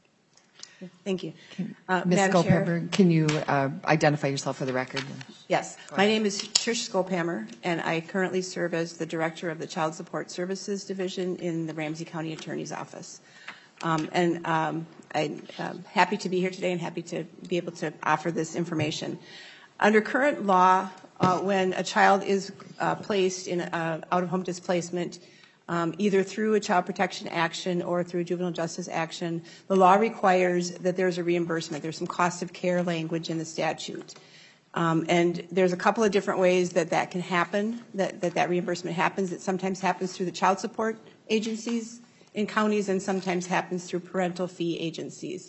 Thank you. Uh, Miz Madam Chair. Sculpepper, can you uh, identify yourself for the record? Yes. My name is Trish Sculphammer, and I currently serve as the Director of the Child Support Services Division in the Ramsey County Attorney's Office. Um, and um, I'm um, happy to be here today and happy to be able to offer this information. Under current law, uh, when a child is uh, placed in uh, out-of-home displacement, um, either through a child protection action or through a juvenile justice action, the law requires that there's a reimbursement. There's some cost of care language in the statute. Um, and there's a couple of different ways that that can happen, that, that that reimbursement happens. It sometimes happens through the child support agencies in counties and sometimes happens through parental fee agencies.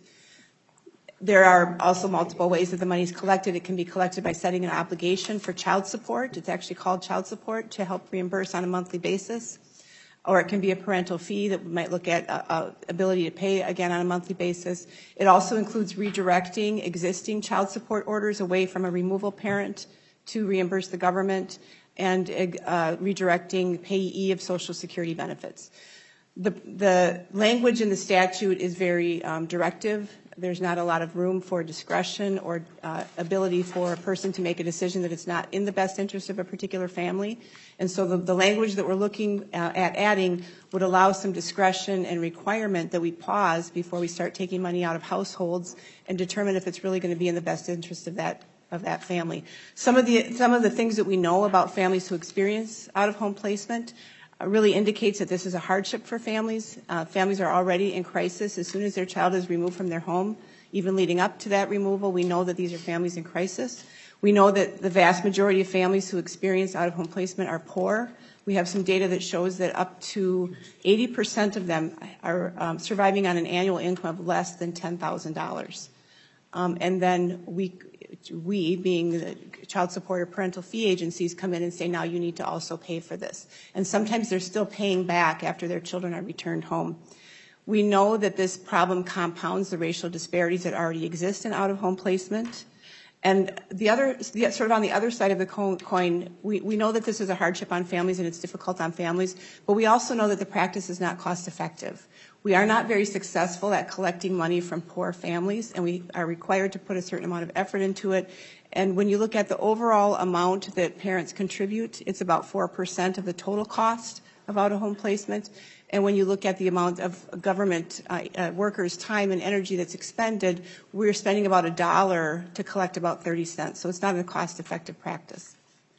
There are also multiple ways that the money is collected. It can be collected by setting an obligation for child support. It's actually called child support to help reimburse on a monthly basis. Or it can be a parental fee that we might look at uh, uh, ability to pay, again, on a monthly basis. It also includes redirecting existing child support orders away from a removal parent to reimburse the government and uh, redirecting payee of Social Security benefits. The, the language in the statute is very um, directive. There's not a lot of room for discretion or uh, ability for a person to make a decision that it's not in the best interest of a particular family. And so the, the language that we're looking uh, at adding would allow some discretion and requirement that we pause before we start taking money out of households and determine if it's really going to be in the best interest of that of that family. Some of the some of the things that we know about families who experience out-of-home placement really indicates that this is a hardship for families. Uh, families are already in crisis as soon as their child is removed from their home. Even leading up to that removal, we know that these are families in crisis. We know that the vast majority of families who experience out-of-home placement are poor. We have some data that shows that up to eighty percent of them are um, surviving on an annual income of less than ten thousand dollars. Um, and then we, we, being the child support or parental fee agencies, come in and say, now you need to also pay for this. And sometimes they're still paying back after their children are returned home. We know that this problem compounds the racial disparities that already exist in out-of-home placement. And the other, the, sort of on the other side of the coin, we, we know that this is a hardship on families and it's difficult on families, but we also know that the practice is not cost effective. We are not very successful at collecting money from poor families, and we are required to put a certain amount of effort into it. And when you look at the overall amount that parents contribute, it's about four percent of the total cost of out-of-home placement. And when you look at the amount of government uh, uh, workers' time and energy that's expended, we're spending about a dollar to collect about thirty cents. So it's not a cost-effective practice.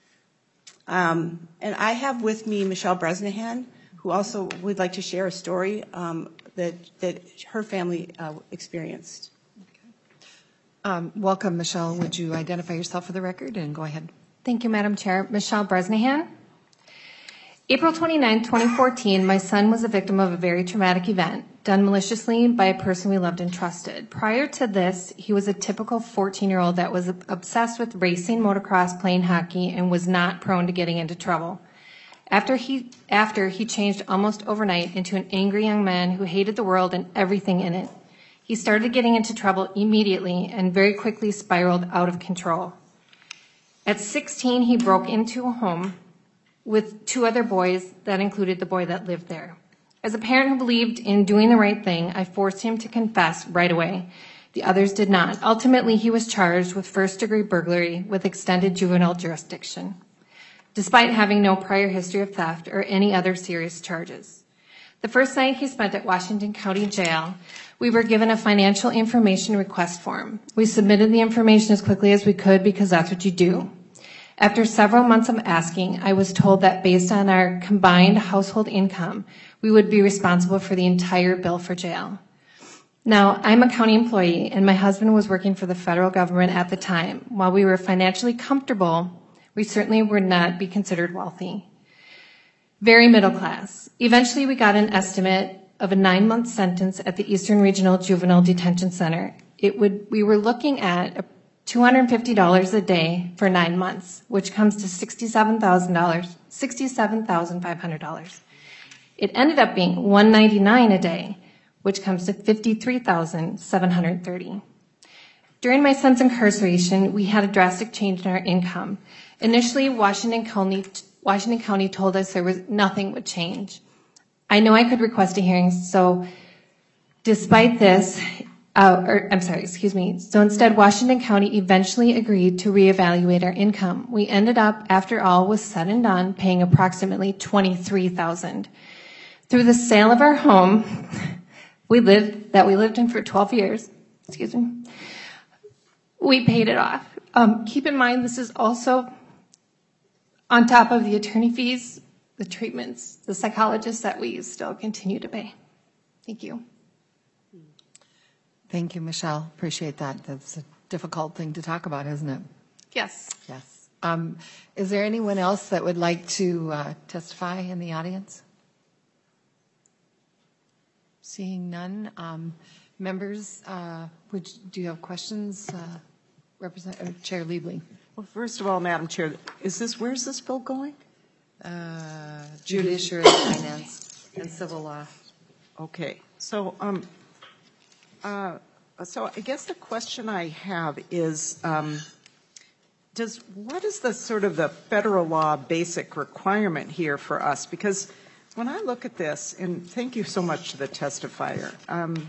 Um, and I have with me Michelle Bresnahan, who also would like to share a story um, that, that her family uh, experienced. Um, welcome, Michelle. Would you identify yourself for the record and go ahead? Thank you, Madam Chair. Michelle Bresnahan. April twenty-ninth, twenty fourteen, my son was a victim of a very traumatic event done maliciously by a person we loved and trusted. Prior to this, he was a typical fourteen-year-old that was obsessed with racing, motocross, playing hockey, and was not prone to getting into trouble. After he, after he changed almost overnight into an angry young man who hated the world and everything in it. He started getting into trouble immediately and very quickly spiraled out of control. At sixteen, he broke into a home with two other boys that included the boy that lived there. As a parent who believed in doing the right thing, I forced him to confess right away. The others did not. Ultimately, he was charged with first-degree burglary with extended juvenile jurisdiction, despite having no prior history of theft or any other serious charges. The first night he spent at Washington County Jail, we were given a financial information request form. We submitted the information as quickly as we could because that's what you do. After several months of asking, I was told that based on our combined household income, we would be responsible for the entire bill for jail. Now, I'm a county employee, and my husband was working for the federal government at the time. While we were financially comfortable, we certainly would not be considered wealthy. Very middle class. Eventually, we got an estimate of a nine-month sentence at the Eastern Regional Juvenile Detention Center. It would, we were looking at a two hundred fifty dollars a day for nine months, which comes to sixty-seven thousand dollars, sixty-seven thousand five hundred dollars. It ended up being one hundred ninety-nine dollars a day, which comes to fifty-three thousand seven hundred thirty dollars. During my son's incarceration, we had a drastic change in our income. Initially, Washington County, Washington County told us there was nothing would change. I know I could request a hearing, so despite this, uh, or I'm sorry, excuse me. So instead, Washington County eventually agreed to reevaluate our income. We ended up, after all was said and done, paying approximately twenty-three thousand dollars. Through the sale of our home, we lived that we lived in for twelve years. Excuse me. We paid it off. Um, keep in mind, this is also on top of the attorney fees, the treatments, the psychologists that we still continue to pay. Thank you. Thank you, Michelle. Appreciate that. That's a difficult thing to talk about, isn't it? Yes. Yes. Um, is there anyone else that would like to uh, testify in the audience? Seeing none. Um, members, uh, would, do you have questions? Uh, Representative Chair Liebling. Well, first of all, Madam Chair, is this, where's this bill going? Uh, Judiciary, Finance, and Civil Law. Okay. So, um, uh, so I guess the question I have is, um, does, what is the sort of the federal law basic requirement here for us? Because when I look at this, and thank you so much to the testifier, um,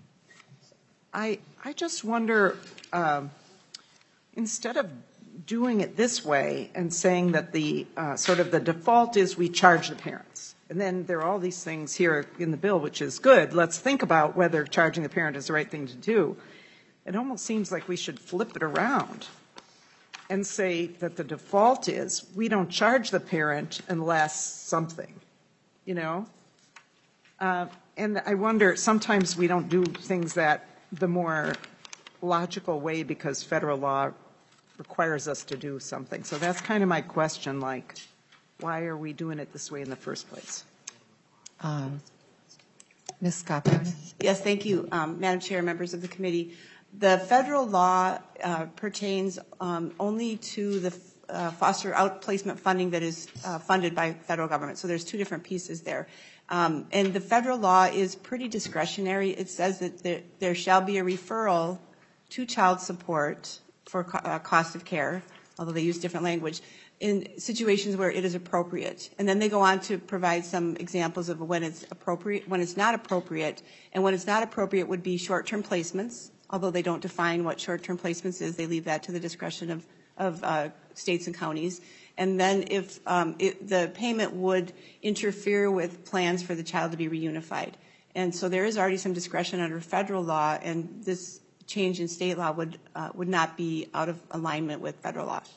I, I just wonder, um, instead of doing it this way and saying that the uh, sort of the default is we charge the parents, and then there are all these things here in the bill, which is good. Let's think about whether charging the parent is the right thing to do. It almost seems like we should flip it around and say that the default is we don't charge the parent unless something, you know? Uh, and I wonder, sometimes we don't do things that the more logical way because federal law requires us to do something. So that's kind of my question, like, why are we doing it this way in the first place? Um, Miz Scott. Yes, thank you, um, Madam Chair, members of the committee. The federal law uh, pertains um, only to the uh, foster outplacement funding that is uh, funded by federal government. So there's two different pieces there. Um, and the federal law is pretty discretionary. It says that there, there shall be a referral to child support for co- uh, cost of care, although they use different language, in situations where it is appropriate. And then they go on to provide some examples of when it's appropriate, when it's not appropriate. And when it's not appropriate would be short-term placements, although they don't define what short-term placements is. They leave that to the discretion of, of uh, states and counties. And then if um, it, the payment would interfere with plans for the child to be reunified. And so there is already some discretion under federal law, and this change in state law would uh, would not be out of alignment with federal law.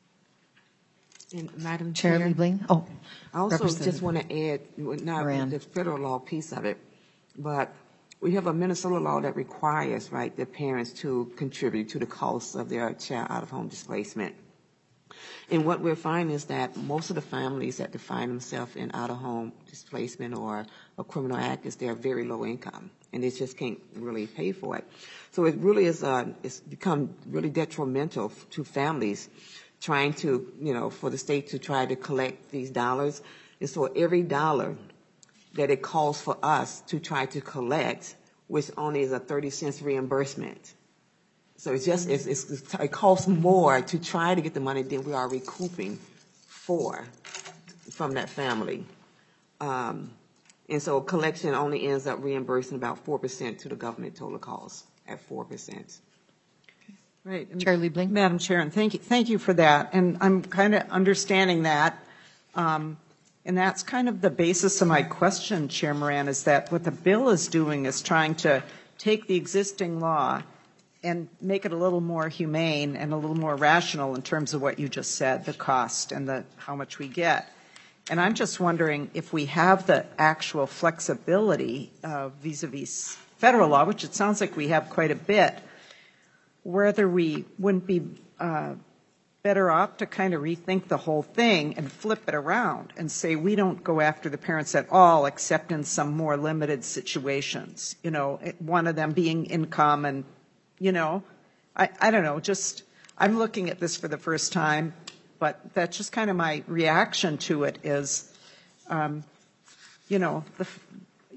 And Madam Chair Chair, Liebling. Oh, I also just want to add, not Moran. the federal law piece of it, but we have a Minnesota law that requires, right, the parents to contribute to the cost of their child out-of-home displacement. And what we're finding is that most of the families that define themselves in out-of-home displacement or a criminal act is they're very low income, and they just can't really pay for it. So it really is, uh, it's become really detrimental to families trying to, you know, for the state to try to collect these dollars. And so every dollar that it costs for us to try to collect, which only is a thirty cents reimbursement. So it's just, it's, it's, it costs more to try to get the money than we are recouping for from that family. Um, and so collection only ends up reimbursing about four percent to the government total cost at four percent. Right. And Chair Liebling. Madam Chair, and thank you, thank you for that. And I'm kind of understanding that. Um, and that's kind of the basis of my question, Chair Moran, is that what the bill is doing is trying to take the existing law and make it a little more humane and a little more rational in terms of what you just said, the cost and the how much we get. And I'm just wondering if we have the actual flexibility uh, vis-a-vis federal law, which it sounds like we have quite a bit, whether we wouldn't be uh, better off to kind of rethink the whole thing and flip it around and say we don't go after the parents at all except in some more limited situations, you know, one of them being income and, you know, I, I don't know, just I'm looking at this for the first time, but that's just kind of my reaction to it is, um, you know, the,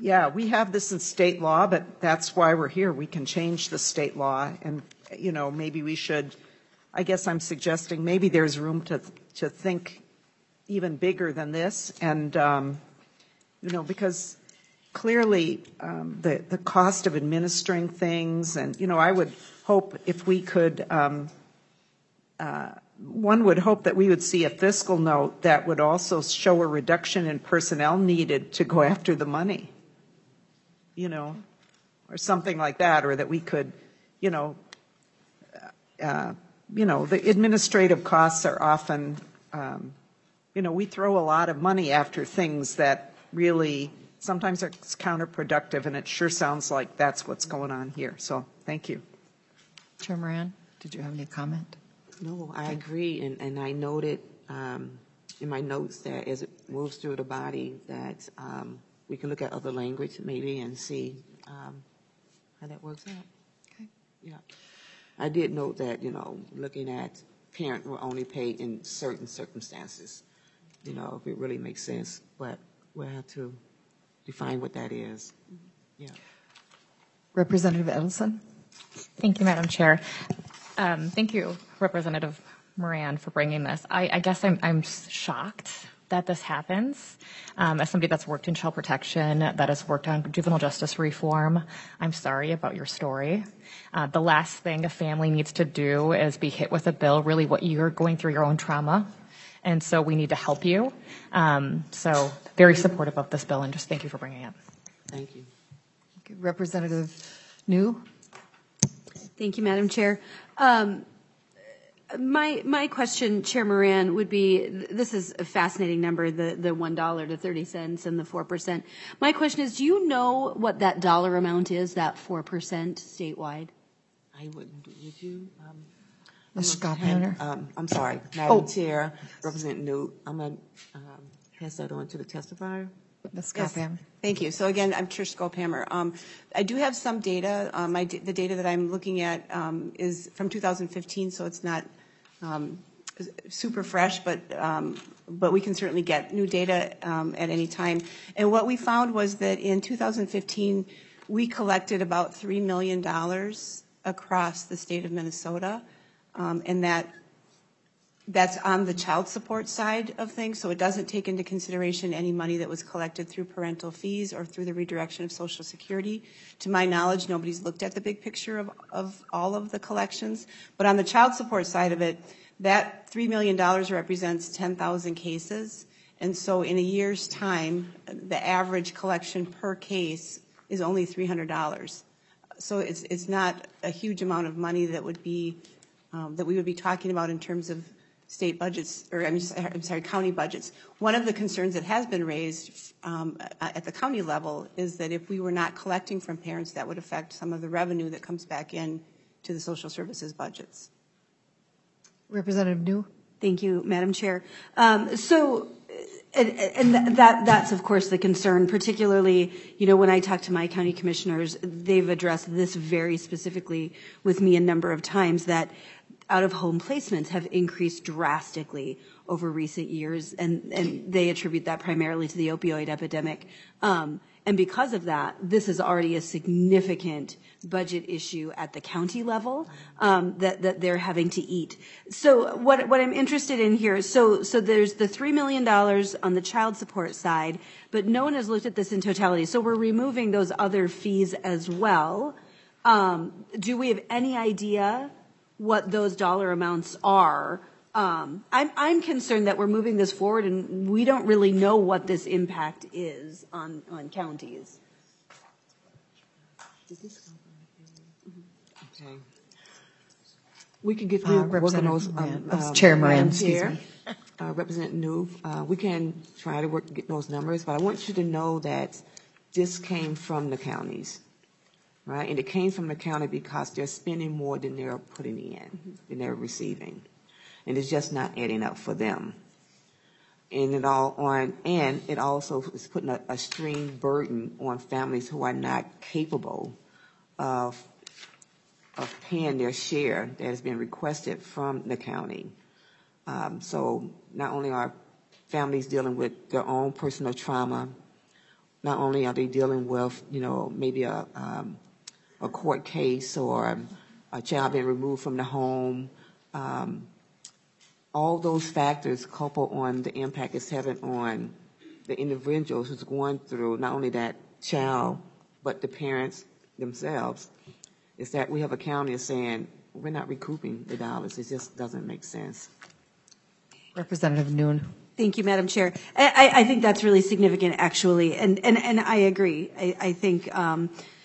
yeah, we have this in state law, but that's why we're here. We can change the state law, and, you know, maybe we should, I guess I'm suggesting maybe there's room to to think even bigger than this, and, um, you know, because clearly um, the, the cost of administering things, and, you know, I would hope if we could, um, uh, one would hope that we would see a fiscal note that would also show a reduction in personnel needed to go after the money, you know, or something like that, or that we could, you know, uh, you know, the administrative costs are often, um, you know, we throw a lot of money after things that really sometimes are counterproductive, and it sure sounds like that's what's going on here. So thank you. Chair Moran, did you have any comment? No, I agree, and, and I noted um, in my notes that as it moves through the body that um, we can look at other language maybe and see um, how that works out. Okay. Yeah. I did note that, you know, looking at parent will only pay in certain circumstances, you know, if it really makes sense, but we'll have to define what that is. Yeah. Representative Edelson. Thank you, Madam Chair. Um, thank you, Representative Moran, for bringing this. I, I guess I'm, I'm shocked that this happens. Um, as somebody that's worked in child protection, that has worked on juvenile justice reform, I'm sorry about your story. Uh, the last thing a family needs to do is be hit with a bill, really what you're going through your own trauma. And so we need to help you. Um, so very supportive of this bill, and just thank you for bringing it. Thank you. Okay, Representative New. Thank you, Madam Chair. Um, my my question, Chair Moran, would be, this is a fascinating number, the, the one dollar to thirty cents and the four percent. My question is, do you know what that dollar amount is, that four percent statewide? I wouldn't, would you? Um, Miz Scott-Hammer. Um, I'm sorry, Madam Oh. Chair, Representative Newt, I'm going to um, pass that on to the testifier. Miz Yes. Scott-Hammer. Thank you. So again, I'm Trish Skolphammer. Um, I do have some data. Um, I, the data that I'm looking at um, is from two thousand fifteen, so it's not um, super fresh, but um, but we can certainly get new data um, at any time. And what we found was that in two thousand fifteen, we collected about three million dollars across the state of Minnesota, um, and that that's on the child support side of things, so it doesn't take into consideration any money that was collected through parental fees or through the redirection of Social Security. To my knowledge, nobody's looked at the big picture of, of all of the collections. But on the child support side of it, that three million dollars represents ten thousand cases. And so in a year's time, the average collection per case is only three hundred dollars. So it's, it's not a huge amount of money that would be, um, that we would be talking about in terms of state budgets, or I'm, just, I'm sorry, county budgets. One of the concerns that has been raised um, at the county level is that if we were not collecting from parents, that would affect some of the revenue that comes back in to the social services budgets. Representative New. Thank you, Madam Chair. Um, so, and, and that that's of course the concern, particularly, you know, when I talk to my county commissioners, they've addressed this very specifically with me a number of times, that out-of-home placements have increased drastically over recent years, and, and they attribute that primarily to the opioid epidemic. Um, and because of that, this is already a significant budget issue at the county level um, that, that they're having to eat. So what, what I'm interested in here, so, so there's the three million dollars on the child support side, but no one has looked at this in totality. So we're removing those other fees as well. Um, do we have any idea what those dollar amounts are? Um, I'm, I'm concerned that we're moving this forward and we don't really know what this impact is on, on counties. Okay. We can get Uh, work on those. Representative Um, Moran. um, Chair Moran, Madam excuse Chair, me. Uh, Representative New, uh, we can try to work to get those numbers, but I want you to know that this came from the counties. Right, and it came from the county because they're spending more than they're putting in, than they're receiving, and it's just not adding up for them. And it all on, and it also is putting a, a extreme burden on families who are not capable of of paying their share that has been requested from the county. Um, so not only are families dealing with their own personal trauma, not only are they dealing with, you know, maybe a, um, a court case or a child being removed from the home, um, all those factors couple on the impact it's having on the individuals who's going through not only that child, but the parents themselves, is that we have a county saying we're not recouping the dollars. It just doesn't make sense. Representative Noon. Thank you, Madam Chair. I, I think that's really significant, actually, and, and, and I agree. I, I think, um,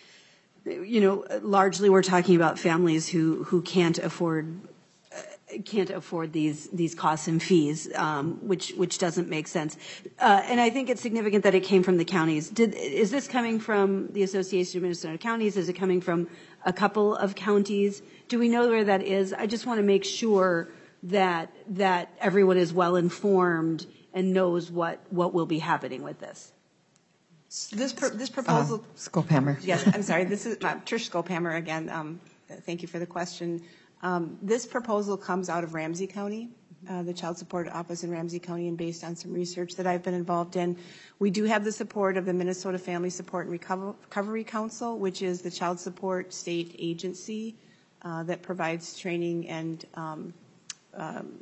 you know, largely we're talking about families who, who can't afford can't afford these these costs and fees, um, which which doesn't make sense. Uh, and I think it's significant that it came from the counties. Did is this coming from the Association of Minnesota Counties? Is it coming from a couple of counties? Do we know where that is? I just want to make sure that that everyone is well informed and knows what what will be happening with this. This pro this proposal. Uh, Skolpammer. Yes, I'm sorry. This is uh, Trish Skolpammer again. Um, thank you for the question. Um, this proposal comes out of Ramsey County, uh, the Child Support Office in Ramsey County, and based on some research that I've been involved in. We do have the support of the Minnesota Family Support and Recovery Council, which is the child support state agency uh, that provides training and um, um,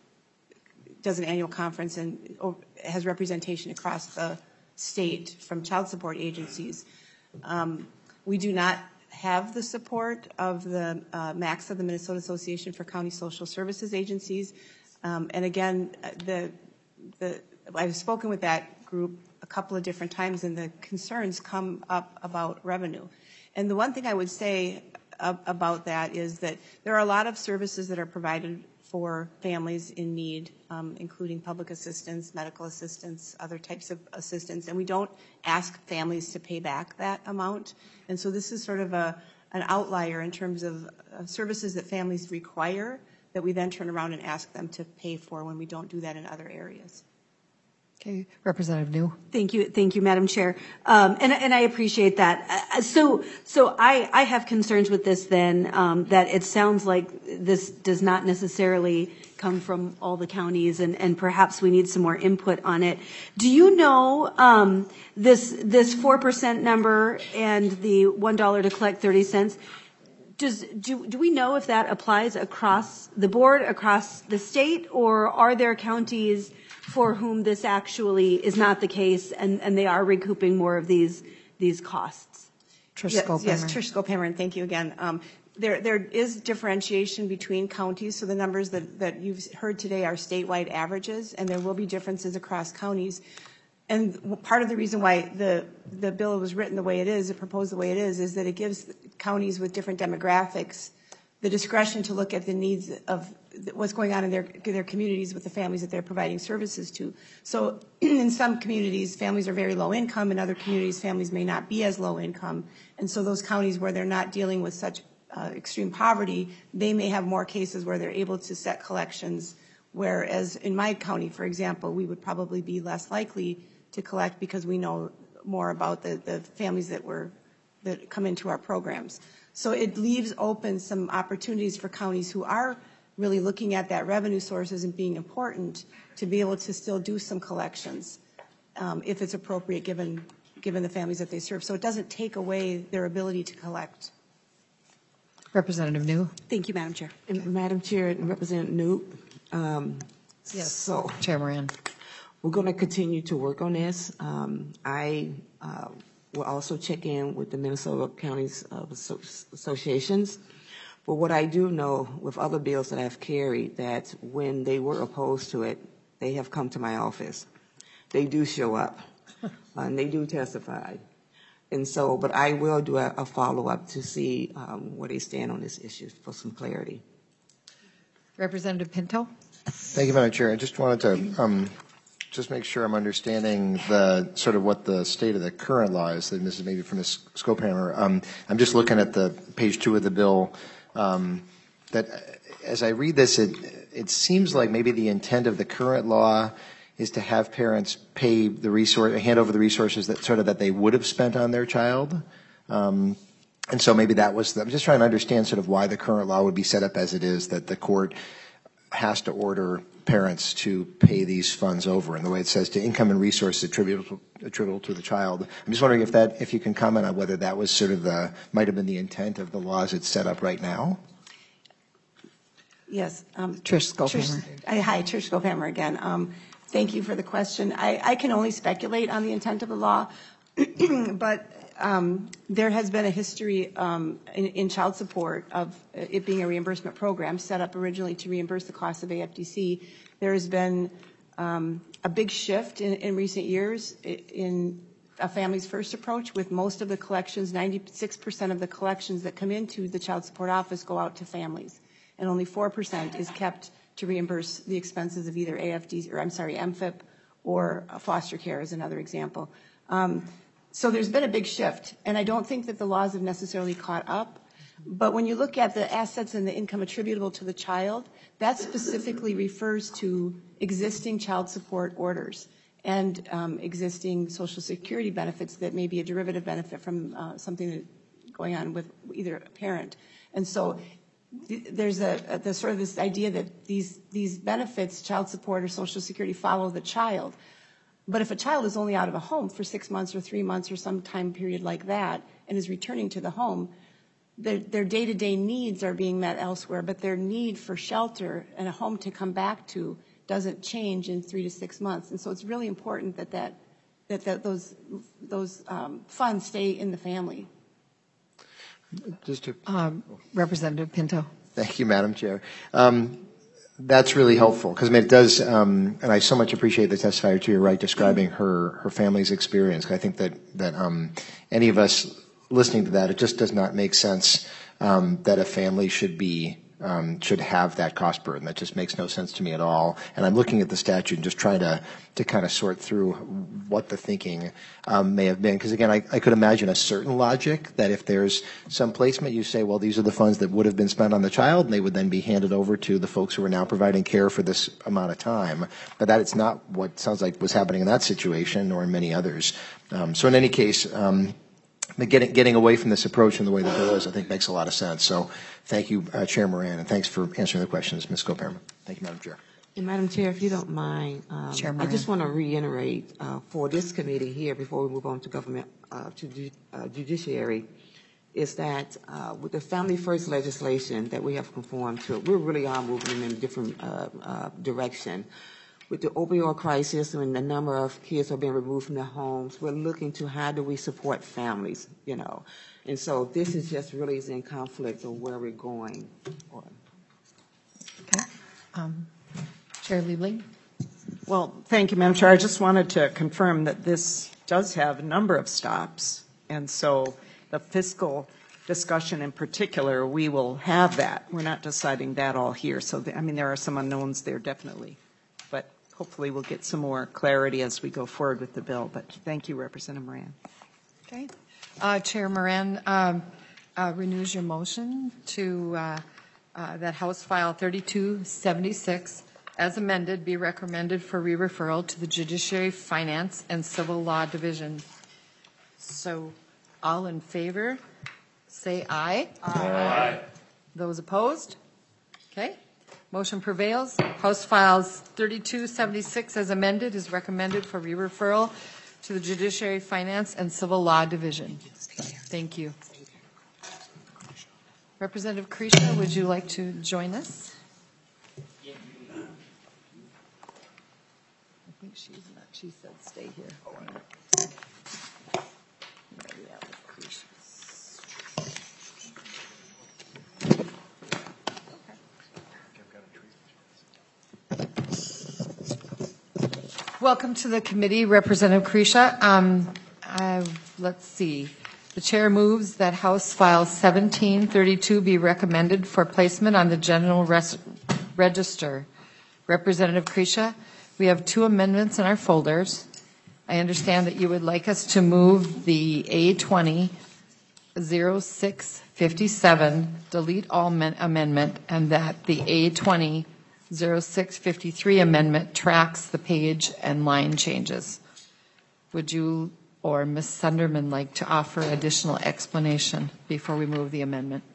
does an annual conference and uh, has representation across the state from child support agencies. Um, we do not have the support of the uh, MACS of the Minnesota Association for County Social Services Agencies. Um, and again, the, the, I've spoken with that group a couple of different times, and the concerns come up about revenue. And the one thing I would say uh, about that is that there are a lot of services that are provided for families in need, um, including public assistance, medical assistance, other types of assistance, and we don't ask families to pay back that amount. And so this is sort of a, an outlier in terms of uh, services that families require that we then turn around and ask them to pay for when we don't do that in other areas. Okay, Representative New. Thank you, thank you, Madam Chair, um, and and I appreciate that. Uh, so, so I I have concerns with this. Then um, that it sounds like this does not necessarily come from all the counties, and and perhaps we need some more input on it. Do you know um, this this four percent number and the one dollar to collect thirty cents? Does do do we know if that applies across the board, across the state, or are there counties for whom this actually is not the case, and, and they are recouping more of these these costs? Trish yes, Skolpammer. yes, Trish Skolpammer, and thank you again. Um, there there is differentiation between counties, so the numbers that, that you've heard today are statewide averages, and there will be differences across counties. And part of the reason why the the bill was written the way it is, it proposed the way it is, is that it gives counties with different demographics the discretion to look at the needs of what's going on in their their communities with the families that they're providing services to. So in some communities, families are very low income. In other communities, families may not be as low income. And so those counties where they're not dealing with such uh, extreme poverty, they may have more cases where they're able to set collections, whereas in my county, for example, we would probably be less likely to collect because we know more about the, the families that were that come into our programs. So it leaves open some opportunities for counties who are really looking at that revenue sources and being important to be able to still do some collections um, if it's appropriate given given the families that they serve. So it doesn't take away their ability to collect. Representative New. Thank you, Madam Chair. And Madam Chair and Representative Newt. Um, yes. So Chair Moran. We're going to continue to work on this. Um, I uh, will also check in with the Minnesota Counties uh, Associations. But what I do know with other bills that I've carried, that when they were opposed to it, they have come to my office. They do show up, uh, and they do testify. And so, but I will do a, a follow-up to see um, where they stand on this issue for some clarity. Representative Pinto. Thank you, Madam Chair. I just wanted to um, just make sure I'm understanding the sort of what the state of the current law is. And this is maybe from Miz Skolpammer. Um, I'm just looking at the page two of the bill. Um, that as I read this, it it seems like maybe the intent of the current law is to have parents pay the resource, hand over the resources that sort of that they would have spent on their child. Um, and so maybe that was. The, I'm just trying to understand sort of why the current law would be set up as it is, that the court has to order parents to pay these funds over, and the way it says to income and resources attributable, attributable to the child. I'm just wondering if that, if you can comment on whether that was sort of the, might have been the intent of the laws that's set up right now? Yes. Um, Trish Scopehammer. Trish, hi, Trish Scopehammer again. Um, thank you for the question. I, I can only speculate on the intent of the law, but um, there has been a history um, in, in child support of it being a reimbursement program set up originally to reimburse the cost of A F D C. There has been um, a big shift in, in recent years in a Families First approach, with most of the collections, ninety-six percent of the collections that come into the child support office go out to families, and only four percent is kept to reimburse the expenses of either A F D, or I'm sorry, M F I P or foster care is another example. Um, so there's been a big shift, and I don't think that the laws have necessarily caught up. But when you look at the assets and the income attributable to the child, that specifically refers to existing child support orders and um, existing Social Security benefits that may be a derivative benefit from uh, something that going on with either a parent. And so there's a, a the sort of this idea that these these benefits, child support or Social Security, follow the child. But if a child is only out of a home for six months or three months or some time period like that and is returning to the home, their, their day-to-day needs are being met elsewhere, but their need for shelter and a home to come back to doesn't change in three to six months. And so it's really important that that, that, that those those um, funds stay in the family. Just to, um, Representative Pinto. Thank you, Madam Chair. Um, that's really helpful, because I mean, it does, um, and I so much appreciate the testifier to your right describing her her family's experience. I think that that um, any of us listening to that, it just does not make sense um, that a family should be um, should have that cost burden. That just makes no sense to me at all. And I'm looking at the statute and just trying to to kind of sort through what the thinking um, may have been. Because again, I, I could imagine a certain logic that if there's some placement, you say, well, these are the funds that would have been spent on the child, and they would then be handed over to the folks who are now providing care for this amount of time. But that is not what sounds like was happening in that situation or in many others. Um, so in any case, um, But getting, getting away from this approach and the way the bill is, I think, makes a lot of sense. So thank you, uh, Chair Moran, and thanks for answering the questions, Miz Scopehammer. Thank you, Madam Chair. And Madam Chair, if you don't mind, um, Chair I just want to reiterate uh, for this committee here before we move on to government, uh, to ju- uh, judiciary, is that uh, with the Family First legislation that we have conformed to, we really are moving in a different uh, uh, direction. With the opioid crisis and the number of kids who are being removed from their homes, we're looking to how do we support families, you know. And so this is just really is in conflict of where we're going. Okay. Um, Chair Liebling. Well, thank you, Madam Chair. I just wanted to confirm that this does have a number of stops. And so the fiscal discussion in particular, we will have that. We're not deciding that all here. So, the, I mean, there are some unknowns there, definitely. But hopefully we'll get some more clarity as we go forward with the bill. But thank you, Representative Moran. Okay. Uh, Chair Moran um, uh, renews your motion to uh, uh, that House File thirty-two seventy-six as amended be recommended for re-referral to the Judiciary, Finance, and Civil Law Division. So all in favor, say aye. Aye. Those opposed? Okay. Motion prevails. House Files thirty-two seventy-six as amended is recommended for re-referral to the Judiciary, Finance, and Civil Law Division. Thank you. Representative Krisha, would you like to join us? I think she's not. She said stay here. Welcome to the committee, Representative Krisha. Um, uh, let's see. The chair moves that House File seventeen thirty-two be recommended for placement on the General Res- Register. Representative Krisha, we have two amendments in our folders. I understand that you would like us to move the A twenty oh six fifty-seven, delete all men- amendment, and that the A twenty oh six fifty-three amendment tracks the page and line changes. Would you or Miz Sunderman like to offer additional explanation before we move the amendment?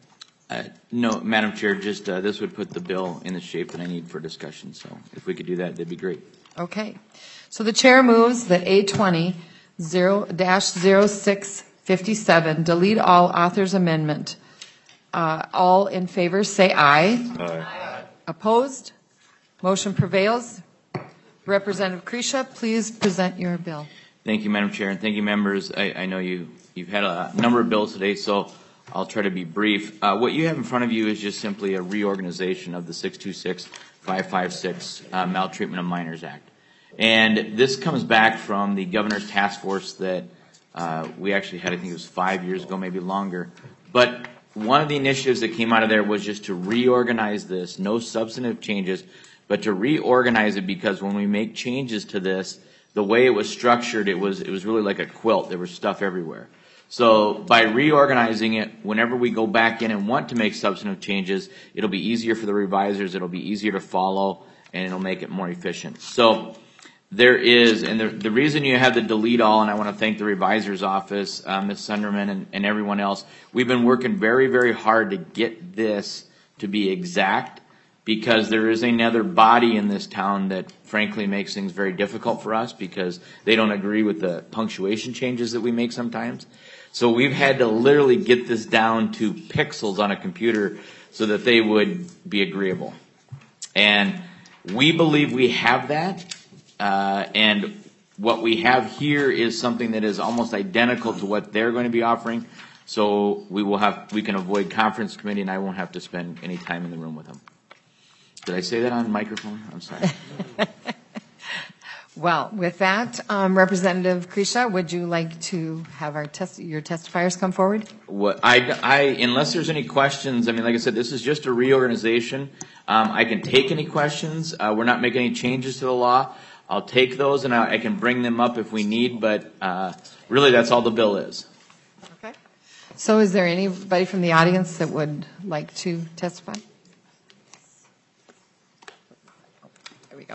Uh, no, Madam Chair, just uh, this would put the bill in the shape that I need for discussion. So if we could do that, that'd be great. Okay. So the chair moves that A twenty dash zero six fifty-seven, delete all author's amendment. Uh, all in favor say aye. Aye. Opposed? Motion prevails. Representative Kresha, please present your bill. Thank you, Madam Chair, and thank you, members. I, I know you, you've had a number of bills today, so I'll try to be brief. Uh, what you have in front of you is just simply a reorganization of the six two six, five five six uh, Maltreatment of Minors Act. And this comes back from the governor's task force that uh, we actually had, I think it was five years ago, maybe longer. But one of the initiatives that came out of there was just to reorganize this, no substantive changes, but to reorganize it, because when we make changes to this, the way it was structured, it was it was really like a quilt. There was stuff everywhere. So by reorganizing it, whenever we go back in and want to make substantive changes, it'll be easier for the revisers, it'll be easier to follow, and it'll make it more efficient. So there is, and the, the reason you have the delete all, and I want to thank the revisor's office, uh, Miz Sunderman and, and everyone else, we've been working very, very hard to get this to be exact, because there is another body in this town that frankly makes things very difficult for us because they don't agree with the punctuation changes that we make sometimes. So we've had to literally get this down to pixels on a computer so that they would be agreeable. And we believe we have that. Uh, and what we have here is something that is almost identical to what they're going to be offering. So we will have, we can avoid conference committee, and I won't have to spend any time in the room with them. Did I say that on microphone? I'm sorry. Well, with that, um, Representative Kresha, would you like to have our test, your testifiers come forward? What I, I, unless there's any questions, I mean, like I said, this is just a reorganization. Um, I can take any questions. Uh, we're not making any changes to the law. I'll take those and I, I can bring them up if we need, but uh, really that's all the bill is. Okay. So is there anybody from the audience that would like to testify? There we go.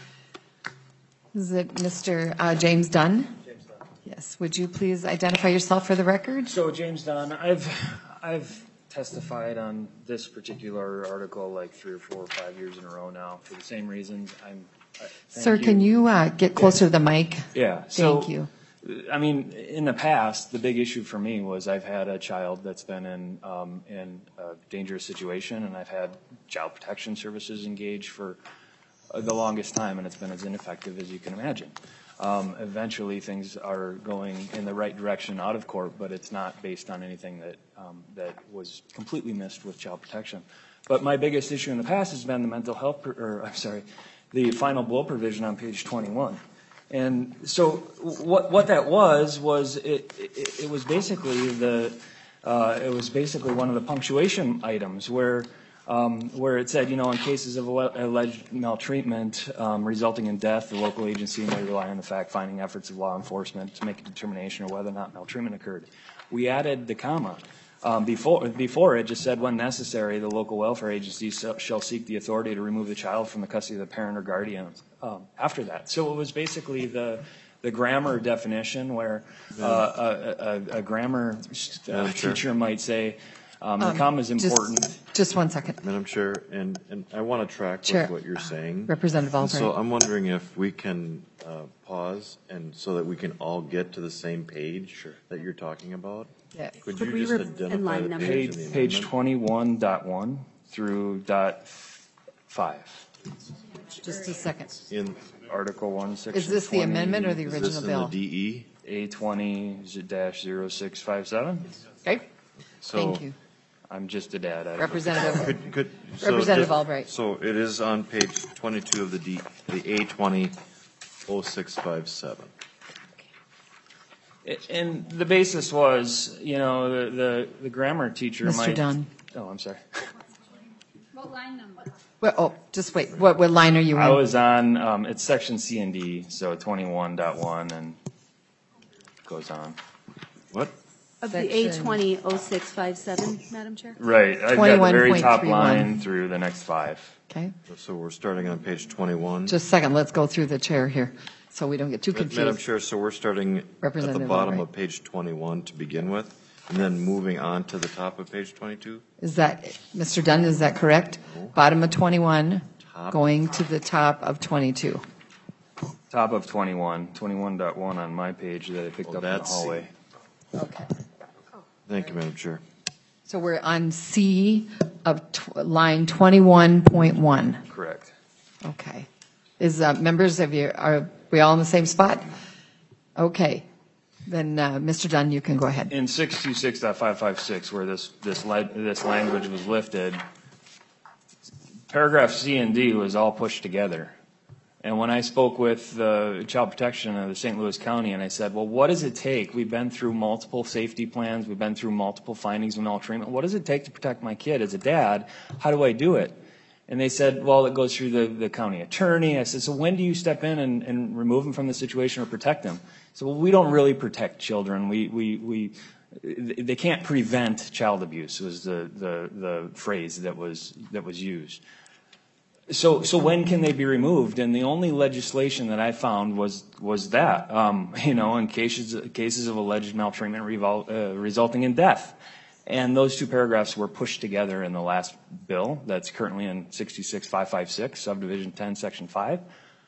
Is it Mister Uh, James Dunn? James Dunn. Yes. Would you please identify yourself for the record? So James Dunn, I've I've testified on this particular article like three or four or five years in a row now for the same reasons. I'm Uh, Sir, you. can you uh, get closer to the mic? Yeah. Thank So, you. I mean, in the past, the big issue for me was I've had a child that's been in um, in a dangerous situation, and I've had child protection services engaged for uh, the longest time, and it's been as ineffective as you can imagine. Um, eventually, things are going in the right direction out of court, but it's not based on anything that um, that was completely missed with child protection. But my biggest issue in the past has been the mental health, per, or I'm sorry. the final blow provision on page twenty-one. And so what what that was was it it, it was basically the uh, it was basically one of the punctuation items where um, where it said, you know, in cases of alleged maltreatment um, resulting in death, the local agency may rely on the fact-finding efforts of law enforcement to make a determination of whether or not maltreatment occurred. We added the comma. Um, before, before it just said, when necessary, the local welfare agency so, shall seek the authority to remove the child from the custody of the parent or guardian um, after that. So it was basically the the grammar definition where uh, a, a, a grammar uh, teacher might say, um, the Um, comma is just- important. Just one second. Madam Chair, and, and I want to track Chair. with what you're saying. Representative And So Albright. I'm wondering if we can uh, pause and so that we can all get to the same page that you're talking about. Yeah. Could Could you we just re- identify and line the numbers? page in Page, the page amendment? twenty-one dot one through dot five. Just a second. In Article one, section Is this the twenty. amendment or the Is original this in bill? the D E? A twenty dash zero six five seven. Okay. So Thank you. I'm just a dad. I don't know. Representative- Could, could, so Representative just- Albright. So it is on page twenty-two of the D, the A twenty oh six five seven. And the basis was, you know, the, the, the grammar teacher Mister might. Dunn. Oh, I'm sorry. What line number? Well, oh, just wait. What, what line are you in? I was on, um, it's section C and D, so twenty-one dot one and goes on. What? Of the A twenty oh six five seven, Madam Chair? Right, I've got the very top twenty-one point three one. line through the next five. Okay. So we're starting on page twenty-one. Just a second. Let's go through the chair here so we don't get too Ma- confused. Madam Chair, so we're starting at the Representative bottom Albright. of page twenty-one to begin with. And then moving on to the top of page twenty-two? Is that, Mister Dunn, is that correct? Bottom of twenty-one, Top. going to the top of twenty-two. Top of twenty-one, twenty-one point one on my page that I picked Oh, up in the that's- hallway. Okay. Thank you, Madam Chair. So we're on C of tw- line twenty-one point one. Correct. Okay. Is, uh, members of you, are we all in the same spot? Okay. Then, uh, Mister Dunn, you can go ahead. In six two six point five five six, where this, this, li- this language was lifted, paragraph C and D was all pushed together. And when I spoke with the Child Protection of the Saint Louis County, and I said, well, what does it take? We've been through multiple safety plans. We've been through multiple findings of maltreatment. What does it take to protect my kid as a dad? How do I do it? And they said, well, it goes through the, the county attorney. I said, so when do you step in and, and remove them from the situation or protect them? So, well, we don't really protect children. We, we, we, they can't prevent child abuse was the, the, the phrase that was, that was used. So, so when can they be removed? And the only legislation that I found was was that, um, you know, in cases cases of alleged maltreatment revol- uh, resulting in death, and those two paragraphs were pushed together in the last bill that's currently in sixty-six five fifty-six, subdivision ten, section five,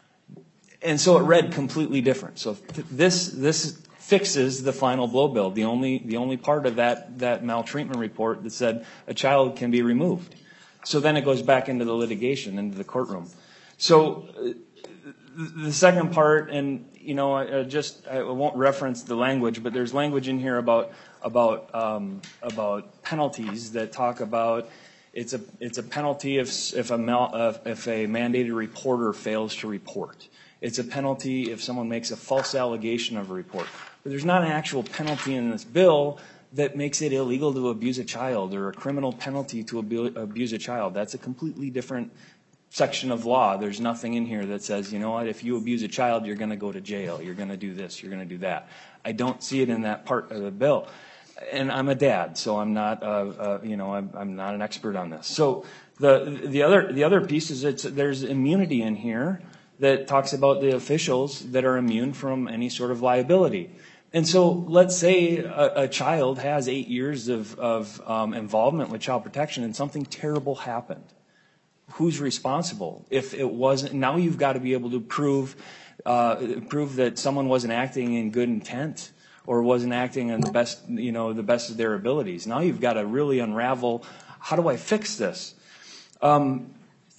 and so it read completely different. So th- this this fixes the final blow bill. The only the only part of that that maltreatment report that said a child can be removed. So then it goes back into the litigation, into the courtroom. So uh, the second part, and you know, I, I just I won't reference the language, but there's language in here about about um, about penalties that talk about it's a it's a penalty if if a mal, uh, if a mandated reporter fails to report. It's a penalty if someone makes a false allegation of a report. But there's not an actual penalty in this bill that makes it illegal to abuse a child or a criminal penalty to abu- abuse a child. That's a completely different section of law. There's nothing in here that says, you know what, if you abuse a child, you're going to go to jail. You're going to do this. You're going to do that. I don't see it in that part of the bill. And I'm a dad, so I'm not, uh, uh, you know, I'm, I'm not an expert on this. So the the other the other piece is it's there's immunity in here that talks about the officials that are immune from any sort of liability. And so let's say a, a child has eight years of, of um, involvement with child protection and something terrible happened. Who's responsible? If it wasn't, now you've got to be able to prove, uh, prove that someone wasn't acting in good intent or wasn't acting in the best, you know, the best of their abilities. Now you've got to really unravel, how do I fix this? Um,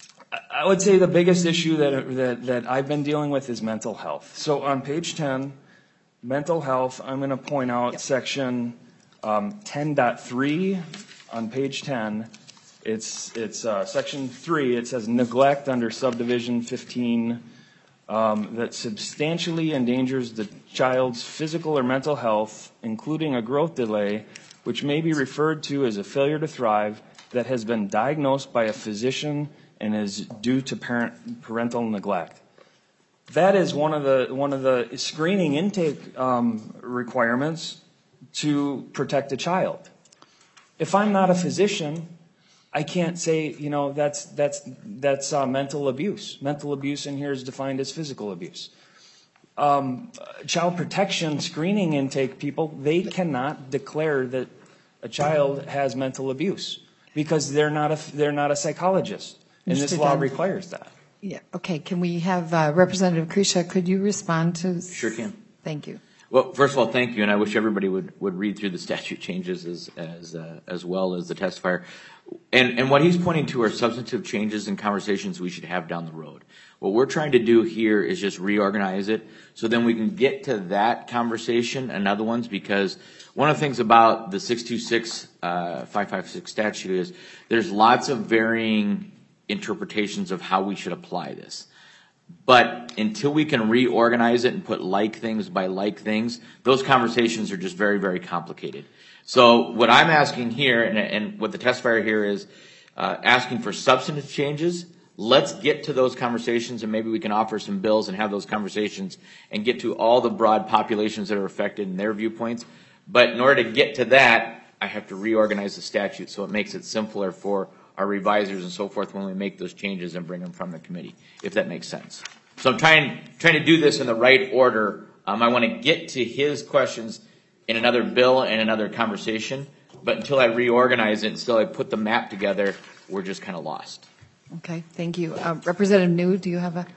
I would say the biggest issue that, that, that I've been dealing with is mental health. So on page ten, mental health, I'm going to point out yep. section um, ten point three on page ten. It's it's uh, section three. It says neglect under subdivision fifteen um, that substantially endangers the child's physical or mental health, including a growth delay, which may be referred to as a failure to thrive that has been diagnosed by a physician and is due to parent parental neglect. That is one of the one of the screening intake um, requirements to protect a child. If I'm not a physician, I can't say, you know, that's that's that's uh, mental abuse. Mental abuse in here is defined as physical abuse. Um, child protection screening intake people, they cannot declare that a child has mental abuse because they're not a they're not a psychologist, and Mister this law Dunn. requires that. Yeah, okay, can we have uh, Representative Krisha, could you respond to? Sure can. Thank you. Well, first of all, thank you, and I wish everybody would, would read through the statute changes as as uh, as well as the testifier. And and what he's pointing to are substantive changes and conversations we should have down the road. What we're trying to do here is just reorganize it so then we can get to that conversation and other ones, because one of the things about the six two six, five five six statute is there's lots of varying interpretations of how we should apply this. But until we can reorganize it and put like things by like things, those conversations are just very, very complicated. So what I'm asking here, and, and what the testifier here is uh, asking for substantive changes. Let's get to those conversations, and maybe we can offer some bills and have those conversations and get to all the broad populations that are affected and their viewpoints. But in order to get to that, I have to reorganize the statute so it makes it simpler for our revisers and so forth when we make those changes and bring them from the committee, if that makes sense. So I'm trying trying to do this in the right order. Um, I want to get to his questions in another bill and another conversation. But until I reorganize it, until I put the map together, we're just kind of lost. Okay, thank you. Uh, Representative New, do you have a?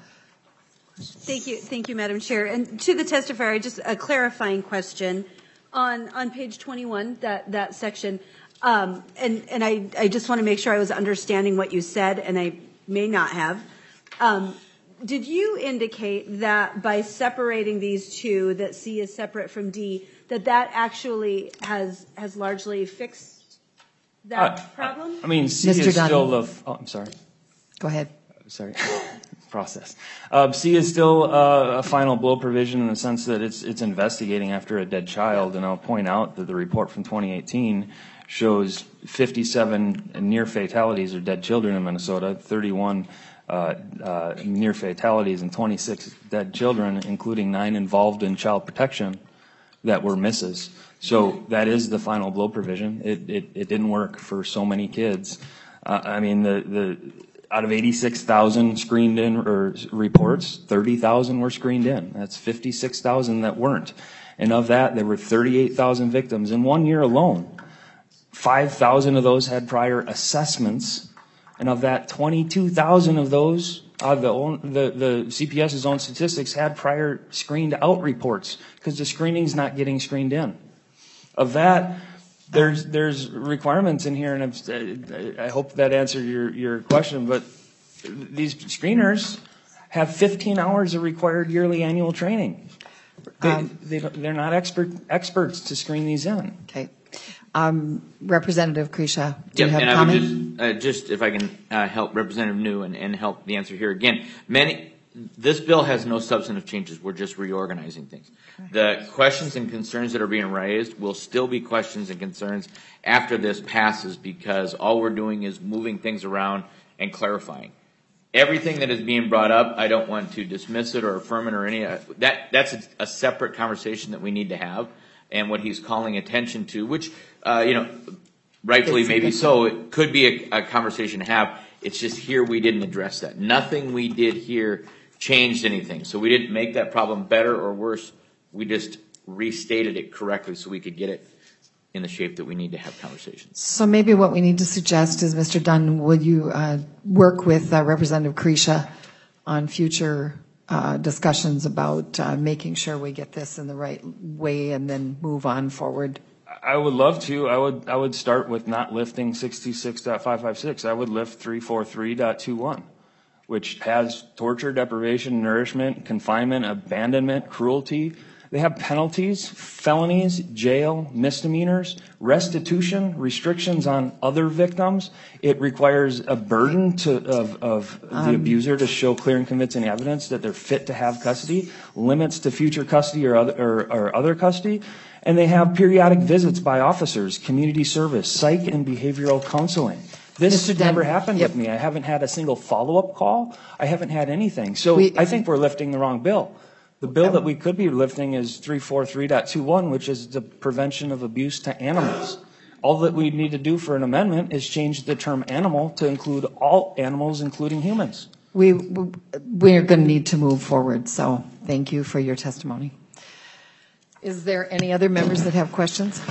Thank you, thank you, Madam Chair. And to the testifier, just a clarifying question on on page twenty-one, that that section, um, and and I I just want to make sure I was understanding what you said, and I may not have. Um, did you indicate that by separating these two, that C is separate from D, that that actually has has largely fixed that Uh, problem? I mean, C Mister is Dunn. still the, f- oh, I'm sorry. Go ahead. Sorry. Process. Um, C is still uh, a final blow provision in the sense that it's it's investigating after a dead child, and I'll point out that the report from twenty eighteen shows fifty-seven near fatalities or dead children in Minnesota, thirty-one uh, uh, near fatalities, and twenty-six dead children, including nine involved in child protection that were misses. So that is the final blow provision. It it, it didn't work for so many kids. Uh, I mean, the the out of eighty-six thousand screened in or reports, thirty thousand were screened in. That's fifty-six thousand that weren't. And of that, there were thirty-eight thousand victims in one year alone. five thousand of those had prior assessments. And of that, twenty-two thousand of those, uh, the, own, the, the C P S's own statistics had prior screened out reports because the screening's not getting screened in. Of that, There's there's requirements in here, and I've, I hope that answered your, your question, but these screeners have fifteen hours of required yearly annual training. They, Um, they don't, they're not expert experts to screen these in. Okay. Um, Representative Krisha, do Yep, you have and a I would comment? just, uh, just if I can uh, help Representative New and, and help the answer here again. Many, this bill has no substantive changes. We're just reorganizing things. The questions and concerns that are being raised will still be questions and concerns after this passes, because all we're doing is moving things around and clarifying. Everything that is being brought up, I don't want to dismiss it or affirm it or any uh, that. That's a, a separate conversation that we need to have. And what he's calling attention to, which uh, you know, rightfully maybe so, it could be a, a conversation to have. It's just here we didn't address that. Nothing we did here changed anything. So we didn't make that problem better or worse. We just restated it correctly so we could get it in the shape that we need to have conversations. So maybe what we need to suggest is, Mister Dunn, would you uh, work with uh, Representative Krisha on future uh, discussions about uh, making sure we get this in the right way and then move on forward? I would love to. I would I would start with not lifting six two six point five five six. I would lift three forty-three point twenty-one, which has torture, deprivation, nourishment, confinement, abandonment, cruelty. They have penalties, felonies, jail, misdemeanors, restitution, restrictions on other victims. It requires a burden to, of, of the Um, abuser to show clear and convincing evidence that they're fit to have custody, limits to future custody or other, or, or other custody. And they have periodic visits by officers, community service, psych and behavioral counseling. This Mister Dunn, never happened yep. with me. I haven't had a single follow-up call. I haven't had anything. So We- I think we're lifting the wrong bill. The bill that we could be lifting is three forty-three point twenty-one, which is the prevention of abuse to animals. All that we need to do for an amendment is change the term animal to include all animals, including humans. We, we're going to need to move forward, so thank you for your testimony. Is there any other members that have questions?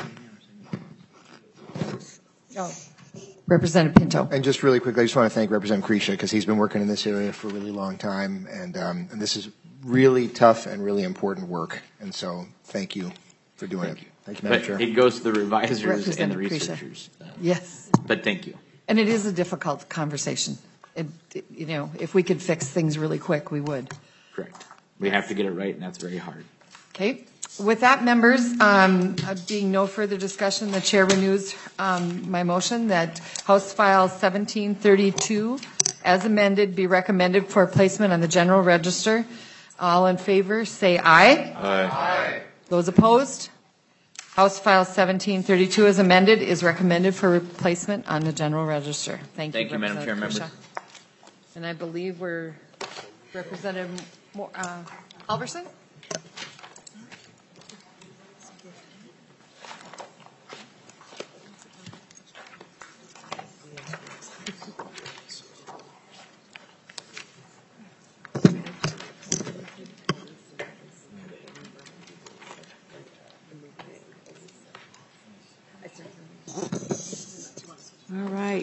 Oh. Representative Pinto. And just really quickly, I just want to thank Representative Krisha because he's been working in this area for a really long time, and, um, and this is really tough and really important work. And so, thank you for doing Thank it. you. Thank you, Madam But Chair. it goes to the revisers and the Representative Krisha. researchers. Yes. But thank you. And it is a difficult conversation. It, it- you know, if we could fix things really quick, we would. Correct. We have to get it right, and that's very hard. Okay. With that, members, um, uh, being no further discussion, the chair renews um, my motion that House File seventeen thirty-two, as amended, be recommended for placement on the general register. All in favor, say aye. Aye. Those opposed? House File seventeen thirty-two, as amended, is recommended for replacement on the general register. Thank you, Thank you, Madam Chair, Representative members. Krisha. And I believe we're Representative Mo- uh, Halverson?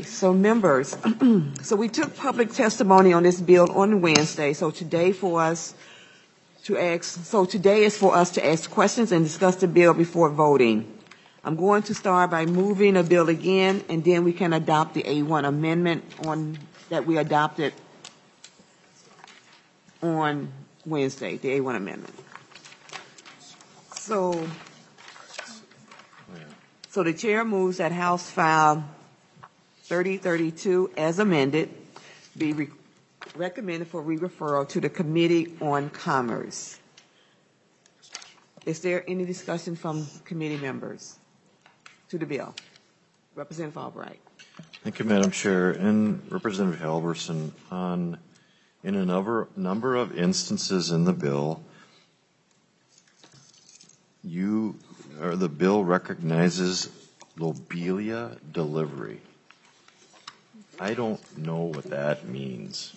so members, so we took public testimony on this bill on Wednesday. So today for us to ask, so today is for us to ask questions and discuss the bill before voting. I'm going to start by moving a bill again, and then we can adopt the A one amendment on that we adopted on Wednesday, the A one amendment. So, so the chair moves that House File thirty thirty-two as amended be re- recommended for re-referral to the Committee on Commerce. Is there any discussion from committee members to the bill? Representative Albright. Thank you, Madam Chair. And Representative Halverson, on in a number, number of instances in the bill, you or the bill recognizes lobelia delivery. I don't know what that means.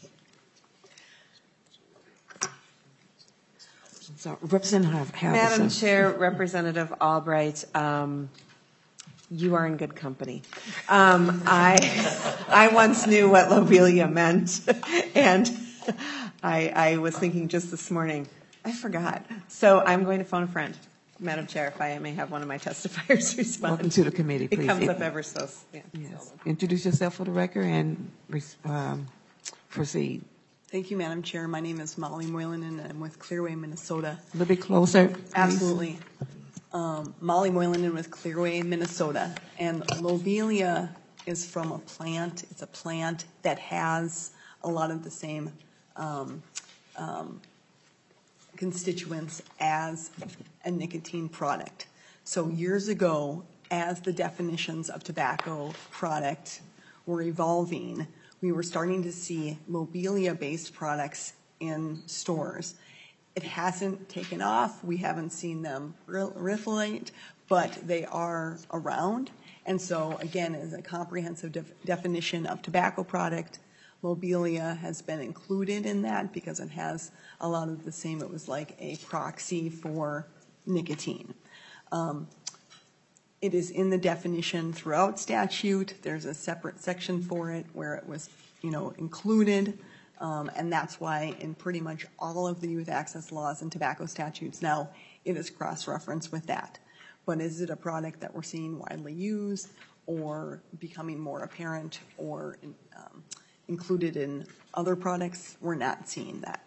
So, Representative Halverson. Madam Chair, Representative Albright, um, you are in good company. Um, I I once knew what lobelia meant, and I, I was thinking just this morning, I forgot. So I'm going to phone a friend, Madam Chair, if I may have one of my testifiers respond. Welcome to the committee, please. It comes up ever so. Yeah, yes. Introduce yourself for the record and um, proceed. Thank you, Madam Chair. My name is Molly Moylan, and I'm with Clearway, Minnesota. A little bit closer, please. Absolutely. Um, Molly Moylan with Clearway, Minnesota. And lobelia is from a plant. It's a plant that has a lot of the same um, um, constituents as a nicotine product. So years ago, as the definitions of tobacco product were evolving, we were starting to see lobelia-based products in stores. It hasn't taken off. We haven't seen them proliferate, but they are around. And so, again, as a comprehensive def- definition of tobacco product, lobelia has been included in that because it has a lot of the same. It was like a proxy for nicotine. Um, it is in the definition throughout statute. There's a separate section for it where it was, you know, included. Um, and that's why in pretty much all of the youth access laws and tobacco statutes now, it is cross-referenced with that. But is it a product that we're seeing widely used or becoming more apparent or in, um, included in other products? We're not seeing that.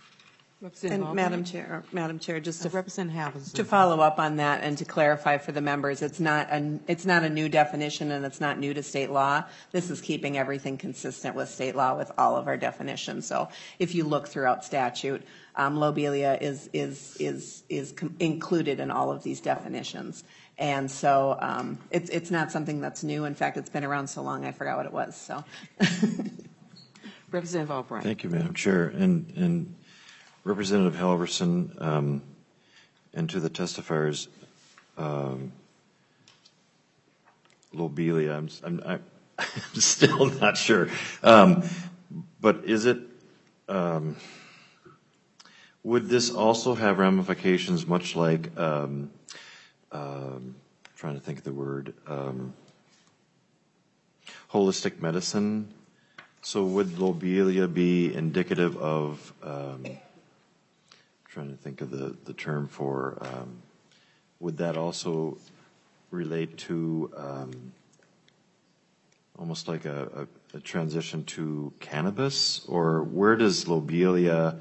And Madam Chair, Madam Chair, just to, Representative to follow up on that and to clarify for the members, it's not a it's not a new definition and it's not new to state law. This is keeping everything consistent with state law with all of our definitions. So if you look throughout statute, um, lobelia is is is is com- included in all of these definitions, and so um, it's it's not something that's new. In fact, it's been around so long I forgot what it was. So, Representative Albright. Thank you, Madam Chair, and and. Representative Halverson, um, and to the testifiers, um, lobelia, I'm, I'm, I'm still not sure. Um, but is it, um, would this also have ramifications much like, um, um, trying to think of the word, um, holistic medicine? So would lobelia be indicative of, um, trying to think of the, the term for, um, would that also relate to um, almost like a, a, a transition to cannabis? Or where does lobelia,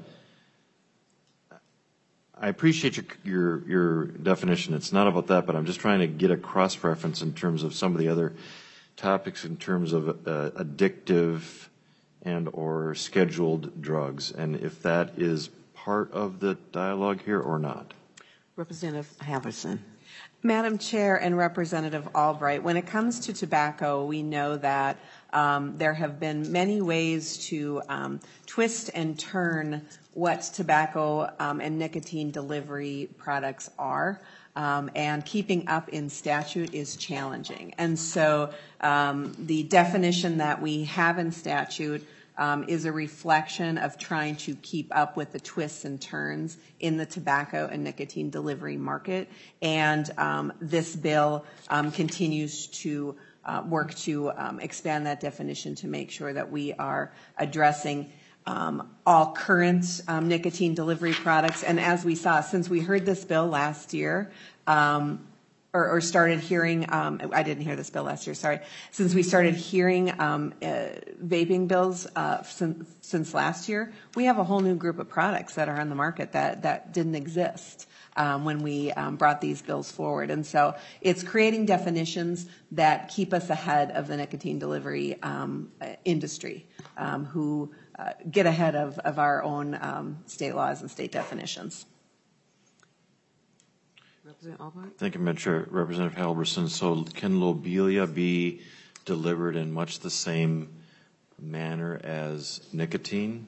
I appreciate your, your, your definition, it's not about that, but I'm just trying to get a cross-reference in terms of some of the other topics in terms of uh, addictive and or scheduled drugs, and if that is part of the dialogue here or not? Representative Halverson. Madam Chair and Representative Albright, when it comes to tobacco, we know that um, there have been many ways to um, twist and turn what tobacco um, and nicotine delivery products are. Um, and keeping up in statute is challenging. And so um, the definition that we have in statute Um, is a reflection of trying to keep up with the twists and turns in the tobacco and nicotine delivery market. And um, this bill um, continues to uh, work to um, expand that definition to make sure that we are addressing um, all current um, nicotine delivery products. And as we saw, since we heard this bill last year, um, Or, or started hearing, um, I didn't hear this bill last year, sorry. Since we started hearing um, uh, vaping bills uh, since, since last year, we have a whole new group of products that are on the market that, that didn't exist um, when we um, brought these bills forward. And so it's creating definitions that keep us ahead of the nicotine delivery um, industry, um, who uh, get ahead of, of our own um, state laws and state definitions. Representative Albright? Thank you, Madam Chair. Representative Halverson, so can lobelia be delivered in much the same manner as nicotine?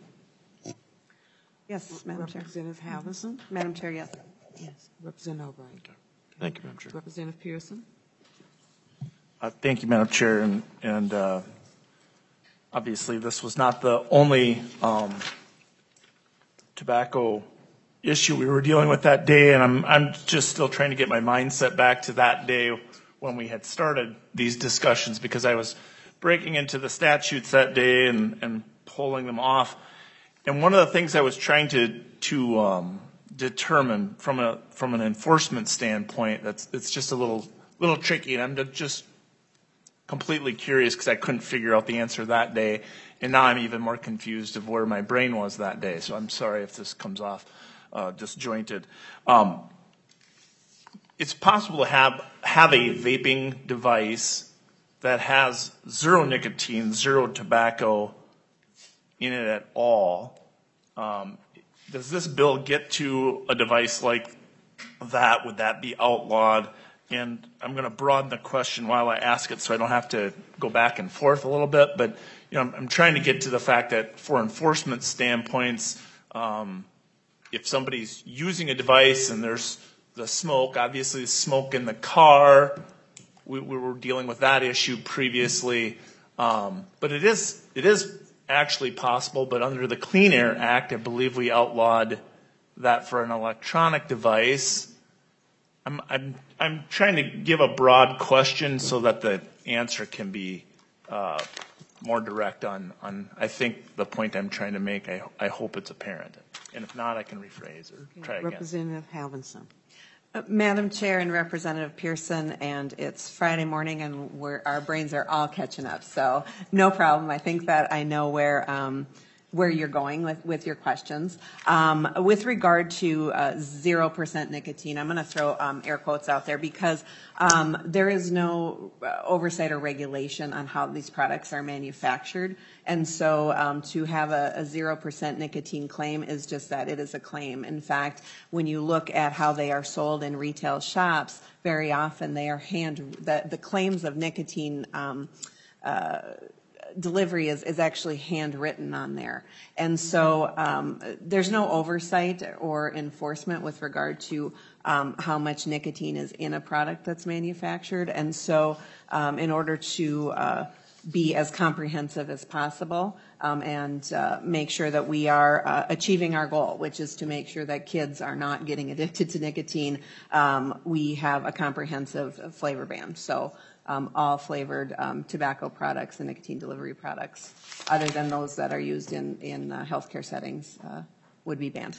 Yes, Madam Chair. Representative Halverson? Madam Chair, yes. Yes. Representative Albright? Thank you, Madam Chair. Representative Pearson? Uh, thank you, Madam Chair. And, and uh, obviously, this was not the only um, tobacco issue we were dealing with that day, and I'm I'm just still trying to get my mindset back to that day when we had started these discussions, because I was breaking into the statutes that day and, and pulling them off. And one of the things I was trying to to um, determine from a from an enforcement standpoint, that's it's just a little little tricky, and I'm just completely curious because I couldn't figure out the answer that day, and now I'm even more confused of where my brain was that day. So I'm sorry if this comes off Uh, disjointed. Um, it's possible to have have a vaping device that has zero nicotine, zero tobacco in it at all. Um, does this bill get to a device like that? Would that be outlawed? And I'm going to broaden the question while I ask it, so I don't have to go back and forth a little bit. But you know, I'm, I'm trying to get to the fact that for enforcement standpoints, um, if somebody's using a device and there's the smoke, obviously the smoke in the car, we, we were dealing with that issue previously. Um, but it is it is actually possible, but under the Clean Air Act, I believe we outlawed that for an electronic device. I'm I'm I'm trying to give a broad question so that the answer can be uh, more direct on, on, I think, the point I'm trying to make. I, I hope it's apparent. And if not, I can rephrase or try again. Representative Halverson. Uh, Madam Chair and Representative Pearson, and it's Friday morning, and we're, our brains are all catching up. So no problem. I think that I know where um, where you're going with, with your questions. Um, with regard to uh, zero percent nicotine, I'm going to throw um, air quotes out there because um, there is no uh, oversight or regulation on how these products are manufactured. And so um, to have a, a zero percent nicotine claim is just that, it is a claim. In fact, when you look at how they are sold in retail shops, very often they are hand, the, the claims of nicotine um, uh, delivery is, is actually handwritten on there. And so um, there's no oversight or enforcement with regard to um, how much nicotine is in a product that's manufactured. And so um, in order to uh, be as comprehensive as possible um, and uh, make sure that we are uh, achieving our goal, which is to make sure that kids are not getting addicted to nicotine, um, we have a comprehensive flavor ban. So um, all flavored um, tobacco products and nicotine delivery products, other than those that are used in, in uh, healthcare settings, uh, would be banned.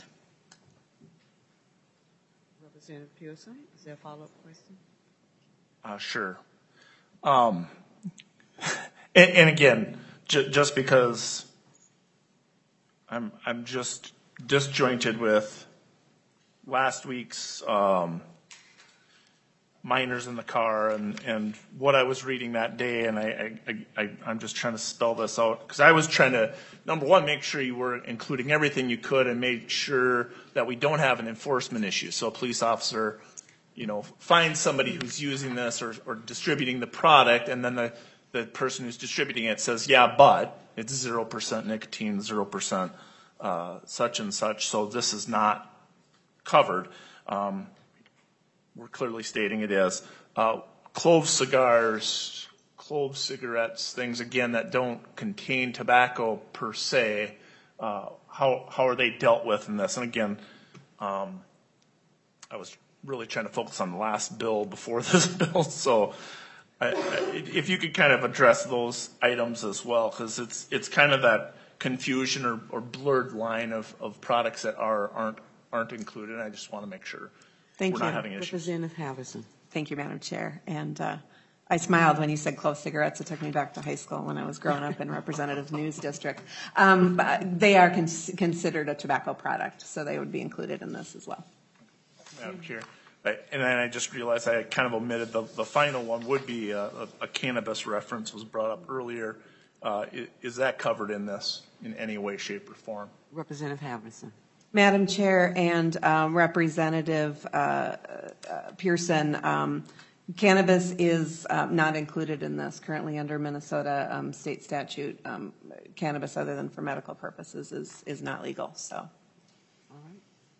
Representative Pearson, is there a follow-up question? Uh, sure. Um, and, and again, j- just because I'm I'm just disjointed with last week's um, minors in the car and, and what I was reading that day, and I, I, I, I'm just trying to spell this out because I was trying to, number one, make sure you were including everything you could and make sure that we don't have an enforcement issue. So a police officer, you know, finds somebody who's using this or, or distributing the product, and then the, the person who's distributing it says, yeah, but it's zero percent nicotine, zero percent uh, such and such, so this is not covered. Um, we're clearly stating it is. Uh, clove cigars, clove cigarettes, things, again, that don't contain tobacco per se, uh, how how are they dealt with in this? And again, um, I was really trying to focus on the last bill before this bill, so I, I, if you could kind of address those items as well, because it's it's kind of that confusion or, or blurred line of, of products that are aren't aren't included. I just want to make sure Thank we're you. not having issues. Representative Havison. Thank you, Madam Chair. And uh, I smiled when you said clove cigarettes. It took me back to high school when I was growing up in Representative News District. Um, but they are cons- considered a tobacco product, so they would be included in this as well. Madam Chair. I- And then I just realized I kind of omitted the, the final one would be a, a, a cannabis reference was brought up earlier. Uh, is, is that covered in this in any way, shape, or form? Representative Havison. Madam Chair and um, Representative uh, uh, Pearson, um, cannabis is uh, not included in this. Currently under Minnesota um, state statute, um, cannabis other than for medical purposes is, is not legal. So. All right.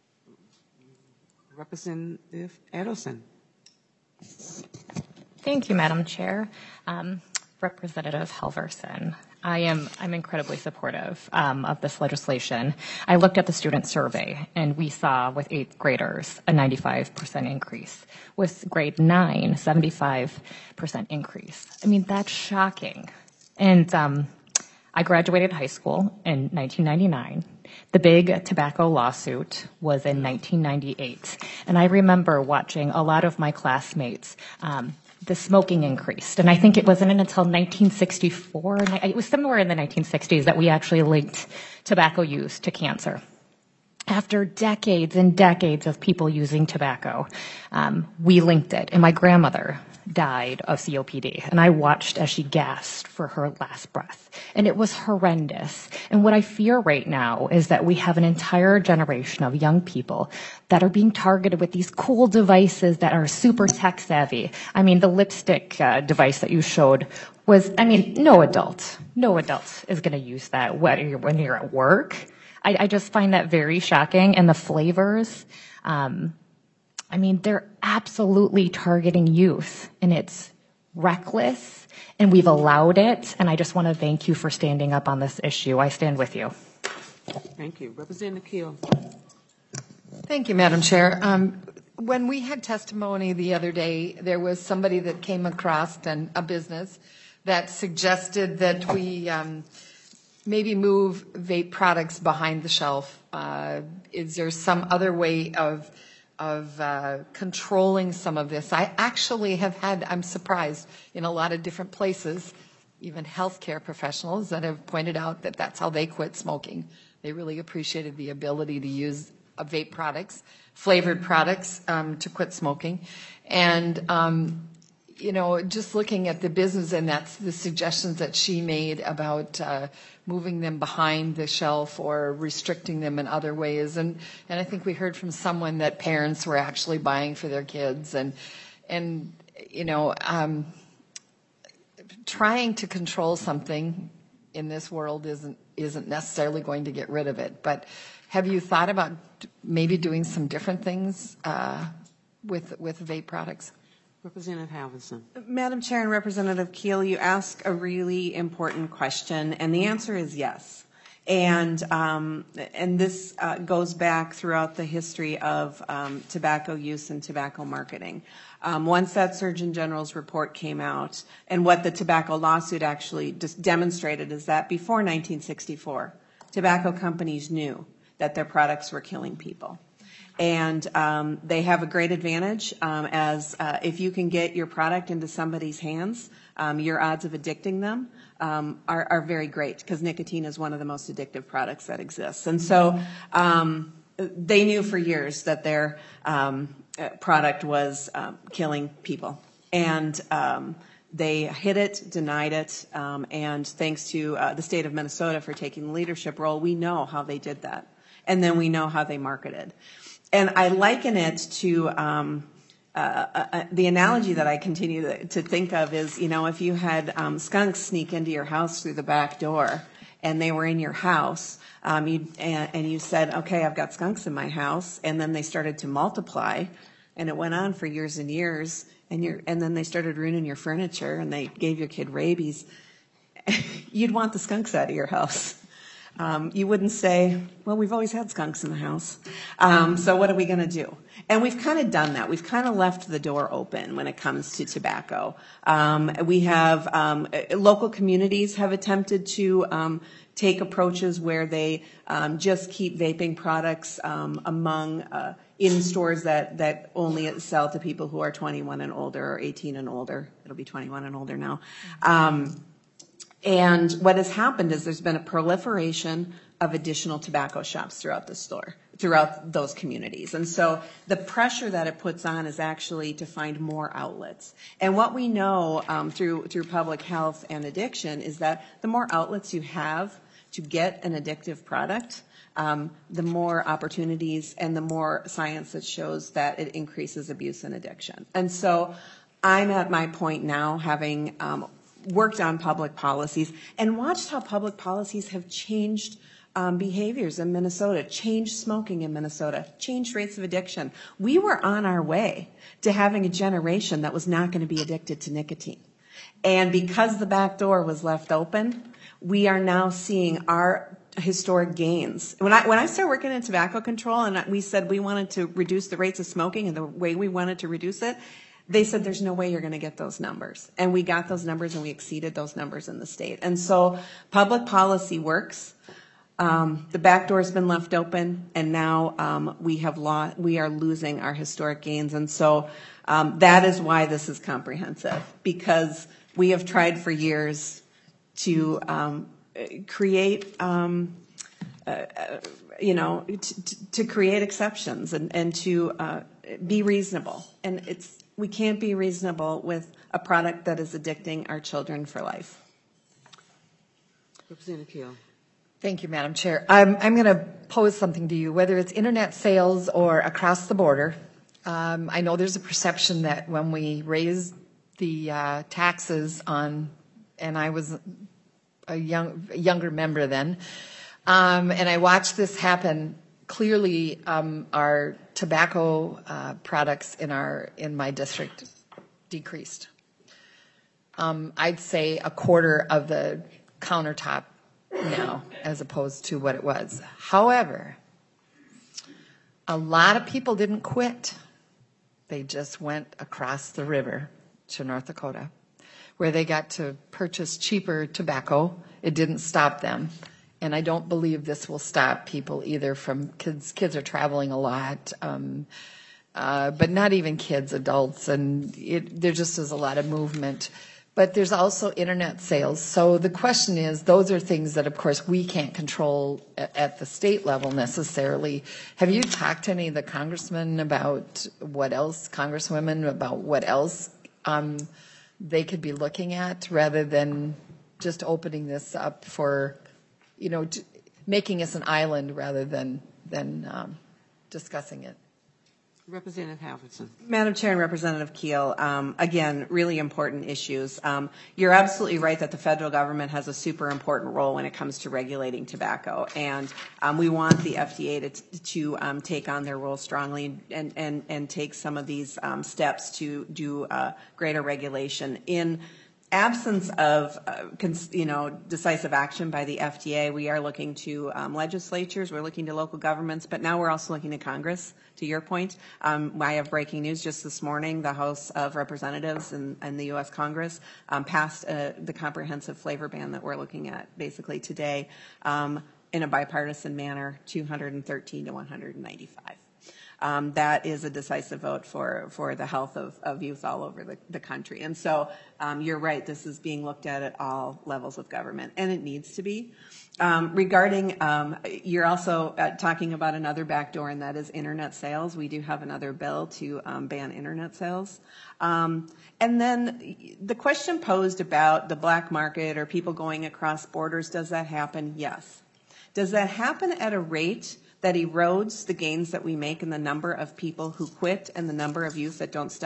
Representative Edelson. Thank you, Madam Chair. Um, Representative Halverson, I am I'm incredibly supportive um, of this legislation. I looked at the student survey, and we saw with eighth graders a ninety-five percent increase. With grade nine, seventy-five percent increase. I mean, that's shocking. And um, I graduated high school in nineteen ninety-nine. The big tobacco lawsuit was in nineteen ninety-eight. And I remember watching a lot of my classmates, um, the smoking increased. And I think it wasn't until nineteen sixty-four, and it was somewhere in the nineteen sixties, that we actually linked tobacco use to cancer. After decades and decades of people using tobacco, um, we linked it. And my grandmother died of C O P D, and I watched as she gasped for her last breath. And it was horrendous. And what I fear right now is that we have an entire generation of young people that are being targeted with these cool devices that are super tech savvy. I mean, the lipstick uh, device that you showed was, I mean, no adult, no adult is going to use that when you're, when you're at work. I, I just find that very shocking. And the flavors, um, I mean, they're absolutely targeting youth, and it's reckless, and we've allowed it, and I just want to thank you for standing up on this issue. I stand with you. Thank you. Representative Keel. Thank you, Madam Chair. Um, when we had testimony the other day, there was somebody that came across an, a business that suggested that we um, maybe move vape products behind the shelf. Uh, is there some other way of of uh, controlling some of this? I actually have had, I'm surprised, in a lot of different places, even healthcare professionals that have pointed out that that's how they quit smoking. They really appreciated the ability to use uh, vape products, flavored products, um, to quit smoking. And, um, you know, just looking at the business, and that's the suggestions that she made about uh, moving them behind the shelf or restricting them in other ways. And, and I think we heard from someone that parents were actually buying for their kids. And, and you know, um, trying to control something in this world isn't, isn't necessarily going to get rid of it. But have you thought about maybe doing some different things uh, with, with vape products? Representative Havison. Madam Chair and Representative Keel, you ask a really important question, and the answer is yes. And um, and this uh, goes back throughout the history of um, tobacco use and tobacco marketing. Um, once that Surgeon General's report came out, and what the tobacco lawsuit actually just demonstrated is that before nineteen sixty-four, tobacco companies knew that their products were killing people. And um, they have a great advantage um, as uh, if you can get your product into somebody's hands, um, your odds of addicting them um, are, are very great, because nicotine is one of the most addictive products that exists. And so um, they knew for years that their um, product was um, killing people. And um, they hid it, denied it, um, and thanks to uh, the state of Minnesota for taking the leadership role, we know how they did that. And then we know how they marketed. And I liken it to um, uh, uh, the analogy that I continue to, to think of is, you know, if you had um, skunks sneak into your house through the back door and they were in your house, um, you, and, and you said, okay, I've got skunks in my house, and then they started to multiply, and it went on for years and years, and, you're, and then they started ruining your furniture, and they gave your kid rabies, you'd want the skunks out of your house. um, you wouldn't say, well, we've always had skunks in the house, um, so what are we going to do? And we've kind of done that. We've kind of left the door open when it comes to tobacco. Um, we have um, local communities have attempted to um, take approaches where they um, just keep vaping products um, among uh, in stores that, that only sell to people who are twenty-one and older or eighteen and older. It'll be twenty-one and older now. Um, and what has happened is there's been a proliferation of additional tobacco shops throughout the store, throughout those communities. And so the pressure that it puts on is actually to find more outlets. And what we know um, through, through public health and addiction is that the more outlets you have to get an addictive product, um, the more opportunities and the more science that shows that it increases abuse and addiction. And so I'm at my point now, having um, worked on public policies and watched how public policies have changed um, behaviors in Minnesota, changed smoking in Minnesota, changed rates of addiction. We were on our way to having a generation that was not going to be addicted to nicotine. And because the back door was left open, we are now seeing our historic gains. When I when I started working in tobacco control and we said we wanted to reduce the rates of smoking and the way we wanted to reduce it, they said there's no way you're going to get those numbers. And we got those numbers and we exceeded those numbers in the state. And so public policy works. Um, the back door has been left open, and now um, we have law, we are losing our historic gains. And so um, that is why this is comprehensive, because we have tried for years to um, create, um, uh, you know, t- to create exceptions and, and to uh, be reasonable. And it's we can't be reasonable with a product that is addicting our children for life. Representative Keel. Thank you, Madam Chair. I'm, I'm going to pose something to you, whether it's internet sales or across the border. Um, I know there's a perception that when we raise the uh, taxes on, and I was a young, a younger member then, um, and I watched this happen. Clearly, um, our tobacco uh, products in our in my district decreased. Um, I'd say a quarter of the countertop now, as opposed to what it was. However, a lot of people didn't quit. They just went across the river to North Dakota, where they got to purchase cheaper tobacco. It didn't stop them. And I don't believe this will stop people either from kids. Kids are traveling a lot, um, uh, but not even kids, adults. And it, there just is a lot of movement. But there's also internet sales. So the question is, those are things that, of course, we can't control at, at the state level necessarily. Have you talked to any of the congressmen about what else, congresswomen, about what else um, they could be looking at rather than just opening this up for, you know, t- making us an island rather than, than um, discussing it? Representative Halverson. Madam Chair and Representative Keel, um, again, really important issues. Um, you're absolutely right that the federal government has a super important role when it comes to regulating tobacco, and um, we want the F D A to, to um, take on their role strongly and, and, and take some of these um, steps to do uh, greater regulation. In absence of, uh, cons- you know, decisive action by the F D A, we are looking to um, legislatures, we're looking to local governments, but now we're also looking to Congress. To your point, um, I have breaking news just this morning. The House of Representatives and, and the U S Congress um, passed uh, the comprehensive flavor ban that we're looking at basically today um, in a bipartisan manner, two hundred thirteen to one hundred ninety-five. Um, that is a decisive vote for, for the health of, of youth all over the, the country. And so um, you're right, this is being looked at at all levels of government, and it needs to be. Um, regarding, um, you're also uh, talking about another backdoor, and that is internet sales. We do have another bill to um, ban internet sales. Um, and then the question posed about the black market or people going across borders, does that happen? Yes. Does that happen at a rate that erodes the gains that we make in the number of people who quit and the number of youth that don't stop?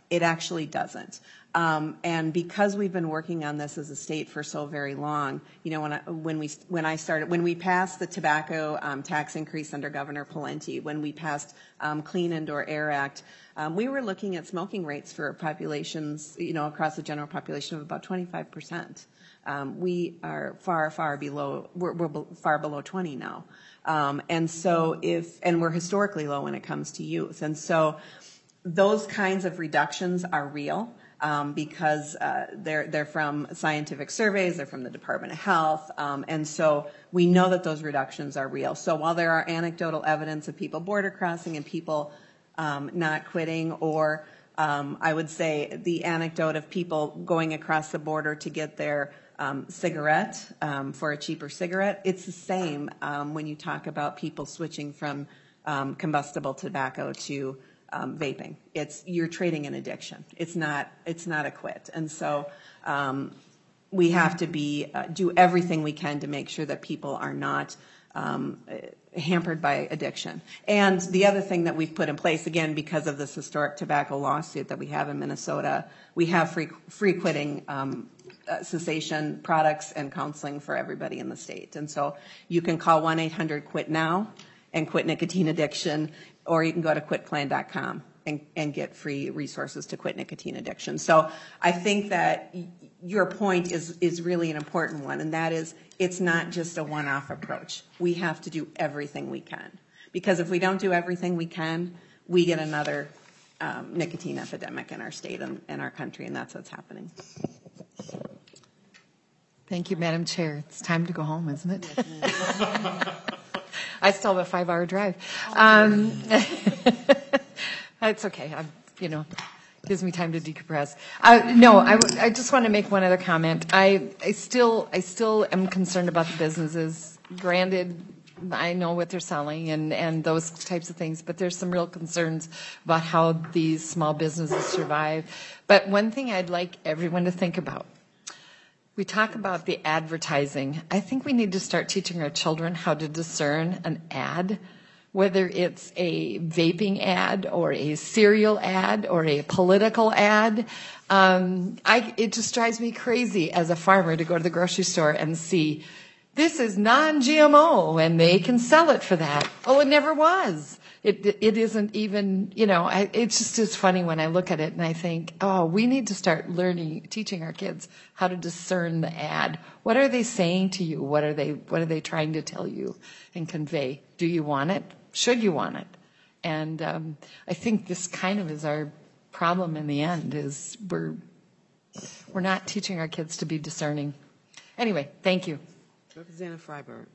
it actually doesn't. Um, and because we've been working on this as a state for so very long, you know, when I, when we when I started, when we passed the tobacco um, tax increase under Governor Pawlenty, when we passed um, Clean Indoor Air Act, um, we were looking at smoking rates for populations, you know, across the general population of about twenty-five percent. Um, we are far, far below, we're, we're be- far below twenty now. Um, and so if, and we're historically low when it comes to youth. And so those kinds of reductions are real. Um, because uh, they're they're from scientific surveys, they're from the Department of Health, um, and so we know that those reductions are real. So while there are anecdotal evidence of people border crossing and people um, not quitting, or um, I would say the anecdote of people going across the border to get their um, cigarette um, for a cheaper cigarette, it's the same um, when you talk about people switching from um, combustible tobacco to Um, vaping. It's, you're trading an addiction. It's not, it's not a quit. And so um, we have to be, uh, do everything we can to make sure that people are not um, hampered by addiction. And the other thing that we've put in place, again, because of this historic tobacco lawsuit that we have in Minnesota, we have free, free quitting um, uh, cessation products and counseling for everybody in the state. And so you can call one eight hundred quit now and quit nicotine addiction, or you can go to quit plan dot com and, and get free resources to quit nicotine addiction. So I think that y- your point is, is really an important one, and that is it's not just a one-off approach. We have to do everything we can. Because if we don't do everything we can, we get another um, nicotine epidemic in our state and in our country, and that's what's happening. Thank you, Madam Chair. It's time to go home, isn't it? I still have a five-hour drive. Um, it's okay. I'm, you know, gives me time to decompress. Uh, no, I, w- I just want to make one other comment. I, I still, I still am concerned about the businesses. Granted, I know what they're selling and, and those types of things, but there's some real concerns about how these small businesses survive. But one thing I'd like everyone to think about. We talk about the advertising. I think we need to start teaching our children how to discern an ad, whether it's a vaping ad or a cereal ad or a political ad. Um, I, it just drives me crazy as a farmer to go to the grocery store and see this is non-G M O and they can sell it for that. Oh, it never was. It, it isn't even, you know, I, it's just as funny when I look at it and I think, oh, we need to start learning, teaching our kids how to discern the ad. What are they saying to you? What are they, what are they trying to tell you and convey? Do you want it? Should you want it? And um, I think this kind of is our problem in the end, is we're, we're not teaching our kids to be discerning. Anyway, thank you. Representative Freiberg.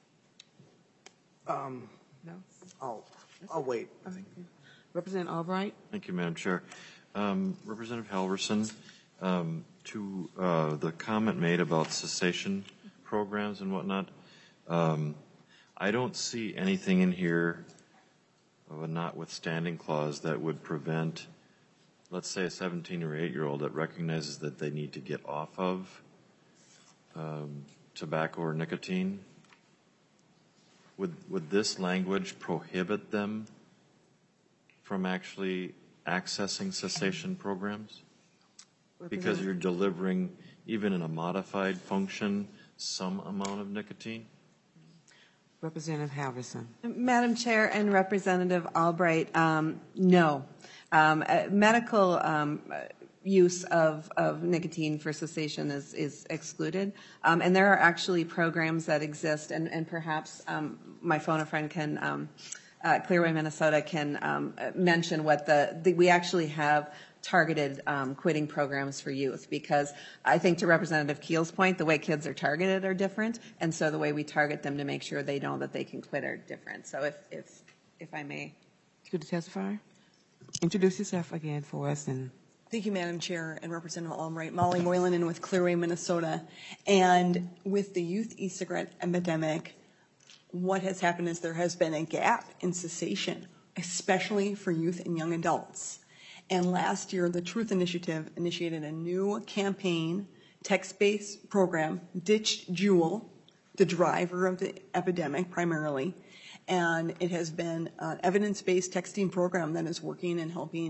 Um, No? I'll, I'll wait. I think. Representative Albright. Thank you, Madam Chair. Um, Representative Halverson, um, to uh, the comment made about cessation programs and whatnot, um, I don't see anything in here of a notwithstanding clause that would prevent, let's say, a seventeen or eight-year-old that recognizes that they need to get off of um, tobacco or nicotine. Would, would this language prohibit them from actually accessing cessation programs? Because you're delivering, even in a modified function, some amount of nicotine? Representative Halverson. Madam Chair and Representative Albright, um, no. Um, uh, medical um, use of, of nicotine for cessation is, is excluded. Um, and there are actually programs that exist, and, and perhaps um, my phone a friend can, um, uh, Clearway, Minnesota can um, mention what the, the, we actually have targeted um, quitting programs for youth, because I think to Representative Keel's point, the way kids are targeted are different, and so the way we target them to make sure they know that they can quit are different. So if, if, if I may. Could you testify? Introduce yourself again for us. And Thank you, Madam Chair and Representative Albright. Molly Moylan with Clearway, Minnesota. And with the youth e-cigarette epidemic, what has happened is there has been a gap in cessation, especially for youth and young adults. And last year, the Truth Initiative initiated a new campaign, text-based program, Ditch Juul, the driver of the epidemic primarily. And it has been an evidence-based texting program that is working and helping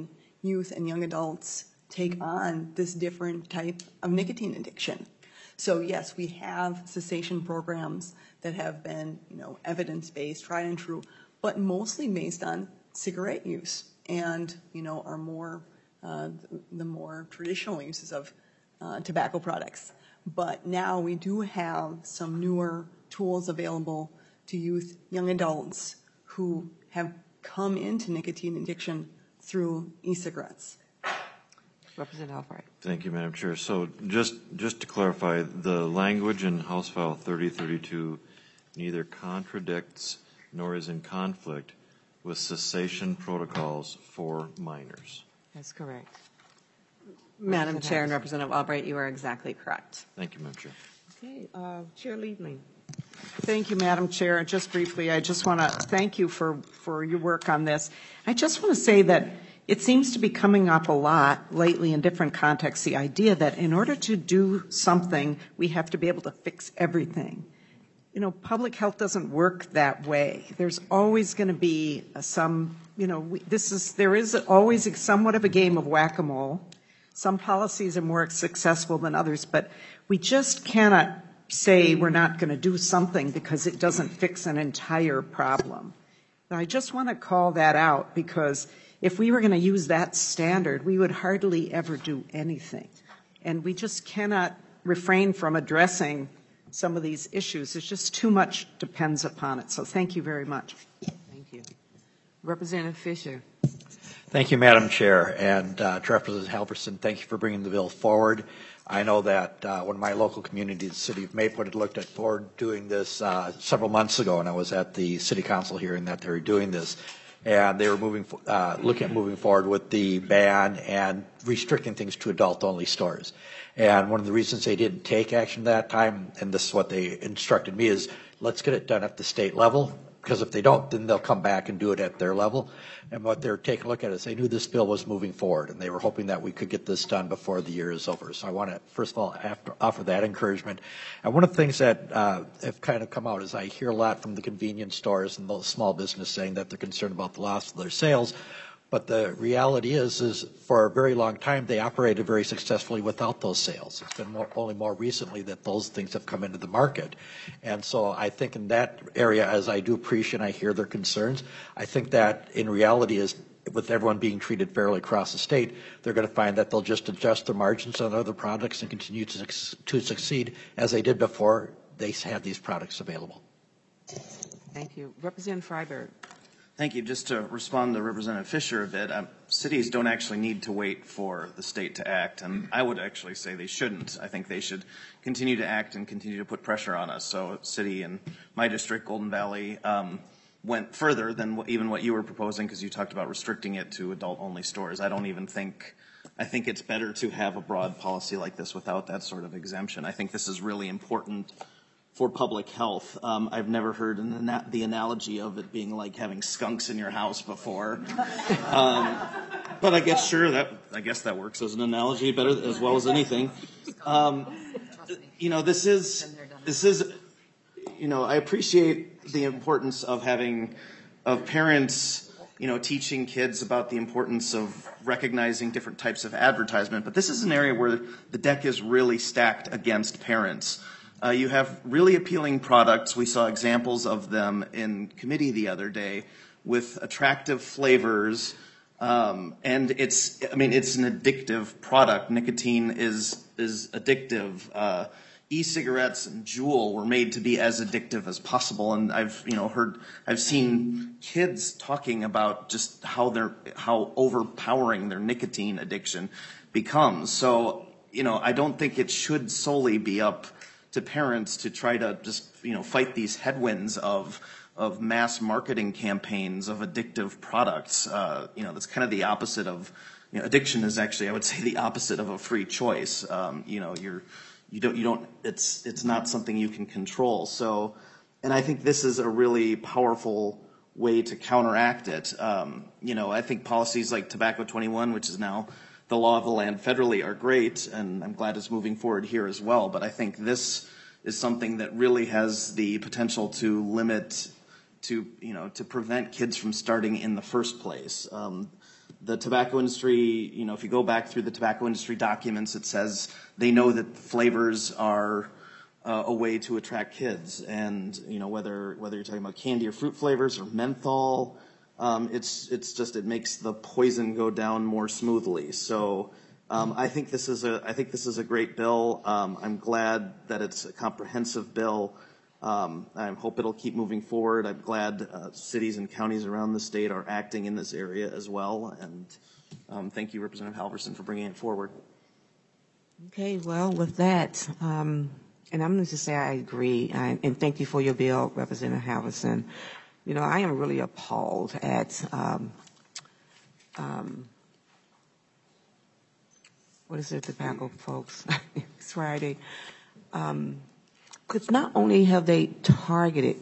youth and young adults take on this different type of nicotine addiction. So yes, we have cessation programs that have been, you know, evidence-based, tried and true, but mostly based on cigarette use and, you know, are more uh, the more traditional uses of uh, tobacco products. But now we do have some newer tools available to youth, young adults who have come into nicotine addiction through e-cigarettes. Representative Albright. Thank you, Madam Chair. So just, just to clarify, the language in House File thirty thirty-two neither contradicts nor is in conflict with cessation protocols for minors. That's correct. Madam Chair and Representative Albright, you are exactly correct. Thank you, Madam Chair. Okay, uh, Chair Liebling. Thank you, Madam Chair. And just briefly, I just want to thank you for, for your work on this. I just want to say that it seems to be coming up a lot lately in different contexts, the idea that in order to do something, we have to be able to fix everything. You know, public health doesn't work that way. There's always going to be some, you know, we, this is, there is always a, somewhat of a game of whack-a-mole. Some policies are more successful than others, but we just cannot say we're not going to do something because it doesn't fix an entire problem. And I just want to call that out because if we were going to use that standard, we would hardly ever do anything. And we just cannot refrain from addressing some of these issues. There's just too much depends upon it. So thank you very much. Thank you. Representative Fisher. Thank you, Madam Chair. And uh, to Representative Halverson, thank you for bringing the bill forward. I know that uh, one of my local communities, the city of Maplewood, had looked at forward doing this uh, several months ago, and I was at the city council hearing that they were doing this. And they were moving, uh, looking at moving forward with the ban and restricting things to adult-only stores. And one of the reasons they didn't take action that time, and this is what they instructed me, is let's get it done at the state level, because if they don't, then they'll come back and do it at their level. And what they're taking a look at is they knew this bill was moving forward, and they were hoping that we could get this done before the year is over. So I want to, first of all, after, offer that encouragement. And one of the things that uh, have kind of come out is I hear a lot from the convenience stores and those small business saying that they're concerned about the loss of their sales. But the reality is, is for a very long time, they operated very successfully without those sales. It's been more, only more recently that those things have come into the market. And so I think in that area, as I do appreciate and I hear their concerns, I think that in reality is with everyone being treated fairly across the state, they're going to find that they'll just adjust their margins on other products and continue to, to succeed as they did before they had these products available. Thank you. Representative Freiberg. Thank you. Just to respond to Representative Fisher a bit, um, cities don't actually need to wait for the state to act, and I would actually say they shouldn't. I think they should continue to act and continue to put pressure on us. So city in my district, Golden Valley, um, went further than what, even what you were proposing, because you talked about restricting it to adult-only stores. I don't even think, I think it's better to have a broad policy like this without that sort of exemption. I think this is really important for public health. Um, I've never heard an, the analogy of it being like having skunks in your house before. Um, but I guess, sure, that I guess that works as an analogy better as well as anything. Um, you know, this is, this is, you know, I appreciate the importance of having, of parents, you know, teaching kids about the importance of recognizing different types of advertisement. But this is an area where the deck is really stacked against parents. Uh, you have really appealing products. We saw examples of them in committee the other day with attractive flavors. Um, and it's, I mean, it's an addictive product. Nicotine is, is addictive. Uh, e-cigarettes and Juul were made to be as addictive as possible. And I've, you know, heard, I've seen kids talking about just how they're, how overpowering their nicotine addiction becomes. So, you know, I don't think it should solely be up to parents to try to just, you know, fight these headwinds of of mass marketing campaigns of addictive products. Uh, you know, that's kind of the opposite of, you know, addiction is actually, I would say, the opposite of a free choice. Um, you know, you're you don't you don't it's it's not something you can control. So, and I think this is a really powerful way to counteract it. Um, you know, I think policies like Tobacco twenty-one, which is now the law of the land federally, are great, and I'm glad it's moving forward here as well. But I think this is something that really has the potential to limit, to, you know, to prevent kids from starting in the first place. Um, the tobacco industry, you know, if you go back through the tobacco industry documents, it says they know that flavors are uh, a way to attract kids. And, you know, whether whether you're talking about candy or fruit flavors or menthol, um, it's it's just it makes the poison go down more smoothly. So um, I think this is a I think this is a great bill. Um, I'm glad that it's a comprehensive bill. Um, I hope it'll keep moving forward. I'm glad uh, cities and counties around the state are acting in this area as well. And um, thank you, Representative Halverson, for bringing it forward. Okay, well, with that, um, and I'm going to say I agree, I, and thank you for your bill, Representative Halverson. You know, I am really appalled at um, um, what is it, tobacco folks? It's Friday. Um, Because not only have they targeted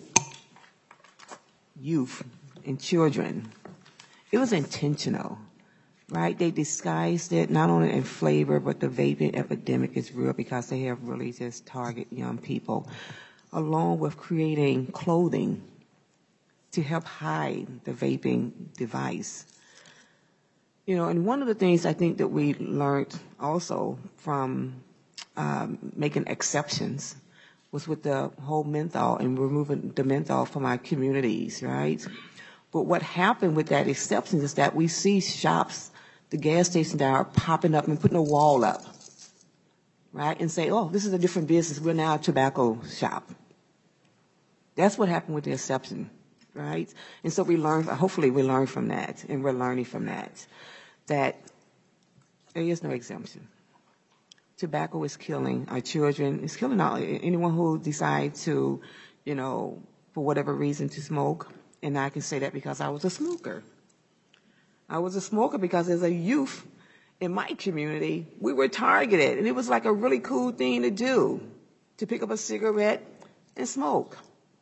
youth and children, it was intentional, right? They disguised it not only in flavor, but the vaping epidemic is real because they have really just targeted young people, along with creating clothing to help hide the vaping device. You know, and one of the things I think that we learned also from um, making exceptions was with the whole menthol and removing the menthol from our communities, right? But what happened with that exception is that we see shops, the gas stations that are popping up and putting a wall up, right? And say, oh, this is a different business. We're now a tobacco shop. That's what happened with the exception, right? And so we learn, hopefully we learn from that, and we're learning from that, that there is no exemption. Tobacco is killing our children. It's killing all, anyone who decides to, you know, for whatever reason to smoke. And I can say that because I was a smoker. I was a smoker because as a youth in my community, we were targeted. And it was like a really cool thing to do, to pick up a cigarette and smoke.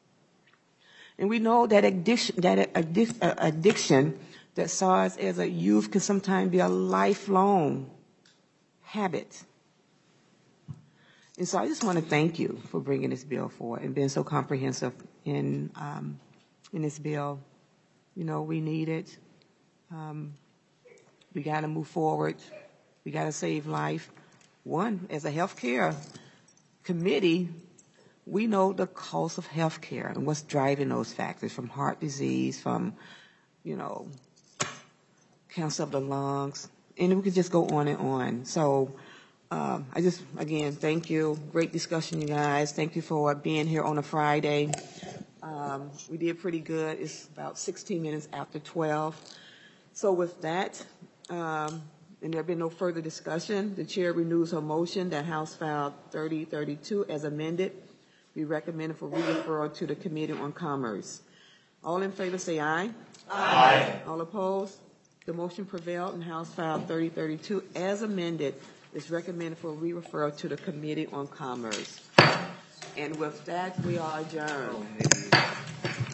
And we know that addiction, that addic- addiction that saw us as a youth can sometimes be a lifelong habit. And so I just want to thank you for bringing this bill forward and being so comprehensive in um, in this bill. You know, we need it. Um, we got to move forward. We got to save life. One, as a healthcare committee, we know the cost of healthcare and what's driving those factors, from heart disease, from, you know, cancer of the lungs, and we could just go on and on. So. Um, I just, again, thank you. Great discussion, you guys. Thank you for being here on a Friday. Um, we did pretty good. It's about sixteen minutes after twelve. So with that, um, and there have been no further discussion, the chair renews her motion that House File thirty thirty-two as amended be recommended for referral to the Committee on Commerce. All in favor say aye. Aye. All opposed? The motion prevailed, and House File thirty thirty-two as amended is recommended for re-referral to the Committee on Commerce. And with that, we are adjourned.